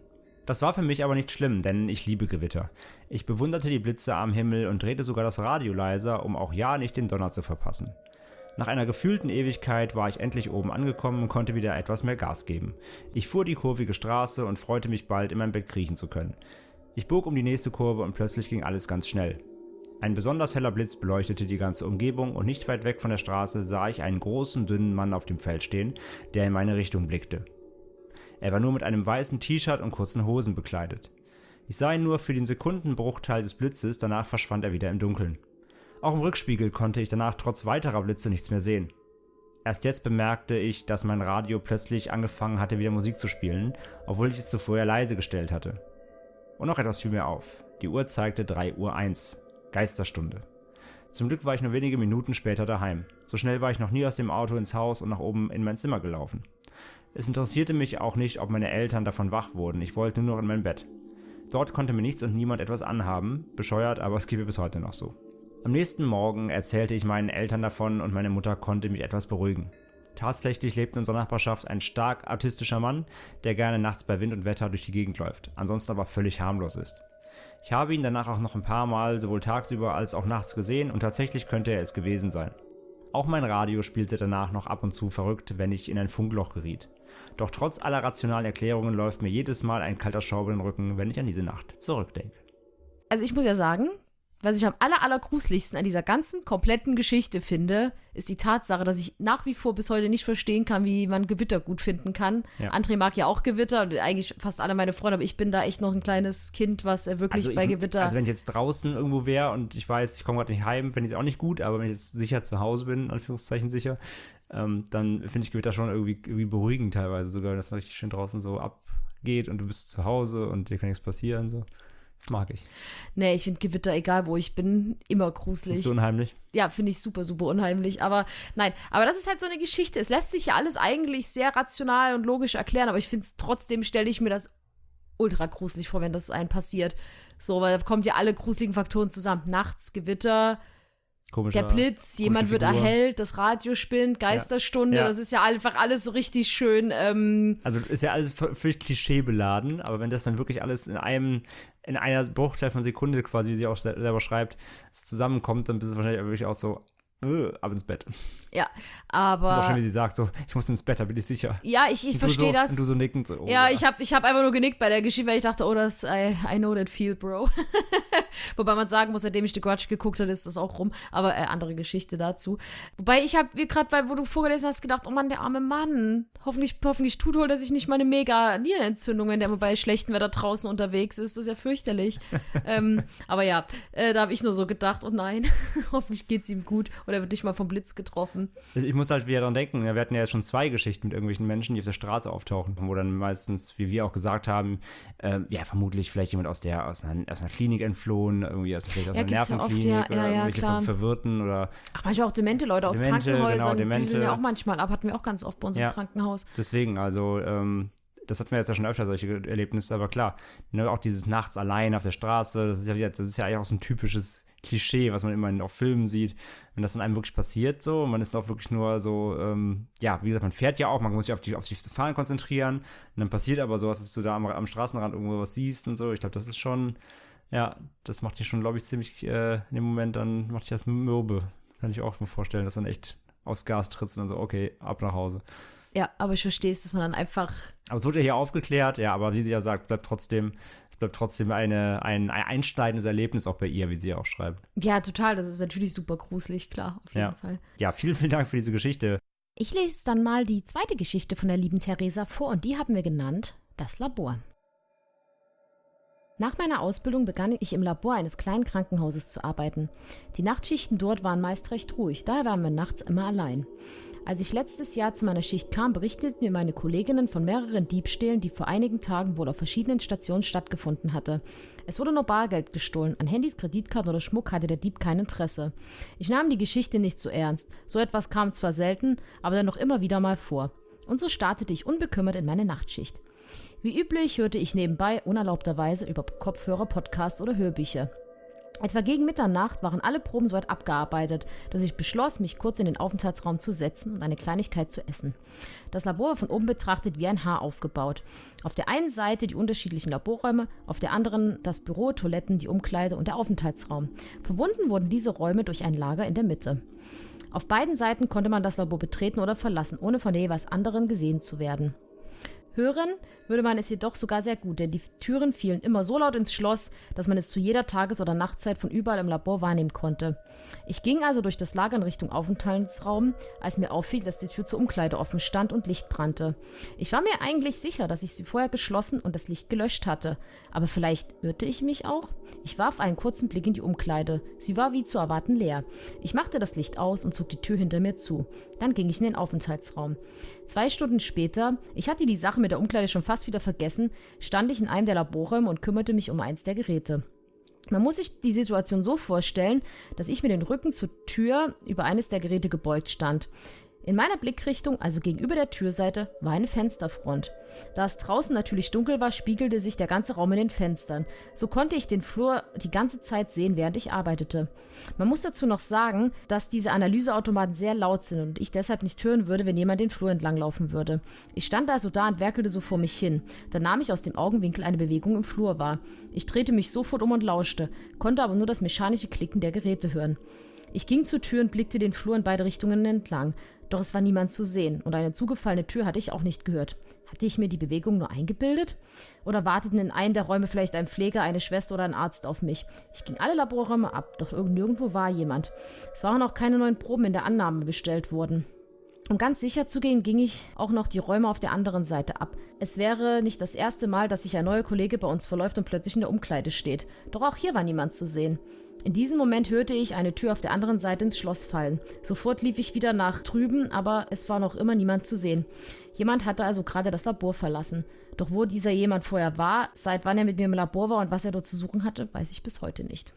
Das war für mich aber nicht schlimm, denn ich liebe Gewitter. Ich bewunderte die Blitze am Himmel und drehte sogar das Radio leiser, um auch ja nicht den Donner zu verpassen. Nach einer gefühlten Ewigkeit war ich endlich oben angekommen und konnte wieder etwas mehr Gas geben. Ich fuhr die kurvige Straße und freute mich bald, in mein Bett kriechen zu können. Ich bog um die nächste Kurve und plötzlich ging alles ganz schnell. Ein besonders heller Blitz beleuchtete die ganze Umgebung und nicht weit weg von der Straße sah ich einen großen, dünnen Mann auf dem Feld stehen, der in meine Richtung blickte. Er war nur mit einem weißen T-Shirt und kurzen Hosen bekleidet. Ich sah ihn nur für den Sekundenbruchteil des Blitzes, danach verschwand er wieder im Dunkeln. Auch im Rückspiegel konnte ich danach trotz weiterer Blitze nichts mehr sehen. Erst jetzt bemerkte ich, dass mein Radio plötzlich angefangen hatte, wieder Musik zu spielen, obwohl ich es zuvor ja leise gestellt hatte. Und noch etwas fiel mir auf. Die Uhr zeigte drei Uhr eins. Geisterstunde. Zum Glück war ich nur wenige Minuten später daheim. So schnell war ich noch nie aus dem Auto ins Haus und nach oben in mein Zimmer gelaufen. Es interessierte mich auch nicht, ob meine Eltern davon wach wurden. Ich wollte nur noch in mein Bett. Dort konnte mir nichts und niemand etwas anhaben. Bescheuert, aber es geht bis heute noch so. Am nächsten Morgen erzählte ich meinen Eltern davon und meine Mutter konnte mich etwas beruhigen. Tatsächlich lebt in unserer Nachbarschaft ein stark autistischer Mann, der gerne nachts bei Wind und Wetter durch die Gegend läuft, ansonsten aber völlig harmlos ist. Ich habe ihn danach auch noch ein paar Mal sowohl tagsüber als auch nachts gesehen und tatsächlich könnte er es gewesen sein. Auch mein Radio spielte danach noch ab und zu verrückt, wenn ich in ein Funkloch geriet. Doch trotz aller rationalen Erklärungen läuft mir jedes Mal ein kalter Schauer über den Rücken, wenn ich an diese Nacht zurückdenke. Also ich muss ja sagen, was ich am aller, aller gruseligsten an dieser ganzen kompletten Geschichte finde, ist die Tatsache, dass ich nach wie vor bis heute nicht verstehen kann, wie man Gewitter gut finden kann. Ja. André mag ja auch Gewitter und eigentlich fast alle meine Freunde, aber ich bin da echt noch ein kleines Kind, was äh, wirklich Also, bei ich, Gewitter... also wenn ich jetzt draußen irgendwo wäre und ich weiß, ich komme gerade nicht heim, finde ich es auch nicht gut, aber wenn ich jetzt sicher zu Hause bin, in Anführungszeichen sicher, ähm, dann finde ich Gewitter schon irgendwie, irgendwie beruhigend teilweise sogar, dass es richtig schön draußen so abgeht und du bist zu Hause und dir kann nichts passieren, so. Das mag ich. Nee, ich finde Gewitter, egal wo ich bin, immer gruselig. Ist so unheimlich. Ja, finde ich super, super unheimlich. Aber nein, aber das ist halt so eine Geschichte. Es lässt sich ja alles eigentlich sehr rational und logisch erklären, aber ich finde es trotzdem, stelle ich mir das ultra gruselig vor, wenn das einem passiert. So, weil da kommt ja alle gruseligen Faktoren zusammen. Nachts, Gewitter, Komischer, der Blitz, jemand wird Figur. erhellt, das Radio spinnt, Geisterstunde, Ja. Ja. das ist ja einfach alles so richtig schön. Ähm, Also ist ja alles völlig klischeebeladen, aber wenn das dann wirklich alles in einem, in einer Bruchteil von Sekunde quasi, wie sie auch selber schreibt, zusammenkommt, dann bist du wahrscheinlich wirklich auch so, äh, ab ins Bett. ja, Das ist aber... auch schön, wie sie sagt, so, ich muss ins Bett, da bin ich sicher. Ja, ich, ich Und du verstehe so, das. Und du so nickend, so, oh, Ja, ich habe ich hab einfach nur genickt bei der Geschichte, weil ich dachte, oh, das, I, I know that feel, bro. Wobei man sagen muss, seitdem ich The Grudge geguckt habe, ist das auch rum. Aber äh, andere Geschichte dazu. Wobei ich habe, wie gerade, wo du vorgelesen hast, gedacht, oh Mann, der arme Mann. Hoffentlich, hoffentlich tut holt er sich nicht mal eine mega Nierenentzündung, wenn der mal bei schlechtem Wetter draußen unterwegs ist. Das ist ja fürchterlich. ähm, aber ja, äh, da habe ich nur so gedacht, oh nein, hoffentlich geht's ihm gut. Oder er wird nicht mal vom Blitz getroffen. Ich muss halt wieder dran denken, wir hatten ja jetzt schon zwei Geschichten mit irgendwelchen Menschen, die auf der Straße auftauchen, wo dann meistens, wie wir auch gesagt haben, äh, ja, vermutlich vielleicht jemand aus der aus einer, aus einer Klinik entflohen, irgendwie aus, vielleicht aus Ja, einer gibt's ja oft, Nervenklinik ja, oder ja, ja, irgendwelche klar. Ver Verwirrten oder Ach, manchmal auch demente Leute aus Demente, Krankenhäusern, genau, die sind Demente. ja auch manchmal ab, hatten wir auch ganz oft bei uns Ja. im Krankenhaus. deswegen, also ähm, das hatten wir jetzt ja schon öfter, solche Erlebnisse, aber klar, ne, auch dieses nachts allein auf der Straße, das ist ja jetzt, das ist ja eigentlich auch so ein typisches Klischee, was man immer in auch Filmen sieht, wenn das dann einem wirklich passiert so, und man ist auch wirklich nur so, ähm, ja, wie gesagt, man fährt ja auch, man muss sich auf die, auf die Fahren konzentrieren, und dann passiert aber sowas, dass du da am, am Straßenrand irgendwo was siehst und so, ich glaube, das ist schon, ja, das macht dich schon, glaube ich, ziemlich, äh, in dem Moment, dann macht dich das mürbe, kann ich auch mir vorstellen, dass dann echt aufs Gas trittst und dann so, okay, ab nach Hause. Ja, aber ich verstehe es, dass man dann einfach... Aber es wurde ja hier aufgeklärt, ja, aber wie sie ja sagt, bleibt trotzdem, es bleibt trotzdem eine, ein, ein einschneidendes Erlebnis auch bei ihr, wie sie ja auch schreibt. Ja, total, das ist natürlich super gruselig, klar, auf jeden Ja. Fall. Ja, vielen, vielen Dank für diese Geschichte. Ich lese dann mal die zweite Geschichte von der lieben Theresa vor und die haben wir genannt, das Labor. Nach meiner Ausbildung begann ich im Labor eines kleinen Krankenhauses zu arbeiten. Die Nachtschichten dort waren meist recht ruhig, daher waren wir nachts immer allein. Als ich letztes Jahr zu meiner Schicht kam, berichteten mir meine Kolleginnen von mehreren Diebstählen, die vor einigen Tagen wohl auf verschiedenen Stationen stattgefunden hatte. Es wurde nur Bargeld gestohlen, an Handys, Kreditkarten oder Schmuck hatte der Dieb kein Interesse. Ich nahm die Geschichte nicht so ernst, so etwas kam zwar selten, aber dann noch immer wieder mal vor. Und so startete ich unbekümmert in meine Nachtschicht. Wie üblich hörte ich nebenbei unerlaubterweise über Kopfhörer, Podcasts oder Hörbücher. Etwa gegen Mitternacht waren alle Proben soweit abgearbeitet, dass ich beschloss, mich kurz in den Aufenthaltsraum zu setzen und eine Kleinigkeit zu essen. Das Labor war von oben betrachtet wie ein Haar aufgebaut. Auf der einen Seite die unterschiedlichen Laborräume, auf der anderen das Büro, Toiletten, die Umkleide und der Aufenthaltsraum. Verbunden wurden diese Räume durch ein Lager in der Mitte. Auf beiden Seiten konnte man das Labor betreten oder verlassen, ohne von der jeweils anderen gesehen zu werden. Hören würde man es jedoch sogar sehr gut, denn die Türen fielen immer so laut ins Schloss, dass man es zu jeder Tages- oder Nachtzeit von überall im Labor wahrnehmen konnte. Ich ging also durch das Lager in Richtung Aufenthaltsraum, als mir auffiel, dass die Tür zur Umkleide offen stand und Licht brannte. Ich war mir eigentlich sicher, dass ich sie vorher geschlossen und das Licht gelöscht hatte. Aber vielleicht irrte ich mich auch? Ich warf einen kurzen Blick in die Umkleide. Sie war wie zu erwarten leer. Ich machte das Licht aus und zog die Tür hinter mir zu. Dann ging ich in den Aufenthaltsraum. Zwei Stunden später, ich hatte die Sache mit der Umkleide schon fast wieder vergessen, stand ich in einem der Laborräume und kümmerte mich um eins der Geräte. Man muss sich die Situation so vorstellen, dass ich mit dem Rücken zur Tür über eines der Geräte gebeugt stand. In meiner Blickrichtung, also gegenüber der Türseite, war eine Fensterfront. Da es draußen natürlich dunkel war, spiegelte sich der ganze Raum in den Fenstern. So konnte ich den Flur die ganze Zeit sehen, während ich arbeitete. Man muss dazu noch sagen, dass diese Analyseautomaten sehr laut sind und ich deshalb nicht hören würde, wenn jemand den Flur entlang laufen würde. Ich stand also da und werkelte so vor mich hin. Dann nahm ich aus dem Augenwinkel eine Bewegung im Flur wahr. Ich drehte mich sofort um und lauschte, konnte aber nur das mechanische Klicken der Geräte hören. Ich ging zur Tür und blickte den Flur in beide Richtungen entlang. Doch es war niemand zu sehen und eine zugefallene Tür hatte ich auch nicht gehört. Hatte ich mir die Bewegung nur eingebildet? Oder warteten in einem der Räume vielleicht ein Pfleger, eine Schwester oder ein Arzt auf mich? Ich ging alle Laborräume ab, doch nirgendwo war jemand. Es waren auch keine neuen Proben in der Annahme bestellt worden. Um ganz sicher zu gehen, ging ich auch noch die Räume auf der anderen Seite ab. Es wäre nicht das erste Mal, dass sich ein neuer Kollege bei uns verläuft und plötzlich in der Umkleide steht. Doch auch hier war niemand zu sehen. In diesem Moment hörte ich eine Tür auf der anderen Seite ins Schloss fallen. Sofort lief ich wieder nach drüben, aber es war noch immer niemand zu sehen. Jemand hatte also gerade das Labor verlassen. Doch wo dieser jemand vorher war, seit wann er mit mir im Labor war und was er dort zu suchen hatte, weiß ich bis heute nicht.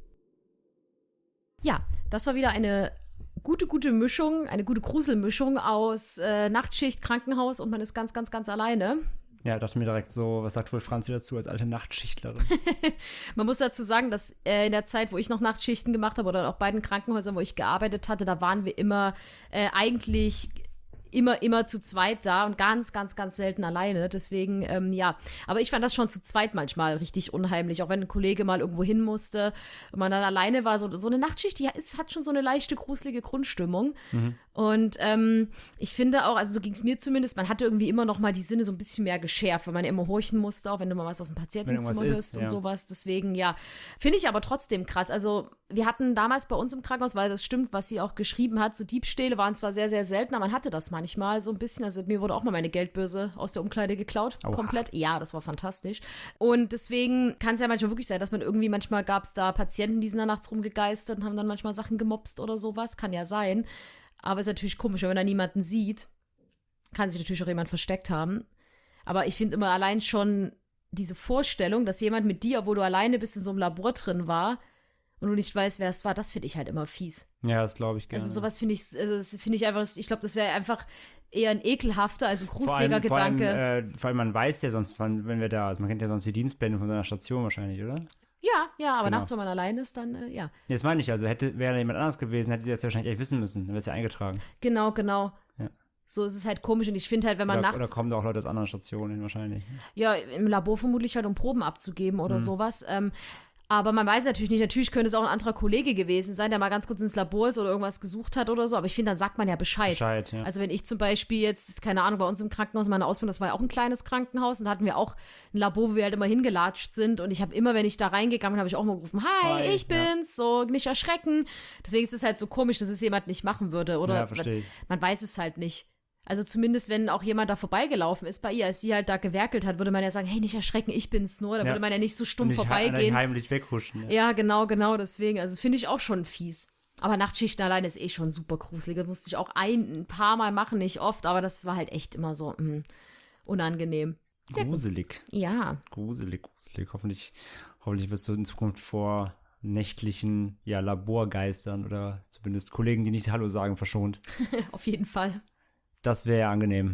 Ja, das war wieder eine gute, gute Mischung, eine gute Gruselmischung aus äh, Nachtschicht, Krankenhaus und man ist ganz, ganz, ganz alleine. Ja, dachte mir direkt so, was sagt wohl Franzi dazu als alte Nachtschichtlerin? Man muss dazu sagen, dass äh, in der Zeit, wo ich noch Nachtschichten gemacht habe oder auch bei den Krankenhäusern, wo ich gearbeitet hatte, da waren wir immer äh, eigentlich immer, immer zu zweit da und ganz, ganz, ganz selten alleine. Deswegen, ähm, ja. Aber ich fand das schon zu zweit manchmal richtig unheimlich, auch wenn ein Kollege mal irgendwo hin musste und man dann alleine war. So, so eine Nachtschicht, die ist, hat schon so eine leichte, gruselige Grundstimmung. Mhm. Und ähm, ich finde auch, also so ging es mir zumindest, man hatte irgendwie immer noch mal die Sinne so ein bisschen mehr geschärft, weil man immer horchen musste, auch wenn du mal was aus dem Patientenzimmer hörst ist, und ja. sowas. Deswegen, ja, finde ich aber trotzdem krass. Also wir hatten damals bei uns im Krankenhaus, weil das stimmt, was sie auch geschrieben hat, so Diebstähle waren zwar sehr, sehr selten, aber man hatte das manchmal so ein bisschen. Also mir wurde auch mal meine Geldbörse aus der Umkleide geklaut, Oha. komplett. Ja, das war fantastisch. Und deswegen kann es ja manchmal wirklich sein, dass man irgendwie, manchmal gab es da Patienten, die sind da nachts rumgegeistert und haben dann manchmal Sachen gemopst oder sowas. Kann ja sein. Aber ist natürlich komisch, wenn man da niemanden sieht, kann sich natürlich auch jemand versteckt haben. Aber ich finde immer allein schon diese Vorstellung, dass jemand mit dir, wo du alleine bist, in so einem Labor drin war und du nicht weißt, wer es war, das finde ich halt immer fies. Ja, das glaube ich gerne. Also sowas finde ich, also das finde ich einfach, ich glaube, das wäre einfach eher ein ekelhafter als ein gruseliger vor allem, Gedanke. Vor allem, äh, vor allem, man weiß ja sonst, wann, wenn wir da, also man kennt ja sonst die Dienstpläne von so einer Station wahrscheinlich, oder? Ja, ja, aber Genau. nachts, wenn man allein ist, dann, äh, ja. Das meine ich, also hätte, wäre da jemand anders gewesen, hätte sie das ja wahrscheinlich echt wissen müssen, dann wäre es ja eingetragen. Genau, genau. Ja. So ist es halt komisch und ich finde halt, wenn man Oder, nachts... oder kommen da auch Leute aus anderen Stationen hin wahrscheinlich. Ja, im Labor vermutlich halt, um Proben abzugeben oder Mhm. sowas. Ähm, aber man weiß natürlich nicht, natürlich könnte es auch ein anderer Kollege gewesen sein, der mal ganz kurz ins Labor ist oder irgendwas gesucht hat oder so. Aber ich finde, dann sagt man ja Bescheid. Bescheid, ja. Also wenn ich zum Beispiel jetzt, keine Ahnung, bei uns im Krankenhaus, meine Ausbildung, das war ja auch ein kleines Krankenhaus und da hatten wir auch ein Labor, wo wir halt immer hingelatscht sind und ich habe immer, wenn ich da reingegangen bin, habe ich auch mal gerufen, hi, Hi, ich bin's, ja. So, nicht erschrecken. Deswegen ist es halt so komisch, dass es jemand nicht machen würde oder Ja, verstehe ich. man, man weiß es halt nicht. Also zumindest, wenn auch jemand da vorbeigelaufen ist bei ihr, als sie halt da gewerkelt hat, würde man ja sagen, hey, nicht erschrecken, ich bin's nur. Da Ja. würde man ja nicht so stumm Und nicht he- vorbeigehen. nicht heimlich weghuschen. Ja. Ja, genau, genau, deswegen. Also finde ich auch schon fies. Aber Nachtschichten allein ist eh schon super gruselig. Das musste ich auch ein, ein paar Mal machen, nicht oft, aber das war halt echt immer so mh, unangenehm. Sehr gut. Gruselig. Ja, Gruselig, gruselig. Hoffentlich, hoffentlich wirst du in Zukunft vor nächtlichen ja, Laborgeistern oder zumindest Kollegen, die nicht Hallo sagen, verschont. auf jeden Fall. Das wäre ja angenehm.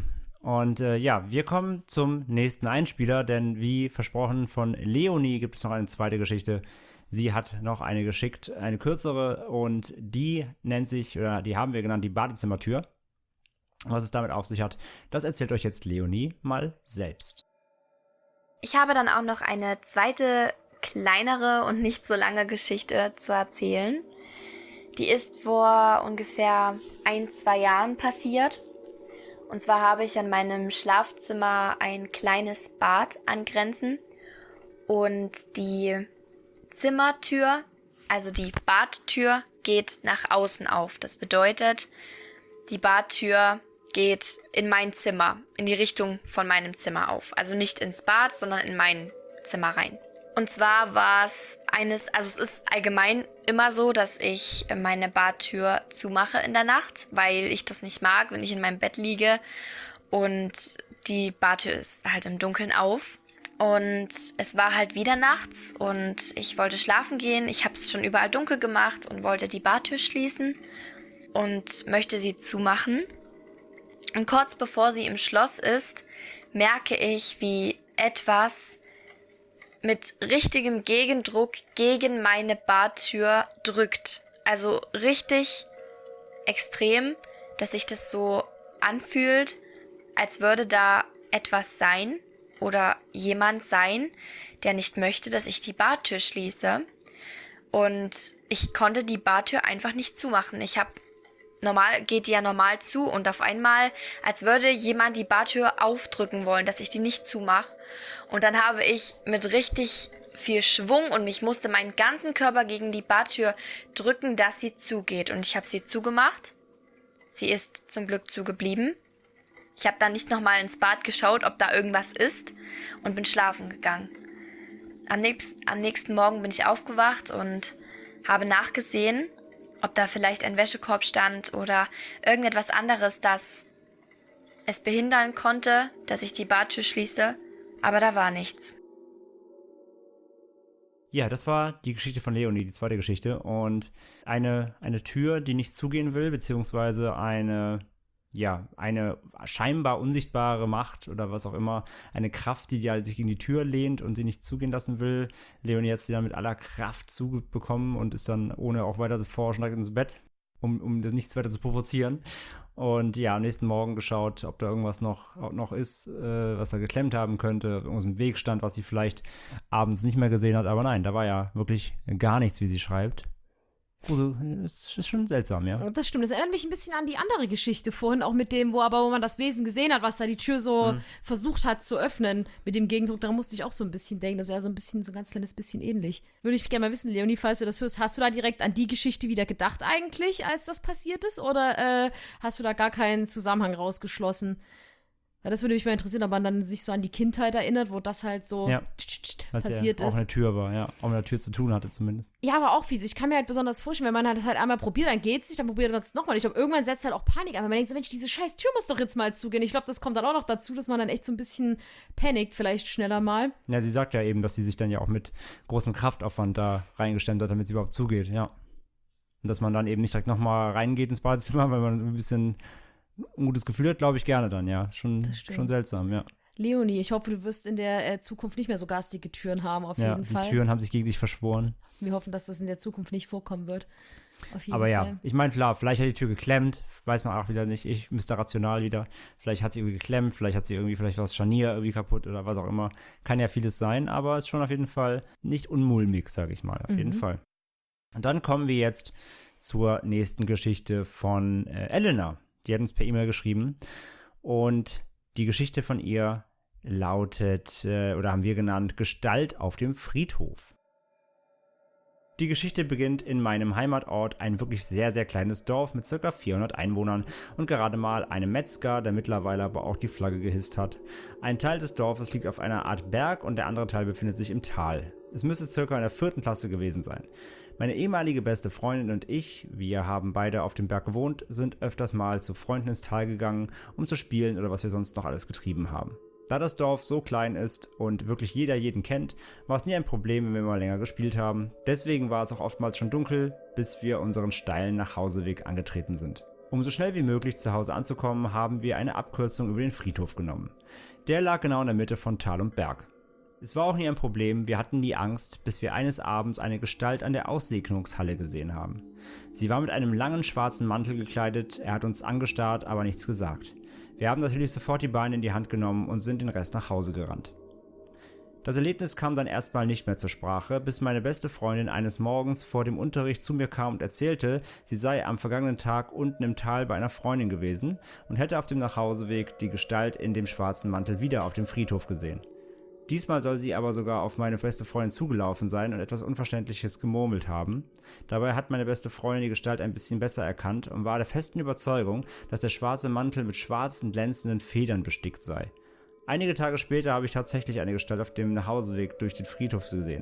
Und äh, ja, wir kommen zum nächsten Einspieler, denn wie versprochen von Leonie gibt es noch eine zweite Geschichte. Sie hat noch eine geschickt, eine kürzere, und die nennt sich, oder die haben wir genannt, die Badezimmertür. Was es damit auf sich hat, das erzählt euch jetzt Leonie mal selbst. Ich habe dann auch noch eine zweite, kleinere und nicht so lange Geschichte zu erzählen. Die ist vor ungefähr ein, zwei Jahren passiert. Und zwar habe ich an meinem Schlafzimmer ein kleines Bad angrenzend und die Zimmertür, also die Badtür, geht nach außen auf. Das bedeutet, die Badtür geht in mein Zimmer, in die Richtung von meinem Zimmer auf. Also nicht ins Bad, sondern in mein Zimmer rein. Und zwar war es eines, also es ist allgemein immer so, dass ich meine Badtür zumache in der Nacht, weil ich das nicht mag, wenn ich in meinem Bett liege und die Badtür ist halt im Dunkeln auf. Und es war halt wieder nachts und ich wollte schlafen gehen. Ich habe es schon überall dunkel gemacht und wollte die Badtür schließen und möchte sie zumachen. Und kurz bevor sie im Schloss ist, merke ich, wie etwas mit richtigem Gegendruck gegen meine Badtür drückt. Also richtig extrem, dass sich das so anfühlt, als würde da etwas sein oder jemand sein, der nicht möchte, dass ich die Badtür schließe. Und ich konnte die Badtür einfach nicht zumachen. Ich habe Normal geht die ja normal zu und auf einmal, als würde jemand die Badtür aufdrücken wollen, dass ich die nicht zumache. Und dann habe ich mit richtig viel Schwung und ich musste meinen ganzen Körper gegen die Badtür drücken, dass sie zugeht. Und ich habe sie zugemacht. Sie ist zum Glück zugeblieben. Ich habe dann nicht nochmal ins Bad geschaut, ob da irgendwas ist, und bin schlafen gegangen. Am nächsten, am nächsten Morgen bin ich aufgewacht und habe nachgesehen, ob da vielleicht ein Wäschekorb stand oder irgendetwas anderes, das es behindern konnte, dass ich die Badtür schließe, aber da war nichts. Ja, das war die Geschichte von Leonie, die zweite Geschichte. Und eine, eine Tür, die nicht zugehen will, beziehungsweise eine, ja, eine scheinbar unsichtbare Macht oder was auch immer, eine Kraft, die ja sich gegen die Tür lehnt und sie nicht zugehen lassen will. Leonie hat sie dann mit aller Kraft zubekommen und ist dann, ohne auch weiter zu forschen, direkt ins Bett, um, um nichts weiter zu provozieren. Und ja, am nächsten Morgen geschaut, ob da irgendwas noch, noch ist, äh, was da geklemmt haben könnte, irgendwas im Weg stand, was sie vielleicht abends nicht mehr gesehen hat. Aber nein, da war ja wirklich gar nichts, wie sie schreibt. Also, es ist schon seltsam, ja. Das stimmt, das erinnert mich ein bisschen an die andere Geschichte vorhin, auch mit dem, wo aber wo man das Wesen gesehen hat, was da die Tür so mhm. versucht hat zu öffnen, mit dem Gegendruck. Da musste ich auch so ein bisschen denken, das ist ja so ein bisschen, so ein ganz kleines bisschen ähnlich. Würde ich gerne mal wissen, Leonie, falls du das hörst, hast du da direkt an die Geschichte wieder gedacht eigentlich, als das passiert ist, oder äh, hast du da gar keinen Zusammenhang rausgeschlossen? Weil das würde mich mal interessieren, ob man dann sich so an die Kindheit erinnert, wo das halt so ja. passiert ja ist. Auch eine Tür war, ja. Auch mit einer Tür zu tun hatte zumindest. Ja, aber auch fies. Ich kann mir halt besonders vorstellen, wenn man das halt einmal probiert, dann geht's nicht, dann probiert man es nochmal. Ich glaube, irgendwann setzt halt auch Panik an, weil man denkt so, Mensch, diese scheiß Tür muss doch jetzt mal zugehen. Ich glaube, das kommt dann auch noch dazu, dass man dann echt so ein bisschen panikt, vielleicht schneller mal. Ja, sie sagt ja eben, dass sie sich dann ja auch mit großem Kraftaufwand da reingestemmt hat, damit sie überhaupt zugeht, ja. Und dass man dann eben nicht direkt nochmal reingeht ins Badezimmer, weil man ein bisschen ein gutes Gefühl hat, glaube ich, gerne dann, ja. Schon, schon seltsam, ja. Leonie, ich hoffe, du wirst in der äh, Zukunft nicht mehr so garstige Türen haben, auf ja, jeden Fall. Die Türen haben sich gegen dich verschworen. Wir hoffen, dass das in der Zukunft nicht vorkommen wird. Auf jeden Aber Fall. ja, ich meine, klar, vielleicht hat die Tür geklemmt, weiß man auch wieder nicht, ich müsste rational wieder. Vielleicht hat sie irgendwie geklemmt, vielleicht hat sie irgendwie, vielleicht war das Scharnier irgendwie kaputt oder was auch immer. Kann ja vieles sein, aber ist schon auf jeden Fall nicht unmulmig, sage ich mal, auf mhm. jeden Fall. Und dann kommen wir jetzt zur nächsten Geschichte von äh, Elena. Die hat uns per E-Mail geschrieben und die Geschichte von ihr lautet, äh, oder haben wir genannt, Gestalt auf dem Friedhof. Die Geschichte beginnt in meinem Heimatort, ein wirklich sehr, sehr kleines Dorf mit ca. vierhundert Einwohnern und gerade mal einem Metzger, der mittlerweile aber auch die Flagge gehisst hat. Ein Teil des Dorfes liegt auf einer Art Berg und der andere Teil befindet sich im Tal. Es müsste ca. in der vierten Klasse gewesen sein. Meine ehemalige beste Freundin und ich, wir haben beide auf dem Berg gewohnt, sind öfters mal zu Freunden ins Tal gegangen, um zu spielen oder was wir sonst noch alles getrieben haben. Da das Dorf so klein ist und wirklich jeder jeden kennt, war es nie ein Problem, wenn wir mal länger gespielt haben. Deswegen war es auch oftmals schon dunkel, bis wir unseren steilen Nachhauseweg angetreten sind. Um so schnell wie möglich zu Hause anzukommen, haben wir eine Abkürzung über den Friedhof genommen. Der lag genau in der Mitte von Tal und Berg. Es war auch nie ein Problem, wir hatten nie Angst, bis wir eines Abends eine Gestalt an der Aussegnungshalle gesehen haben. Sie war mit einem langen schwarzen Mantel gekleidet, er hat uns angestarrt, aber nichts gesagt. Wir haben natürlich sofort die Beine in die Hand genommen und sind den Rest nach Hause gerannt. Das Erlebnis kam dann erstmal nicht mehr zur Sprache, bis meine beste Freundin eines Morgens vor dem Unterricht zu mir kam und erzählte, sie sei am vergangenen Tag unten im Tal bei einer Freundin gewesen und hätte auf dem Nachhauseweg die Gestalt in dem schwarzen Mantel wieder auf dem Friedhof gesehen. Diesmal soll sie aber sogar auf meine beste Freundin zugelaufen sein und etwas Unverständliches gemurmelt haben. Dabei hat meine beste Freundin die Gestalt ein bisschen besser erkannt und war der festen Überzeugung, dass der schwarze Mantel mit schwarzen glänzenden Federn bestickt sei. Einige Tage später habe ich tatsächlich eine Gestalt auf dem Nachhauseweg durch den Friedhof gesehen.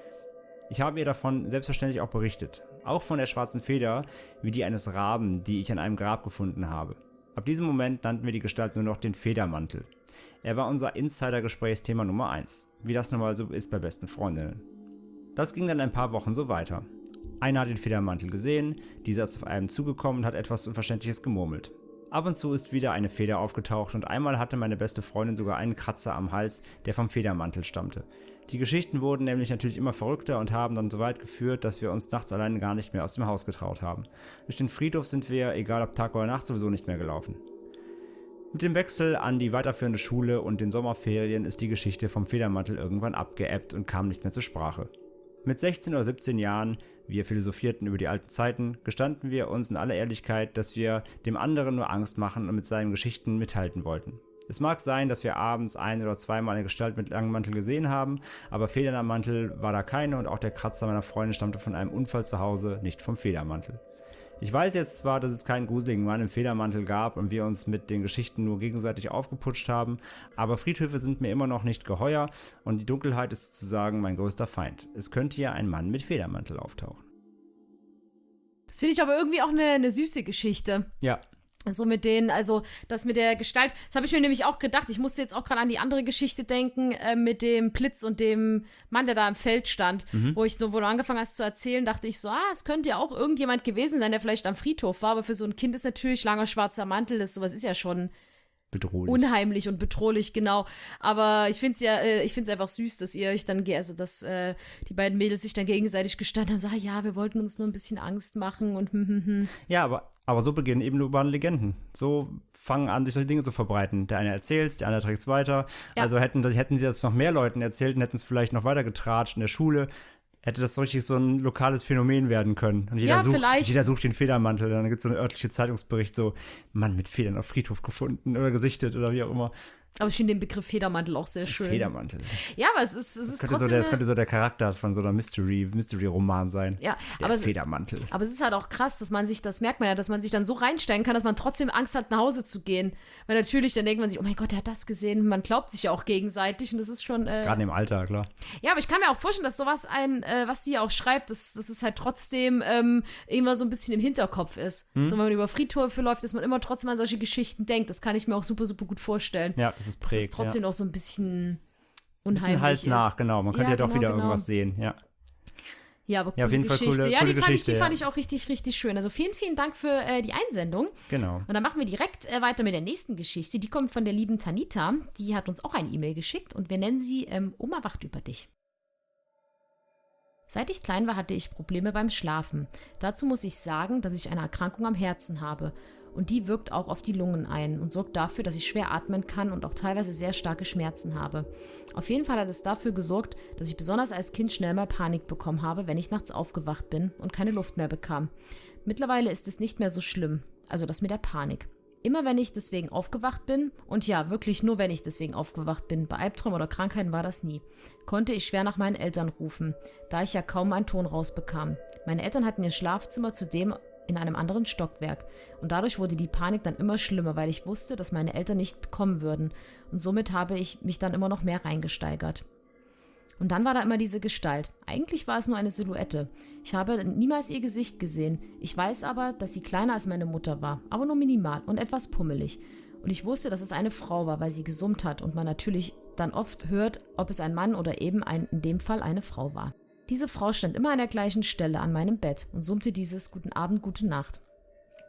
Ich habe ihr davon selbstverständlich auch berichtet. Auch von der schwarzen Feder, wie die eines Raben, die ich an einem Grab gefunden habe. Ab diesem Moment nannten wir die Gestalt nur noch den Federmantel. Er war unser Insider-Gesprächsthema Nummer eins, wie das nun mal so ist bei besten Freundinnen. Das ging dann ein paar Wochen so weiter. Einer hat den Federmantel gesehen, dieser ist auf einem zugekommen und hat etwas Unverständliches gemurmelt. Ab und zu ist wieder eine Feder aufgetaucht und einmal hatte meine beste Freundin sogar einen Kratzer am Hals, der vom Federmantel stammte. Die Geschichten wurden nämlich natürlich immer verrückter und haben dann so weit geführt, dass wir uns nachts allein gar nicht mehr aus dem Haus getraut haben. Durch den Friedhof sind wir, egal ob Tag oder Nacht, sowieso nicht mehr gelaufen. Mit dem Wechsel an die weiterführende Schule und den Sommerferien ist die Geschichte vom Federmantel irgendwann abgeebbt und kam nicht mehr zur Sprache. Mit sechzehn oder siebzehn Jahren, wir philosophierten über die alten Zeiten, gestanden wir uns in aller Ehrlichkeit, dass wir dem anderen nur Angst machen und mit seinen Geschichten mithalten wollten. Es mag sein, dass wir abends ein- oder zweimal eine Gestalt mit langem Mantel gesehen haben, aber Federn am Mantel war da keine und auch der Kratzer meiner Freundin stammte von einem Unfall zu Hause, nicht vom Federmantel. Ich weiß jetzt zwar, dass es keinen gruseligen Mann im Federmantel gab und wir uns mit den Geschichten nur gegenseitig aufgeputscht haben, aber Friedhöfe sind mir immer noch nicht geheuer und die Dunkelheit ist sozusagen mein größter Feind. Es könnte ja ein Mann mit Federmantel auftauchen. Das finde ich aber irgendwie auch eine, eine süße Geschichte. Ja. So mit denen, also das mit der Gestalt, das habe ich mir nämlich auch gedacht. Ich musste jetzt auch gerade an die andere Geschichte denken, äh, mit dem Blitz und dem Mann, der da im Feld stand, mhm. wo ich wo du angefangen hast zu erzählen, dachte ich so, ah, es könnte ja auch irgendjemand gewesen sein, der vielleicht am Friedhof war, aber für so ein Kind ist natürlich langer schwarzer Mantel, das sowas ist ja schon bedrohlich. Unheimlich und bedrohlich, genau. Aber ich finde es ja, äh, ich finde es einfach süß, dass ihr euch dann, also dass äh, die beiden Mädels sich dann gegenseitig gestanden haben, so, ah, ja, wir wollten uns nur ein bisschen Angst machen und hm, hm, hm. Ja, aber, aber so beginnen eben urbane Legenden. So fangen an, sich solche Dinge zu verbreiten. Der eine erzählt, der andere trägt es weiter. Ja. Also hätten, hätten sie das noch mehr Leuten erzählt und hätten es vielleicht noch weiter getratscht in der Schule, hätte das so richtig so ein lokales Phänomen werden können. Und jeder, ja, sucht, vielleicht. jeder sucht den Federmantel. Dann gibt es so einen örtlichen Zeitungsbericht, so Mann mit Federn auf Friedhof gefunden oder gesichtet oder wie auch immer. Aber ich finde den Begriff Federmantel auch sehr schön. Federmantel. Ja, aber es ist, es ist das trotzdem so der, Das könnte so der Charakter von so einer Mystery, Mystery-Roman sein. Ja, der aber Federmantel. Es, aber es ist halt auch krass, dass man sich, das merkt man ja, dass man sich dann so reinstellen kann, dass man trotzdem Angst hat, nach Hause zu gehen. Weil natürlich, dann denkt man sich, oh mein Gott, der hat das gesehen. Man glaubt sich ja auch gegenseitig und das ist schon... Äh, Gerade im Alter, klar. Ja, aber ich kann mir auch vorstellen, dass sowas ein, äh, was sie ja auch schreibt, dass, dass es halt trotzdem ähm, irgendwann so ein bisschen im Hinterkopf ist. Hm? So, wenn man über Friedhöfe läuft, dass man immer trotzdem an solche Geschichten denkt. Das kann ich mir auch super, super gut vorstellen. Ja, das ist prägt, dass es trotzdem ja. noch so ein bisschen unheimlich ein bisschen Hals ist. nach, genau. Man könnte ja, ja doch genau, wieder genau. irgendwas sehen, ja. Ja, aber coole ja, auf jeden Geschichte. Fall coole, ja, coole die, fand, Geschichte, ich, die ja. fand ich auch richtig, richtig schön. Also vielen, vielen Dank für äh, die Einsendung. Genau. Und dann machen wir direkt äh, weiter mit der nächsten Geschichte. Die kommt von der lieben Tanita. Die hat uns auch eine E-Mail geschickt und wir nennen sie ähm, Oma wacht über dich. Seit ich klein war, hatte ich Probleme beim Schlafen. Dazu muss ich sagen, dass ich eine Erkrankung am Herzen habe. Und die wirkt auch auf die Lungen ein und sorgt dafür, dass ich schwer atmen kann und auch teilweise sehr starke Schmerzen habe. Auf jeden Fall hat es dafür gesorgt, dass ich besonders als Kind schnell mal Panik bekommen habe, wenn ich nachts aufgewacht bin und keine Luft mehr bekam. Mittlerweile ist es nicht mehr so schlimm, also das mit der Panik. Immer wenn ich deswegen aufgewacht bin, und ja, wirklich nur wenn ich deswegen aufgewacht bin, bei Albträumen oder Krankheiten war das nie, konnte ich schwer nach meinen Eltern rufen, da ich ja kaum einen Ton rausbekam. Meine Eltern hatten ihr Schlafzimmer zudem in einem anderen Stockwerk und dadurch wurde die Panik dann immer schlimmer, weil ich wusste, dass meine Eltern nicht kommen würden und somit habe ich mich dann immer noch mehr reingesteigert. Und dann war da immer diese Gestalt. Eigentlich war es nur eine Silhouette. Ich habe niemals ihr Gesicht gesehen. Ich weiß aber, dass sie kleiner als meine Mutter war, aber nur minimal und etwas pummelig. Und ich wusste, dass es eine Frau war, weil sie gesummt hat und man natürlich dann oft hört, ob es ein Mann oder eben ein, in dem Fall eine Frau war. Diese Frau stand immer an der gleichen Stelle an meinem Bett und summte dieses Guten Abend, Gute Nacht.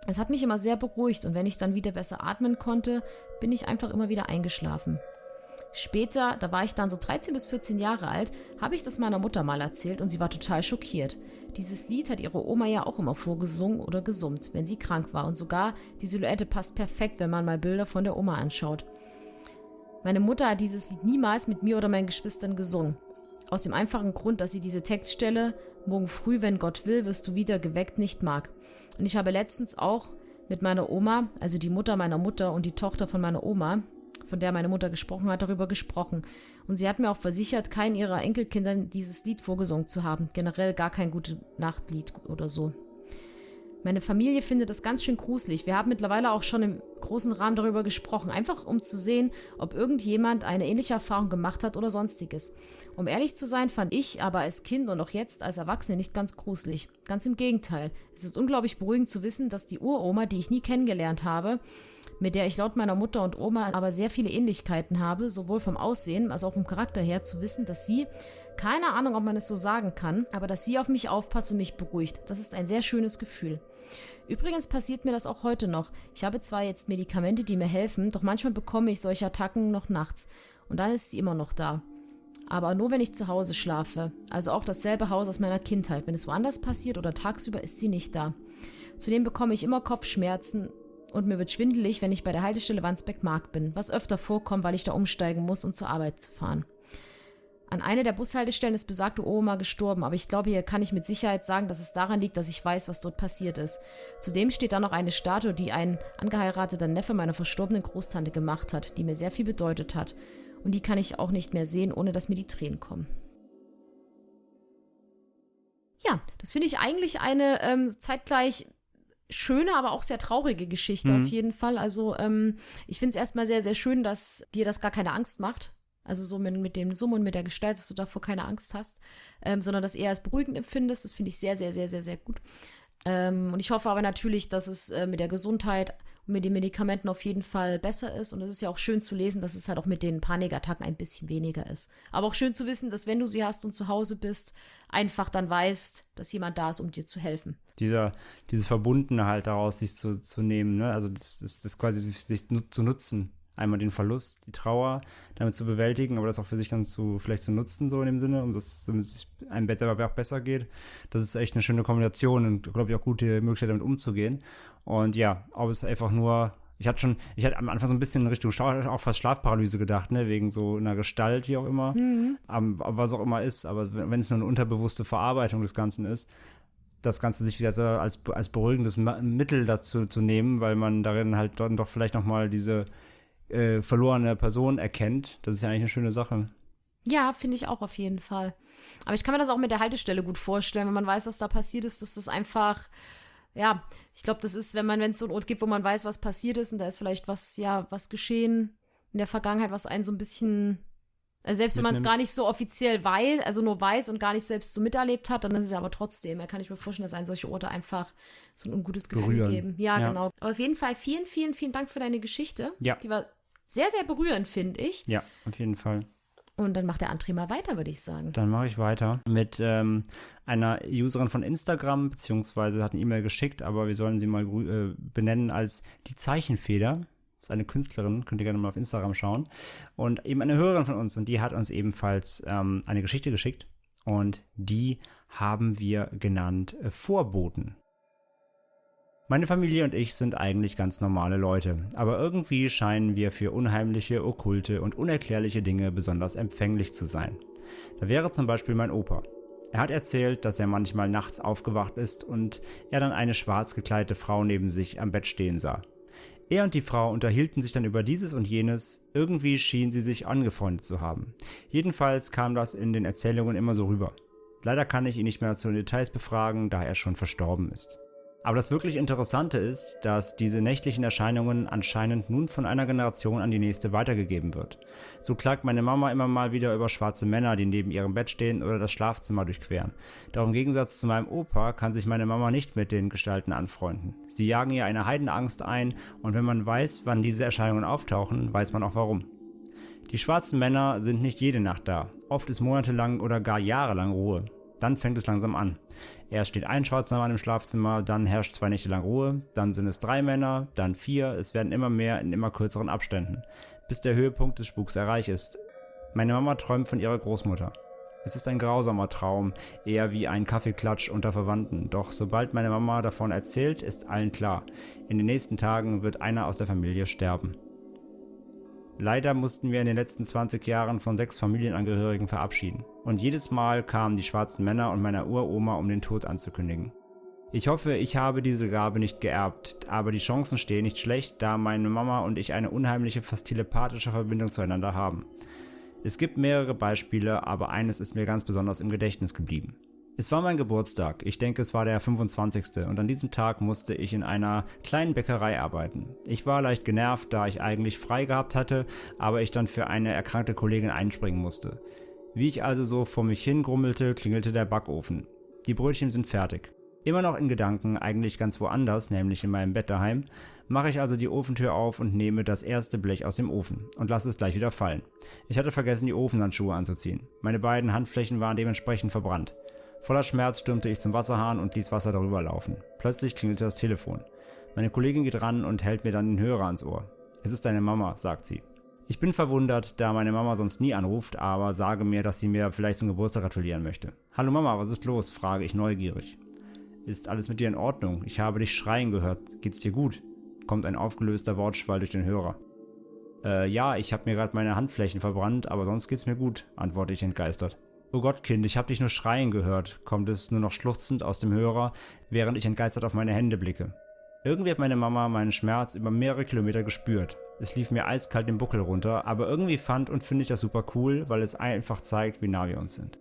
Es hat mich immer sehr beruhigt und wenn ich dann wieder besser atmen konnte, bin ich einfach immer wieder eingeschlafen. Später, da war ich dann so dreizehn bis vierzehn Jahre alt, habe ich das meiner Mutter mal erzählt und sie war total schockiert. Dieses Lied hat ihre Oma ja auch immer vorgesungen oder gesummt, wenn sie krank war und sogar die Silhouette passt perfekt, wenn man mal Bilder von der Oma anschaut. Meine Mutter hat dieses Lied niemals mit mir oder meinen Geschwistern gesungen. Aus dem einfachen Grund, dass sie diese Textstelle „Morgen früh, wenn Gott will, wirst du wieder geweckt" nicht mag. Und ich habe letztens auch mit meiner Oma, also die Mutter meiner Mutter und die Tochter von meiner Oma, von der meine Mutter gesprochen hat, darüber gesprochen. Und sie hat mir auch versichert, keinen ihrer Enkelkindern dieses Lied vorgesungen zu haben. Generell gar kein Gute-Nacht-Lied oder so. Meine Familie findet das ganz schön gruselig. Wir haben mittlerweile auch schon im großen Rahmen darüber gesprochen, einfach um zu sehen, ob irgendjemand eine ähnliche Erfahrung gemacht hat oder sonstiges. Um ehrlich zu sein, fand ich aber als Kind und auch jetzt als Erwachsene nicht ganz gruselig. Ganz im Gegenteil. Es ist unglaublich beruhigend zu wissen, dass die Uroma, die ich nie kennengelernt habe, mit der ich laut meiner Mutter und Oma aber sehr viele Ähnlichkeiten habe, sowohl vom Aussehen als auch vom Charakter her, zu wissen, dass sie, keine Ahnung, ob man es so sagen kann, aber dass sie auf mich aufpasst und mich beruhigt. Das ist ein sehr schönes Gefühl. Übrigens passiert mir das auch heute noch. Ich habe zwar jetzt Medikamente, die mir helfen, doch manchmal bekomme ich solche Attacken noch nachts. Und dann ist sie immer noch da. Aber nur, wenn ich zu Hause schlafe. Also auch dasselbe Haus aus meiner Kindheit. Wenn es woanders passiert oder tagsüber, ist sie nicht da. Zudem bekomme ich immer Kopfschmerzen und mir wird schwindelig, wenn ich bei der Haltestelle Wandsbek-Markt bin, was öfter vorkommt, weil ich da umsteigen muss, um zur Arbeit zu fahren. An einer der Bushaltestellen ist besagte Oma gestorben, aber ich glaube, hier kann ich mit Sicherheit sagen, dass es daran liegt, dass ich weiß, was dort passiert ist. Zudem steht da noch eine Statue, die ein angeheirateter Neffe meiner verstorbenen Großtante gemacht hat, die mir sehr viel bedeutet hat. Und die kann ich auch nicht mehr sehen, ohne dass mir die Tränen kommen. Ja, das finde ich eigentlich eine ähm, zeitgleich schöne, aber auch sehr traurige Geschichte mhm. auf jeden Fall. Also ähm, ich finde es erstmal sehr, sehr schön, dass dir das gar keine Angst macht. Also so mit, mit dem Summen und mit der Gestalt, dass du davor keine Angst hast, ähm, sondern das eher als beruhigend empfindest. Das finde ich sehr, sehr, sehr, sehr, sehr gut. Ähm, und ich hoffe aber natürlich, dass es äh, mit der Gesundheit und mit den Medikamenten auf jeden Fall besser ist. Und es ist ja auch schön zu lesen, dass es halt auch mit den Panikattacken ein bisschen weniger ist. Aber auch schön zu wissen, dass wenn du sie hast und zu Hause bist, einfach dann weißt, dass jemand da ist, um dir zu helfen. Dieser, dieses Verbundene halt daraus, sich zu, zu nehmen, ne? Also das, das, das quasi sich zu nutzen. Einmal den Verlust, die Trauer, damit zu bewältigen, aber das auch für sich dann zu vielleicht zu nutzen, so in dem Sinne, um das, damit es einem besser, aber auch besser geht. Das ist echt eine schöne Kombination und, glaube ich, auch gute Möglichkeit, damit umzugehen. Und ja, ob es einfach nur, ich hatte schon, ich hatte am Anfang so ein bisschen in Richtung Schla- auch fast Schlafparalyse gedacht, ne, wegen so einer Gestalt, wie auch immer, mhm. um, was auch immer ist, aber wenn es nur eine unterbewusste Verarbeitung des Ganzen ist, das Ganze sich wieder als, als beruhigendes Mittel dazu zu nehmen, weil man darin halt dann doch vielleicht nochmal diese Äh, verlorene Person erkennt. Das ist ja eigentlich eine schöne Sache. Ja, finde ich auch auf jeden Fall. Aber ich kann mir das auch mit der Haltestelle gut vorstellen, wenn man weiß, was da passiert ist, dass das einfach, ja, ich glaube, das ist, wenn man, wenn es so einen Ort gibt, wo man weiß, was passiert ist und da ist vielleicht was, ja, was geschehen in der Vergangenheit, was einen so ein bisschen, also selbst wenn man es gar nicht so offiziell weiß, also nur weiß und gar nicht selbst so miterlebt hat, dann ist es aber trotzdem, da kann ich mir vorstellen, dass einen solche Orte einfach so ein ungutes Gefühl berühren. geben. Ja, ja, genau. Aber auf jeden Fall vielen, vielen, vielen Dank für deine Geschichte. Ja. Die war sehr, sehr berührend, finde ich. Ja, auf jeden Fall. Und dann macht der André mal weiter, würde ich sagen. Dann mache ich weiter mit ähm, einer Userin von Instagram, beziehungsweise hat eine E-Mail geschickt, aber wir sollen sie mal äh, benennen als die Zeichenfeder. Das ist eine Künstlerin, könnt ihr gerne mal auf Instagram schauen. Und eben eine Hörerin von uns und die hat uns ebenfalls ähm, eine Geschichte geschickt und die haben wir genannt äh, Vorboten. Meine Familie und ich sind eigentlich ganz normale Leute, aber irgendwie scheinen wir für unheimliche, okkulte und unerklärliche Dinge besonders empfänglich zu sein. Da wäre zum Beispiel mein Opa. Er hat erzählt, dass er manchmal nachts aufgewacht ist und er dann eine schwarz gekleidete Frau neben sich am Bett stehen sah. Er und die Frau unterhielten sich dann über dieses und jenes, irgendwie schien sie sich angefreundet zu haben. Jedenfalls kam das in den Erzählungen immer so rüber. Leider kann ich ihn nicht mehr zu den Details befragen, da er schon verstorben ist. Aber das wirklich Interessante ist, dass diese nächtlichen Erscheinungen anscheinend nun von einer Generation an die nächste weitergegeben wird. So klagt meine Mama immer mal wieder über schwarze Männer, die neben ihrem Bett stehen oder das Schlafzimmer durchqueren. Doch im Gegensatz zu meinem Opa kann sich meine Mama nicht mit den Gestalten anfreunden. Sie jagen ihr eine Heidenangst ein und wenn man weiß, wann diese Erscheinungen auftauchen, weiß man auch warum. Die schwarzen Männer sind nicht jede Nacht da. Oft ist monatelang oder gar jahrelang Ruhe. Dann fängt es langsam an. Erst steht ein schwarzer Mann im Schlafzimmer, dann herrscht zwei Nächte lang Ruhe, dann sind es drei Männer, dann vier, es werden immer mehr in immer kürzeren Abständen, bis der Höhepunkt des Spuks erreicht ist. Meine Mama träumt von ihrer Großmutter. Es ist ein grausamer Traum, eher wie ein Kaffeeklatsch unter Verwandten, doch sobald meine Mama davon erzählt, ist allen klar, in den nächsten Tagen wird einer aus der Familie sterben. Leider mussten wir in den letzten zwanzig Jahren von sechs Familienangehörigen verabschieden. Und jedes Mal kamen die schwarzen Männer und meine Uroma, um den Tod anzukündigen. Ich hoffe, ich habe diese Gabe nicht geerbt, aber die Chancen stehen nicht schlecht, da meine Mama und ich eine unheimliche, fast telepathische Verbindung zueinander haben. Es gibt mehrere Beispiele, aber eines ist mir ganz besonders im Gedächtnis geblieben. Es war mein Geburtstag, ich denke es war der fünfundzwanzigste und an diesem Tag musste ich in einer kleinen Bäckerei arbeiten. Ich war leicht genervt, da ich eigentlich frei gehabt hatte, aber ich dann für eine erkrankte Kollegin einspringen musste. Wie ich also so vor mich hingrummelte, klingelte der Backofen. Die Brötchen sind fertig. Immer noch in Gedanken, eigentlich ganz woanders, nämlich in meinem Bett daheim, mache ich also die Ofentür auf und nehme das erste Blech aus dem Ofen und lasse es gleich wieder fallen. Ich hatte vergessen, die Ofenhandschuhe anzuziehen. Meine beiden Handflächen waren dementsprechend verbrannt. Voller Schmerz stürmte ich zum Wasserhahn und ließ Wasser darüber laufen. Plötzlich klingelte das Telefon. Meine Kollegin geht ran und hält mir dann den Hörer ans Ohr. Es ist deine Mama, sagt sie. Ich bin verwundert, da meine Mama sonst nie anruft, aber sage mir, dass sie mir vielleicht zum Geburtstag gratulieren möchte. Hallo Mama, was ist los? Frage ich neugierig. Ist alles mit dir in Ordnung? Ich habe dich schreien gehört. Geht's dir gut? Kommt ein aufgelöster Wortschwall durch den Hörer. Äh, ja, ich habe mir gerade meine Handflächen verbrannt, aber sonst geht's mir gut, antworte ich entgeistert. Oh Gott, Kind, ich habe dich nur schreien gehört, kommt es nur noch schluchzend aus dem Hörer, während ich entgeistert auf meine Hände blicke. Irgendwie hat meine Mama meinen Schmerz über mehrere Kilometer gespürt. Es lief mir eiskalt den Buckel runter, aber irgendwie fand und finde ich das super cool, weil es einfach zeigt, wie nah wir uns sind.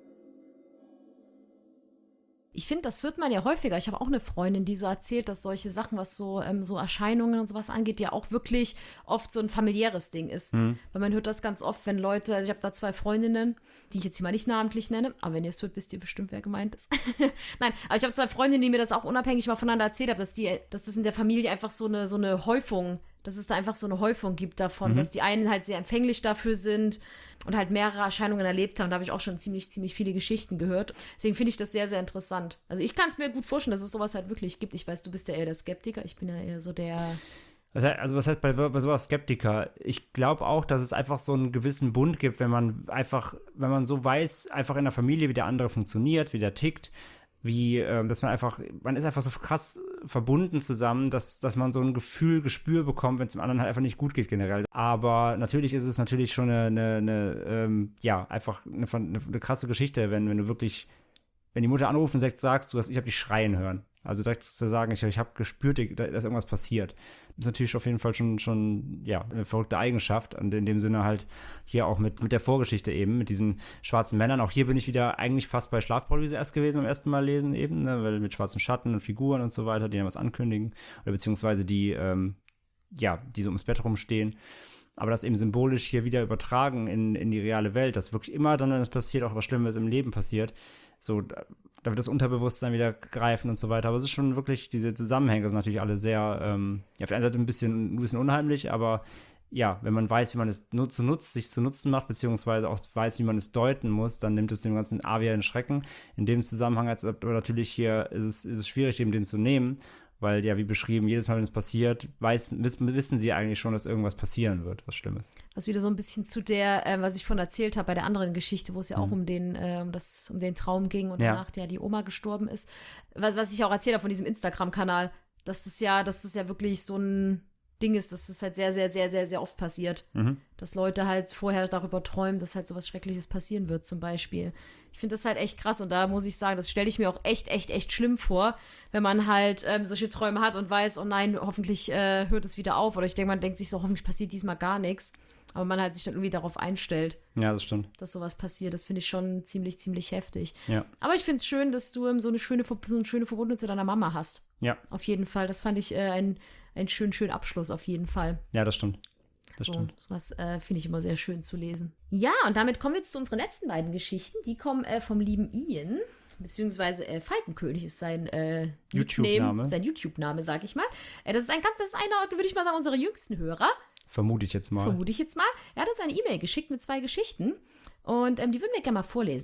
Ich finde, das hört man ja häufiger. Ich habe auch eine Freundin, die so erzählt, dass solche Sachen, was so, ähm, so Erscheinungen und sowas angeht, ja auch wirklich oft so ein familiäres Ding ist. Mhm. Weil man hört das ganz oft, wenn Leute, also ich habe da zwei Freundinnen, die ich jetzt hier mal nicht namentlich nenne, aber wenn ihr es hört, wisst ihr bestimmt, wer gemeint ist. Nein, aber ich habe zwei Freundinnen, die mir das auch unabhängig mal voneinander erzählt haben, dass, die, dass das in der Familie einfach so eine, so eine Häufung, dass es da einfach so eine Häufung gibt davon, mhm. dass die einen halt sehr empfänglich dafür sind und halt mehrere Erscheinungen erlebt haben. Da habe ich auch schon ziemlich, ziemlich viele Geschichten gehört. Deswegen finde ich das sehr, sehr interessant. Also ich kann es mir gut vorstellen, dass es sowas halt wirklich gibt. Ich weiß, du bist ja eher der Skeptiker. Ich bin ja eher so der... Also was heißt bei, bei sowas Skeptiker? Ich glaube auch, dass es einfach so einen gewissen Bund gibt, wenn man einfach, wenn man so weiß, einfach in der Familie, wie der andere funktioniert, wie der tickt, wie, äh, dass man einfach, man ist einfach so krass verbunden zusammen, dass, dass man so ein Gefühl, Gespür bekommt, wenn es dem anderen halt einfach nicht gut geht generell. Aber natürlich ist es natürlich schon eine, eine, eine ähm, ja, einfach eine, eine, eine krasse Geschichte, wenn, wenn du wirklich, wenn die Mutter anruft und sagt, sagst du, ich habe dich schreien hören. Also direkt zu sagen, ich, ich habe gespürt, dass irgendwas passiert. Das ist natürlich auf jeden Fall schon, schon ja, eine verrückte Eigenschaft. Und in dem Sinne halt hier auch mit, mit der Vorgeschichte eben, mit diesen schwarzen Männern. Auch hier bin ich wieder eigentlich fast bei Schlafparalyse erst gewesen beim ersten Mal lesen eben, ne, weil mit schwarzen Schatten und Figuren und so weiter, die dann was ankündigen. Oder beziehungsweise die, ähm, ja, die so ums Bett rumstehen. Aber das eben symbolisch hier wieder übertragen in, in die reale Welt, dass wirklich immer dann, wenn es passiert, auch was Schlimmes im Leben passiert. So, da wird das Unterbewusstsein wieder greifen und so weiter. Aber es ist schon wirklich, diese Zusammenhänge sind natürlich alle sehr, ähm, ja, auf der einen Seite ein bisschen, ein bisschen unheimlich, aber ja, wenn man weiß, wie man es nutzt, nutzt, sich zu Nutzen macht, beziehungsweise auch weiß, wie man es deuten muss, dann nimmt es dem ganzen A wieder in Schrecken. In dem Zusammenhang als aber natürlich hier ist es, ist es schwierig, eben den zu nehmen, weil ja, wie beschrieben, jedes Mal, wenn es passiert, weiß, wissen, wissen sie eigentlich schon, dass irgendwas passieren wird, was Schlimmes. Was wieder so ein bisschen zu der, äh, was ich von erzählt habe, bei der anderen Geschichte, wo es ja mhm. auch um den, äh, um das, um den Traum ging und ja. danach ja die Oma gestorben ist. Was, was ich auch erzählt habe von diesem Instagram-Kanal, dass das ja, dass das ja wirklich so ein Ding ist, dass das halt sehr, sehr, sehr, sehr, sehr oft passiert. Mhm. Dass Leute halt vorher darüber träumen, dass halt sowas Schreckliches passieren wird, zum Beispiel. Ich finde das halt echt krass und da muss ich sagen, das stelle ich mir auch echt, echt, echt schlimm vor, wenn man halt ähm, solche Träume hat und weiß, oh nein, hoffentlich äh, hört es wieder auf. Oder ich denke, man denkt sich so, hoffentlich passiert diesmal gar nichts. Aber man halt sich dann irgendwie darauf einstellt. Ja, das stimmt. Dass sowas passiert. Das finde ich schon ziemlich, ziemlich heftig. Ja. Aber ich finde es schön, dass du ähm, so eine schöne, so eine schöne Verbindung zu deiner Mama hast. Ja. Auf jeden Fall. Das fand ich äh, ein, ein schönen, schönen Abschluss auf jeden Fall. Ja, das stimmt. Das so, stimmt. sowas äh, finde ich immer sehr schön zu lesen. Ja, und damit kommen wir jetzt zu unseren letzten beiden Geschichten. Die kommen äh, vom lieben Ian, beziehungsweise äh, Falkenkönig ist sein äh, YouTube-Name. Sein YouTube-Name, sag ich mal. Äh, das ist ein ganz, das ist einer, würde ich mal sagen, unserer jüngsten Hörer. Vermute ich jetzt mal. Vermute ich jetzt mal. Er hat uns eine E-Mail geschickt mit zwei Geschichten und ähm, die würden wir gerne mal vorlesen.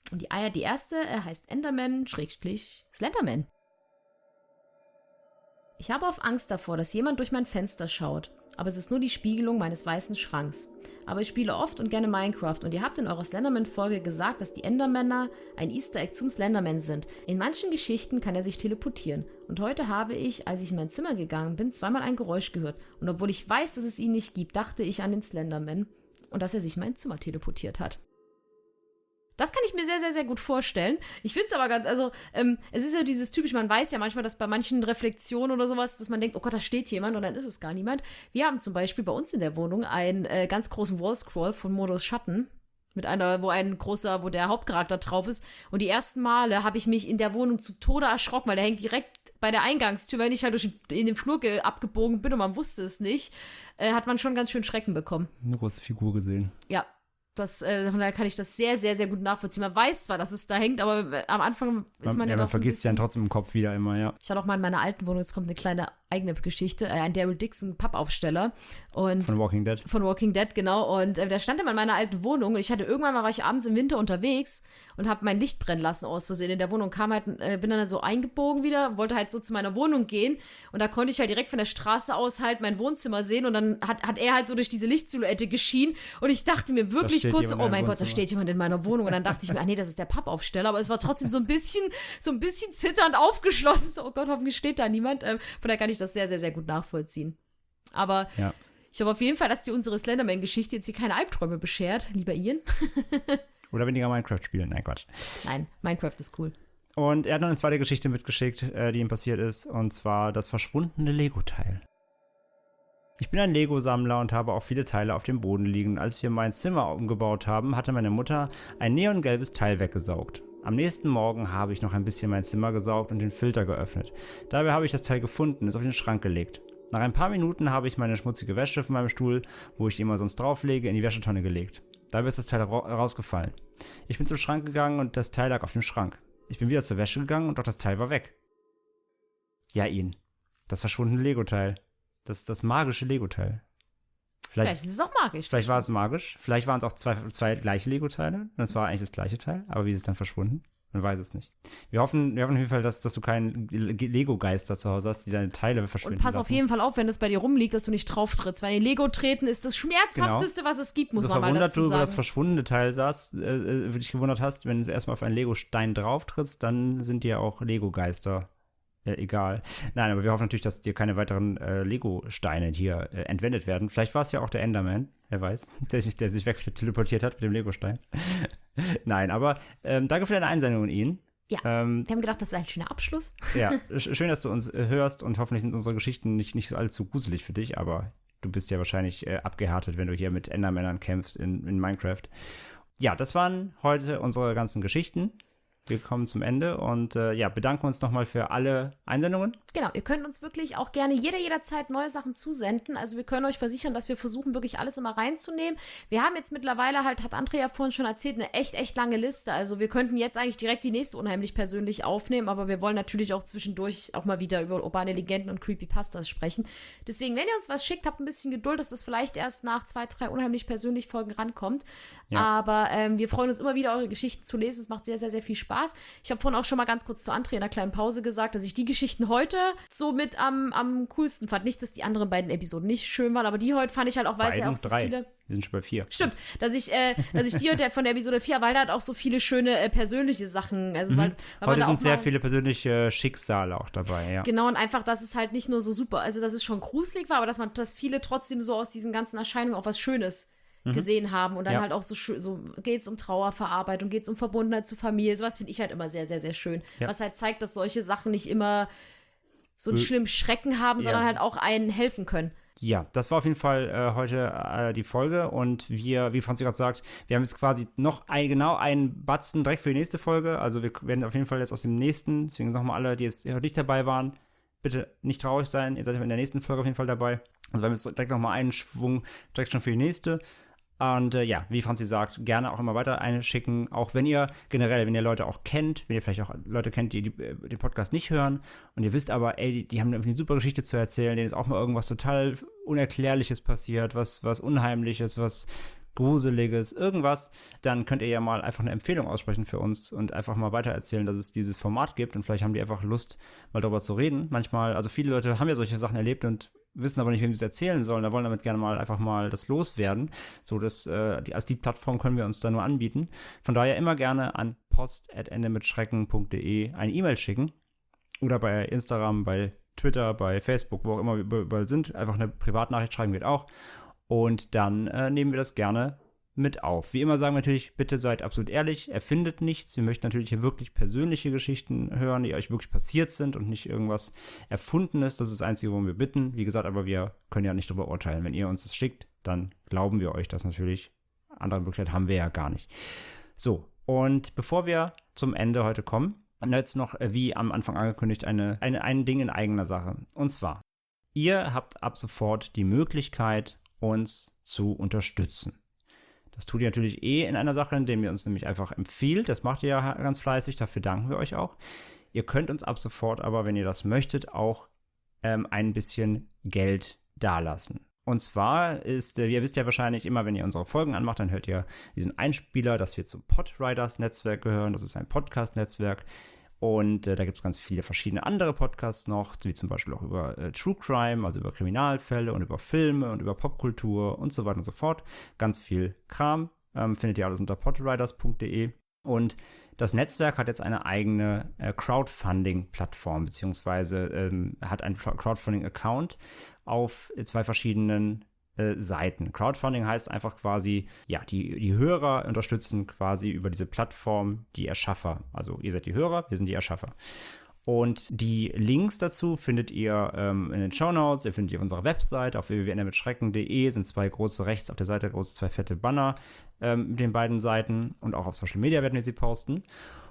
Und die, die erste äh, heißt Enderman, Schrägstrich, Slenderman. Ich habe oft Angst davor, dass jemand durch mein Fenster schaut. Aber es ist nur die Spiegelung meines weißen Schranks. Aber ich spiele oft und gerne Minecraft und ihr habt in eurer Slenderman-Folge gesagt, dass die Endermänner ein Easter Egg zum Slenderman sind. In manchen Geschichten kann er sich teleportieren. Und heute habe ich, als ich in mein Zimmer gegangen bin, zweimal ein Geräusch gehört. Und obwohl ich weiß, dass es ihn nicht gibt, dachte ich an den Slenderman und dass er sich in mein Zimmer teleportiert hat. Das kann ich mir sehr, sehr, sehr gut vorstellen. Ich finde es aber ganz, also, ähm, es ist ja dieses typisch, man weiß ja manchmal, dass bei manchen Reflexionen oder sowas, dass man denkt, oh Gott, da steht jemand und dann ist es gar niemand. Wir haben zum Beispiel bei uns in der Wohnung einen äh, ganz großen Wallscroll von Modus Schatten. Mit einer, wo ein großer, wo der Hauptcharakter drauf ist. Und die ersten Male habe ich mich in der Wohnung zu Tode erschrocken, weil der hängt direkt bei der Eingangstür, weil ich halt durch, in den Flur ge- abgebogen bin und man wusste es nicht, äh, hat man schon ganz schön Schrecken bekommen. Eine große Figur gesehen. Ja. Das, äh, von daher kann ich das sehr, sehr, sehr gut nachvollziehen. Man weiß zwar, dass es da hängt, aber äh, am Anfang ist man, man ja, ja doch man so ein vergisst ja bisschen- trotzdem im Kopf wieder immer, ja. Ich hatte auch mal in meiner alten Wohnung, jetzt kommt eine kleine eigene Geschichte, äh, ein Daryl Dixon Pappaufsteller und Von Walking Dead. von Walking Dead, genau. Und äh, der stand immer in meiner alten Wohnung und ich hatte irgendwann mal, war ich abends im Winter unterwegs und habe mein Licht brennen lassen aus Versehen in der Wohnung. Kam halt, äh, bin dann so eingebogen wieder, wollte halt so zu meiner Wohnung gehen und da konnte ich halt direkt von der Straße aus halt mein Wohnzimmer sehen und dann hat, hat er halt so durch diese Lichtsilhouette geschienen und ich dachte mir wirklich steht kurz, jemand oh in mein deinem Gott, da Wohnzimmer. steht jemand in meiner Wohnung und dann dachte ich mir, ach nee, das ist der Pappaufsteller, aber es war trotzdem so ein bisschen, so ein bisschen zitternd aufgeschlossen. So, oh Gott, hoffentlich steht da niemand. Ähm, von daher kann ich das sehr, sehr, sehr gut nachvollziehen. Aber Ja. ich hoffe auf jeden Fall, dass dir unsere Slenderman-Geschichte jetzt hier keine Albträume beschert, lieber Ian. Oder weniger Minecraft spielen. Nein, Quatsch. Nein, Minecraft ist cool. Und er hat noch eine zweite Geschichte mitgeschickt, äh, die ihm passiert ist, und zwar das verschwundene Lego-Teil. Ich bin ein Lego-Sammler und habe auch viele Teile auf dem Boden liegen. Als wir mein Zimmer umgebaut haben, hatte meine Mutter ein neongelbes Teil weggesaugt. Am nächsten Morgen habe ich noch ein bisschen mein Zimmer gesaugt und den Filter geöffnet. Dabei habe ich das Teil gefunden, es auf den Schrank gelegt. Nach ein paar Minuten habe ich meine schmutzige Wäsche von meinem Stuhl, wo ich die immer sonst drauflege, in die Wäschetonne gelegt. Dabei ist das Teil ra- rausgefallen. Ich bin zum Schrank gegangen und das Teil lag auf dem Schrank. Ich bin wieder zur Wäsche gegangen und auch das Teil war weg. Ja, Ian. Das verschwundene Lego-Teil. Das, das magische Lego-Teil. Vielleicht Vielleicht, ist es auch magisch. vielleicht war es magisch. Vielleicht waren es auch zwei, zwei gleiche Lego-Teile. Und es war eigentlich das gleiche Teil. Aber wie ist es dann verschwunden? Man weiß es nicht. Wir hoffen, wir hoffen auf jeden Fall, dass, dass du keinen Lego-Geister zu Hause hast, die deine Teile verschwinden Und pass lassen. auf jeden Fall auf, wenn das bei dir rumliegt, dass du nicht drauf trittst. Weil Lego treten ist das Schmerzhafteste, was es gibt, muss so man mal verwundert dazu du über sagen. das verschwundene Teil saßt, äh, äh, dich gewundert hast, wenn du erstmal auf einen Lego-Stein drauf trittst, dann sind dir auch Lego-Geister äh, egal. Nein, aber wir hoffen natürlich, dass dir keine weiteren äh, Lego-Steine hier äh, entwendet werden. Vielleicht war es ja auch der Enderman, wer weiß, der sich, der sich weg teleportiert hat mit dem Lego-Stein. Nein, aber ähm, danke für deine Einsendung, Ihnen. Ja, Ähm, wir haben gedacht, das ist ein schöner Abschluss. ja, sch- schön, dass du uns äh, hörst und hoffentlich sind unsere Geschichten nicht, nicht so allzu gruselig für dich, aber du bist ja wahrscheinlich äh, abgehärtet, wenn du hier mit Endermännern kämpfst in, in Minecraft. Ja, das waren heute unsere ganzen Geschichten. Wir kommen zum Ende und äh, ja, bedanken uns nochmal für alle Einsendungen. Genau, ihr könnt uns wirklich auch gerne jeder, jederzeit neue Sachen zusenden. Also wir können euch versichern, dass wir versuchen, wirklich alles immer reinzunehmen. Wir haben jetzt mittlerweile halt, hat Andrea ja vorhin schon erzählt, eine echt, echt lange Liste. Also wir könnten jetzt eigentlich direkt die nächste unheimlich persönlich aufnehmen, aber wir wollen natürlich auch zwischendurch auch mal wieder über urbane Legenden und Creepypastas sprechen. Deswegen, wenn ihr uns was schickt, habt ein bisschen Geduld, dass das vielleicht erst nach zwei, drei unheimlich persönlich Folgen rankommt. Ja. Aber ähm, wir freuen uns immer wieder, eure Geschichten zu lesen. Es macht sehr, sehr, sehr viel Spaß. Ich habe vorhin auch schon mal ganz kurz zu Andrea in einer kleinen Pause gesagt, dass ich die Geschichten heute so mit am, am coolsten fand. Nicht, dass die anderen beiden Episoden nicht schön waren, aber die heute fand ich halt auch, weil es ja Beiden auch so drei. viele... Wir sind schon bei vier. Stimmt, dass ich, äh, dass ich die heute von der Episode vier, weil da hat auch so viele schöne äh, persönliche Sachen, also weil, weil man Heute da auch sind sehr mal, viele persönliche Schicksale auch dabei, ja. Genau, und einfach, dass es halt nicht nur so super, also dass es schon gruselig war, aber dass man, dass viele trotzdem so aus diesen ganzen Erscheinungen auch was Schönes gesehen haben und dann Ja. halt auch so, schö- so geht es um Trauerverarbeitung, geht es um Verbundenheit zur Familie, sowas finde ich halt immer sehr, sehr, sehr schön, Ja. was halt zeigt, dass solche Sachen nicht immer so einen Äh, schlimmen Schrecken haben, sondern ja. halt auch einen helfen können. Ja, das war auf jeden Fall äh, heute äh, die Folge und wir, wie Franzi gerade sagt, wir haben jetzt quasi noch ein, genau einen Batzen direkt für die nächste Folge, also wir werden auf jeden Fall jetzt aus dem nächsten, deswegen nochmal alle, die jetzt heute nicht dabei waren, bitte nicht traurig sein, ihr seid in der nächsten Folge auf jeden Fall dabei. Also wir haben jetzt direkt nochmal einen Schwung direkt schon für die nächste. Und äh, ja, wie Franzi sagt, gerne auch immer weiter einschicken, auch wenn ihr generell, wenn ihr Leute auch kennt, wenn ihr vielleicht auch Leute kennt, die, die äh, den Podcast nicht hören und ihr wisst aber, ey, die, die haben irgendwie eine super Geschichte zu erzählen, denen ist auch mal irgendwas total Unerklärliches passiert, was, was Unheimliches, was Gruseliges, irgendwas, dann könnt ihr ja mal einfach eine Empfehlung aussprechen für uns und einfach mal weitererzählen, dass es dieses Format gibt und vielleicht haben die einfach Lust, mal darüber zu reden. Manchmal, also viele Leute haben ja solche Sachen erlebt und wissen aber nicht, wem sie es erzählen sollen, da wollen damit gerne mal einfach mal das loswerden. So, das, äh, die, als die Plattform können wir uns da nur anbieten. Von daher immer gerne an post at endemitschrecken punkt de eine E-Mail schicken oder bei Instagram, bei Twitter, bei Facebook, wo auch immer wir überall sind, einfach eine Privatnachricht schreiben geht auch. Und dann äh, nehmen wir das gerne mit auf. Wie immer sagen wir natürlich, bitte seid absolut ehrlich, erfindet nichts. Wir möchten natürlich hier wirklich persönliche Geschichten hören, die euch wirklich passiert sind und nicht irgendwas Erfundenes. Das ist das Einzige, worum wir bitten. Wie gesagt, aber wir können ja nicht darüber urteilen. Wenn ihr uns das schickt, dann glauben wir euch das natürlich. Andere Möglichkeit haben wir ja gar nicht. So, und bevor wir zum Ende heute kommen, und jetzt noch, wie am Anfang angekündigt, eine, eine, ein Ding in eigener Sache. Und zwar, ihr habt ab sofort die Möglichkeit, uns zu unterstützen. Das tut ihr natürlich eh in einer Sache, indem ihr uns nämlich einfach empfiehlt. Das macht ihr ja ganz fleißig, dafür danken wir euch auch. Ihr könnt uns ab sofort aber, wenn ihr das möchtet, auch ähm, ein bisschen Geld dalassen. Und zwar ist, ihr wisst ja wahrscheinlich immer, wenn ihr unsere Folgen anmacht, dann hört ihr diesen Einspieler, dass wir zum Podriders-Netzwerk gehören. Das ist ein Podcast-Netzwerk. Und äh, da gibt es ganz viele verschiedene andere Podcasts noch, wie zum Beispiel auch über äh, True Crime, also über Kriminalfälle und über Filme und über Popkultur und so weiter und so fort. Ganz viel Kram. Ähm, findet ihr alles unter podriders punkt de. Und das Netzwerk hat jetzt eine eigene äh, Crowdfunding-Plattform, beziehungsweise ähm, hat einen Crowdfunding-Account auf zwei verschiedenen äh, Seiten. Crowdfunding heißt einfach quasi, ja, die, die Hörer unterstützen quasi über diese Plattform die Erschaffer. Also ihr seid die Hörer, wir sind die Erschaffer. Und die Links dazu findet ihr ähm, in den Shownotes, ihr findet ihr auf unserer Website, auf w w w punkt endemitschrecken punkt de sind zwei große, rechts auf der Seite große, zwei fette Banner ähm, mit den beiden Seiten und auch auf Social Media werden wir sie posten.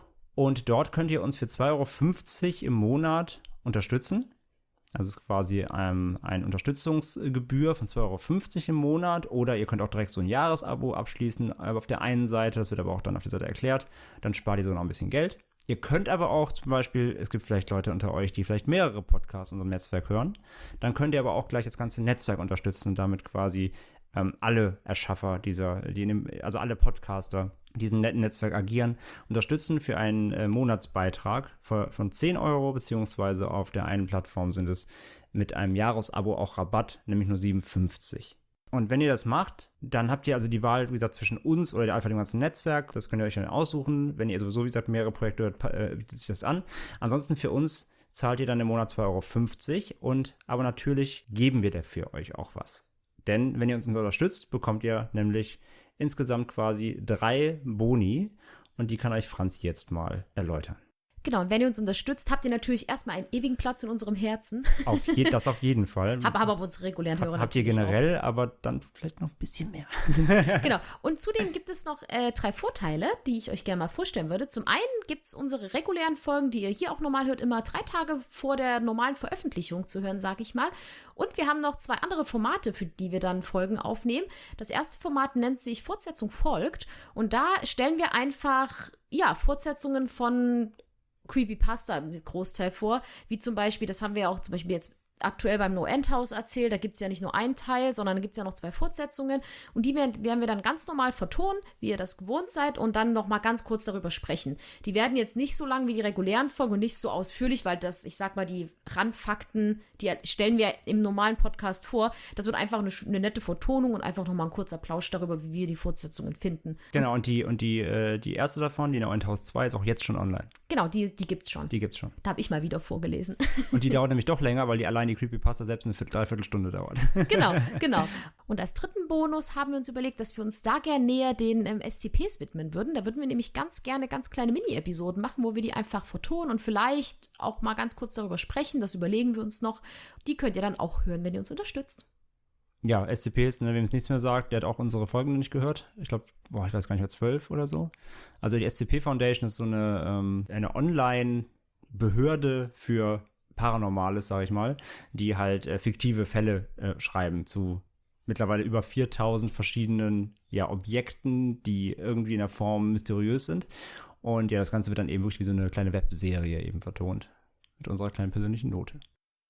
Und dort könnt ihr uns für zwei Euro fünfzig im Monat unterstützen. Also es ist quasi ähm, ein Unterstützungsgebühr von zwei Euro fünfzig im Monat oder ihr könnt auch direkt so ein Jahresabo abschließen auf der einen Seite, das wird aber auch dann auf der Seite erklärt, dann spart ihr so noch ein bisschen Geld. Ihr könnt aber auch zum Beispiel, es gibt vielleicht Leute unter euch, die vielleicht mehrere Podcasts in unserem Netzwerk hören, dann könnt ihr aber auch gleich das ganze Netzwerk unterstützen und damit quasi ähm, alle Erschaffer dieser, die in dem, also alle Podcaster, die in diesem netten Netzwerk agieren, unterstützen für einen äh, Monatsbeitrag von, von zehn Euro, beziehungsweise auf der einen Plattform sind es mit einem Jahresabo auch Rabatt, nämlich nur sieben fünfzig. Und wenn ihr das macht, dann habt ihr also die Wahl, wie gesagt, zwischen uns oder einfach dem ganzen Netzwerk. Das könnt ihr euch dann aussuchen. Wenn ihr sowieso, wie gesagt, mehrere Projekte hört, äh, bietet sich das an. Ansonsten für uns zahlt ihr dann im Monat zwei Euro fünfzig und aber natürlich geben wir dafür euch auch was. Denn wenn ihr uns unterstützt, bekommt ihr nämlich insgesamt quasi drei Boni und die kann euch Franz jetzt mal erläutern. Genau, und wenn ihr uns unterstützt, habt ihr natürlich erstmal einen ewigen Platz in unserem Herzen. Auf je, das auf jeden Fall. Aber, aber unsere regulären Hörer Hab, Habt ihr generell, auch. Aber dann vielleicht noch ein bisschen mehr. Genau, und zudem gibt es noch äh, drei Vorteile, die ich euch gerne mal vorstellen würde. Zum einen gibt es unsere regulären Folgen, die ihr hier auch normal hört, immer drei Tage vor der normalen Veröffentlichung zu hören, sag ich mal. Und wir haben noch zwei andere Formate, für die wir dann Folgen aufnehmen. Das erste Format nennt sich Fortsetzung folgt und da stellen wir einfach, ja, Fortsetzungen von Creepypasta im Großteil vor, wie zum Beispiel, das haben wir ja auch zum Beispiel jetzt aktuell beim No-End-House erzählt, da gibt es ja nicht nur einen Teil, sondern da gibt es ja noch zwei Fortsetzungen und die werden, werden wir dann ganz normal vertonen, wie ihr das gewohnt seid und dann nochmal ganz kurz darüber sprechen. Die werden jetzt nicht so lang wie die regulären Folgen und nicht so ausführlich, weil das, ich sag mal, die Randfakten, die stellen wir im normalen Podcast vor. Das wird einfach eine, eine nette Vertonung und einfach nochmal ein kurzer Plausch darüber, wie wir die Fortsetzungen finden. Genau, und die, und die, äh, die erste davon, die No-End-House zwei, ist auch jetzt schon online. Genau, die, die gibt's schon. Die gibt's schon. Da habe ich mal wieder vorgelesen. Und die dauert nämlich doch länger, weil die allein die Creepypasta selbst eine Viertel, Dreiviertelstunde dauert. Genau, genau. Und als dritten Bonus haben wir uns überlegt, dass wir uns da gerne näher den ähm, S C Ps widmen würden. Da würden wir nämlich ganz gerne ganz kleine Mini-Episoden machen, wo wir die einfach vertonen und vielleicht auch mal ganz kurz darüber sprechen. Das überlegen wir uns noch. Die könnt ihr dann auch hören, wenn ihr uns unterstützt. Ja, S C Ps, ne, wem es nichts mehr sagt, der hat auch unsere Folgen noch nicht gehört. Ich glaube, boah, ich weiß gar nicht mehr, zwölf oder so. Also die S C P Foundation ist so eine, ähm, eine Online-Behörde für Paranormales, sage ich mal, die halt äh, fiktive Fälle äh, schreiben zu mittlerweile über viertausend verschiedenen ja, Objekten, die irgendwie in der Form mysteriös sind. Und ja, das Ganze wird dann eben wirklich wie so eine kleine Webserie eben vertont. Mit unserer kleinen persönlichen Note.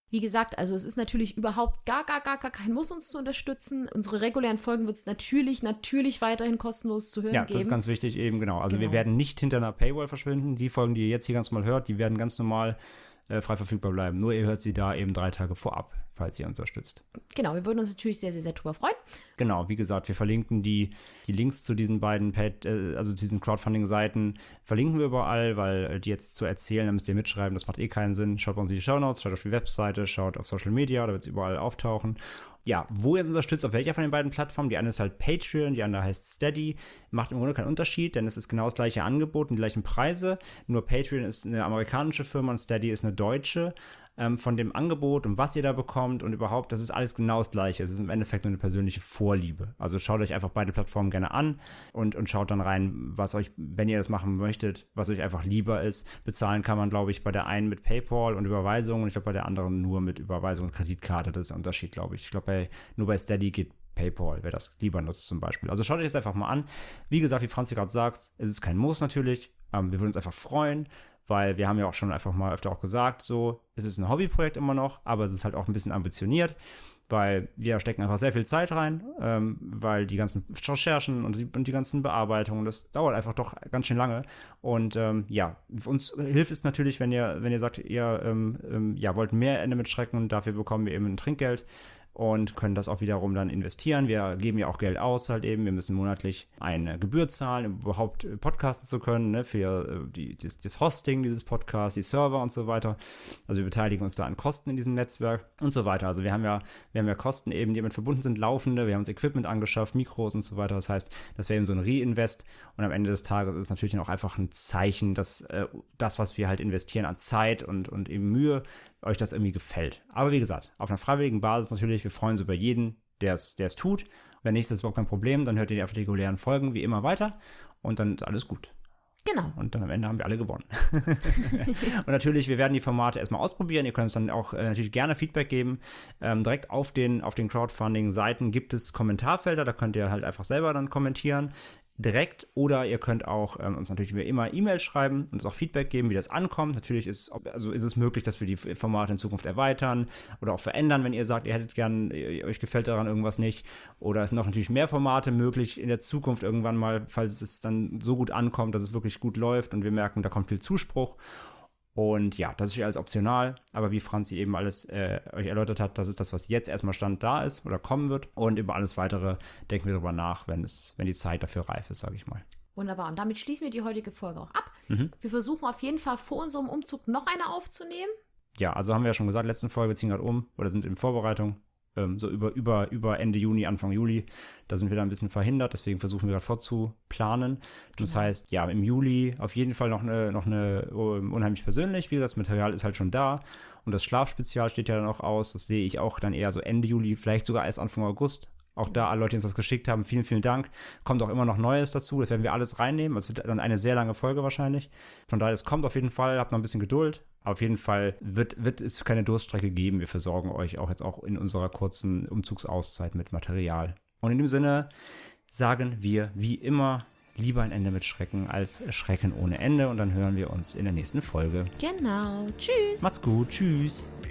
Wie gesagt, also es ist natürlich überhaupt gar, gar, gar, gar kein Muss, uns zu unterstützen. Unsere regulären Folgen wird es natürlich, natürlich weiterhin kostenlos zu hören Ja, geben. das ist ganz wichtig eben, genau. Also Genau. wir werden nicht hinter einer Paywall verschwinden. Die Folgen, die ihr jetzt hier ganz normal hört, die werden ganz normal äh, frei verfügbar bleiben. Nur ihr hört sie da eben drei Tage vorab, falls ihr unterstützt. Genau, wir würden uns natürlich sehr, sehr, sehr drüber freuen. Genau, wie gesagt, wir verlinken die, die Links zu diesen beiden, Paid, äh, also diesen Crowdfunding-Seiten, verlinken wir überall, weil äh, die jetzt zu erzählen, da müsst ihr mitschreiben, das macht eh keinen Sinn. Schaut bei uns in die Shownotes, schaut auf die Webseite, schaut auf Social Media, da wird es überall auftauchen. Ja, wo ihr uns unterstützt, auf welcher von den beiden Plattformen, die eine ist halt Patreon, die andere heißt Steady, macht im Grunde keinen Unterschied, denn es ist genau das gleiche Angebot und die gleichen Preise, nur Patreon ist eine amerikanische Firma und Steady ist eine deutsche. Von dem Angebot und was ihr da bekommt und überhaupt, das ist alles genau das Gleiche. Es ist im Endeffekt nur eine persönliche Vorliebe. Also schaut euch einfach beide Plattformen gerne an und, und schaut dann rein, was euch, wenn ihr das machen möchtet, was euch einfach lieber ist. Bezahlen kann man, glaube ich, bei der einen mit PayPal und Überweisung und ich glaube bei der anderen nur mit Überweisung und Kreditkarte. Das ist der Unterschied, glaube ich. Ich glaube, bei, nur bei Steady geht PayPal, wer das lieber nutzt zum Beispiel. Also schaut euch das einfach mal an. Wie gesagt, wie Franzi gerade sagt, es ist kein Muss natürlich. Ähm, wir würden uns einfach freuen, weil wir haben ja auch schon einfach mal öfter auch gesagt, so, es ist ein Hobbyprojekt immer noch, aber es ist halt auch ein bisschen ambitioniert, weil wir stecken einfach sehr viel Zeit rein, ähm, weil die ganzen Recherchen und die, und die ganzen Bearbeitungen, das dauert einfach doch ganz schön lange und ähm, ja, uns hilft es natürlich, wenn ihr, wenn ihr sagt, ihr ähm, ähm, ja, wollt mehr Ende mit Schrecken, dafür bekommen wir eben ein Trinkgeld und können das auch wiederum dann investieren. Wir geben ja auch Geld aus halt eben. Wir müssen monatlich eine Gebühr zahlen, um überhaupt podcasten zu können, ne, für die, das, das Hosting dieses Podcasts, die Server und so weiter. Also wir beteiligen uns da an Kosten in diesem Netzwerk und so weiter. Also wir haben ja, wir haben ja Kosten eben, die damit verbunden sind, laufende. Wir haben uns Equipment angeschafft, Mikros und so weiter. Das heißt, das wäre eben so ein Reinvest. Und am Ende des Tages ist es natürlich dann auch einfach ein Zeichen, dass äh, das, was wir halt investieren an Zeit und, und eben Mühe, euch das irgendwie gefällt. Aber wie gesagt, auf einer freiwilligen Basis natürlich, wir freuen uns über jeden, der es der es tut. Wenn nicht, ist das überhaupt kein Problem, dann hört ihr die einfach die regulären Folgen wie immer weiter und dann ist alles gut. Genau. Und dann am Ende haben wir alle gewonnen. Und natürlich, wir werden die Formate erstmal ausprobieren. Ihr könnt uns dann auch äh, natürlich gerne Feedback geben. Ähm, direkt auf den, auf den Crowdfunding-Seiten gibt es Kommentarfelder, da könnt ihr halt einfach selber dann kommentieren. Direkt oder ihr könnt auch ähm, uns natürlich wie immer E-Mails schreiben und uns auch Feedback geben, wie das ankommt. Natürlich ist, also ist es möglich, dass wir die Formate in Zukunft erweitern oder auch verändern, wenn ihr sagt, ihr hättet gern, euch gefällt daran irgendwas nicht. Oder es sind auch natürlich mehr Formate möglich in der Zukunft irgendwann mal, falls es dann so gut ankommt, dass es wirklich gut läuft und wir merken, da kommt viel Zuspruch. Und ja, das ist ja alles optional, aber wie Franzi eben alles äh, euch erläutert hat, das ist das, was jetzt erstmal Stand da ist oder kommen wird. Und über alles Weitere denken wir darüber nach, wenn es, wenn die Zeit dafür reif ist, sage ich mal. Wunderbar. Und damit schließen wir die heutige Folge auch ab. Mhm. Wir versuchen auf jeden Fall vor unserem Umzug noch eine aufzunehmen. Ja, also haben wir ja schon gesagt, letzte Folge, wir ziehen gerade um oder sind in Vorbereitung. So über, über, über Ende Juni, Anfang Juli. Da sind wir da ein bisschen verhindert, deswegen versuchen wir gerade vorzuplanen. Das Genau. heißt, ja, im Juli auf jeden Fall noch eine, noch eine um, unheimlich persönlich. Wie gesagt, das Material ist halt schon da. Und das Schlafspezial steht ja dann auch aus. Das sehe ich auch dann eher so Ende Juli, vielleicht sogar erst Anfang August. Auch da alle Leute, die uns das geschickt haben, vielen, vielen Dank. Kommt auch immer noch Neues dazu. Das werden wir alles reinnehmen. Es wird dann eine sehr lange Folge wahrscheinlich. Von daher, es kommt auf jeden Fall. Habt noch ein bisschen Geduld. Auf jeden Fall wird, wird es keine Durststrecke geben. Wir versorgen euch auch jetzt auch in unserer kurzen Umzugsauszeit mit Material. Und in dem Sinne sagen wir wie immer, lieber ein Ende mit Schrecken als Schrecken ohne Ende. Und dann hören wir uns in der nächsten Folge. Genau. Tschüss. Macht's gut. Tschüss.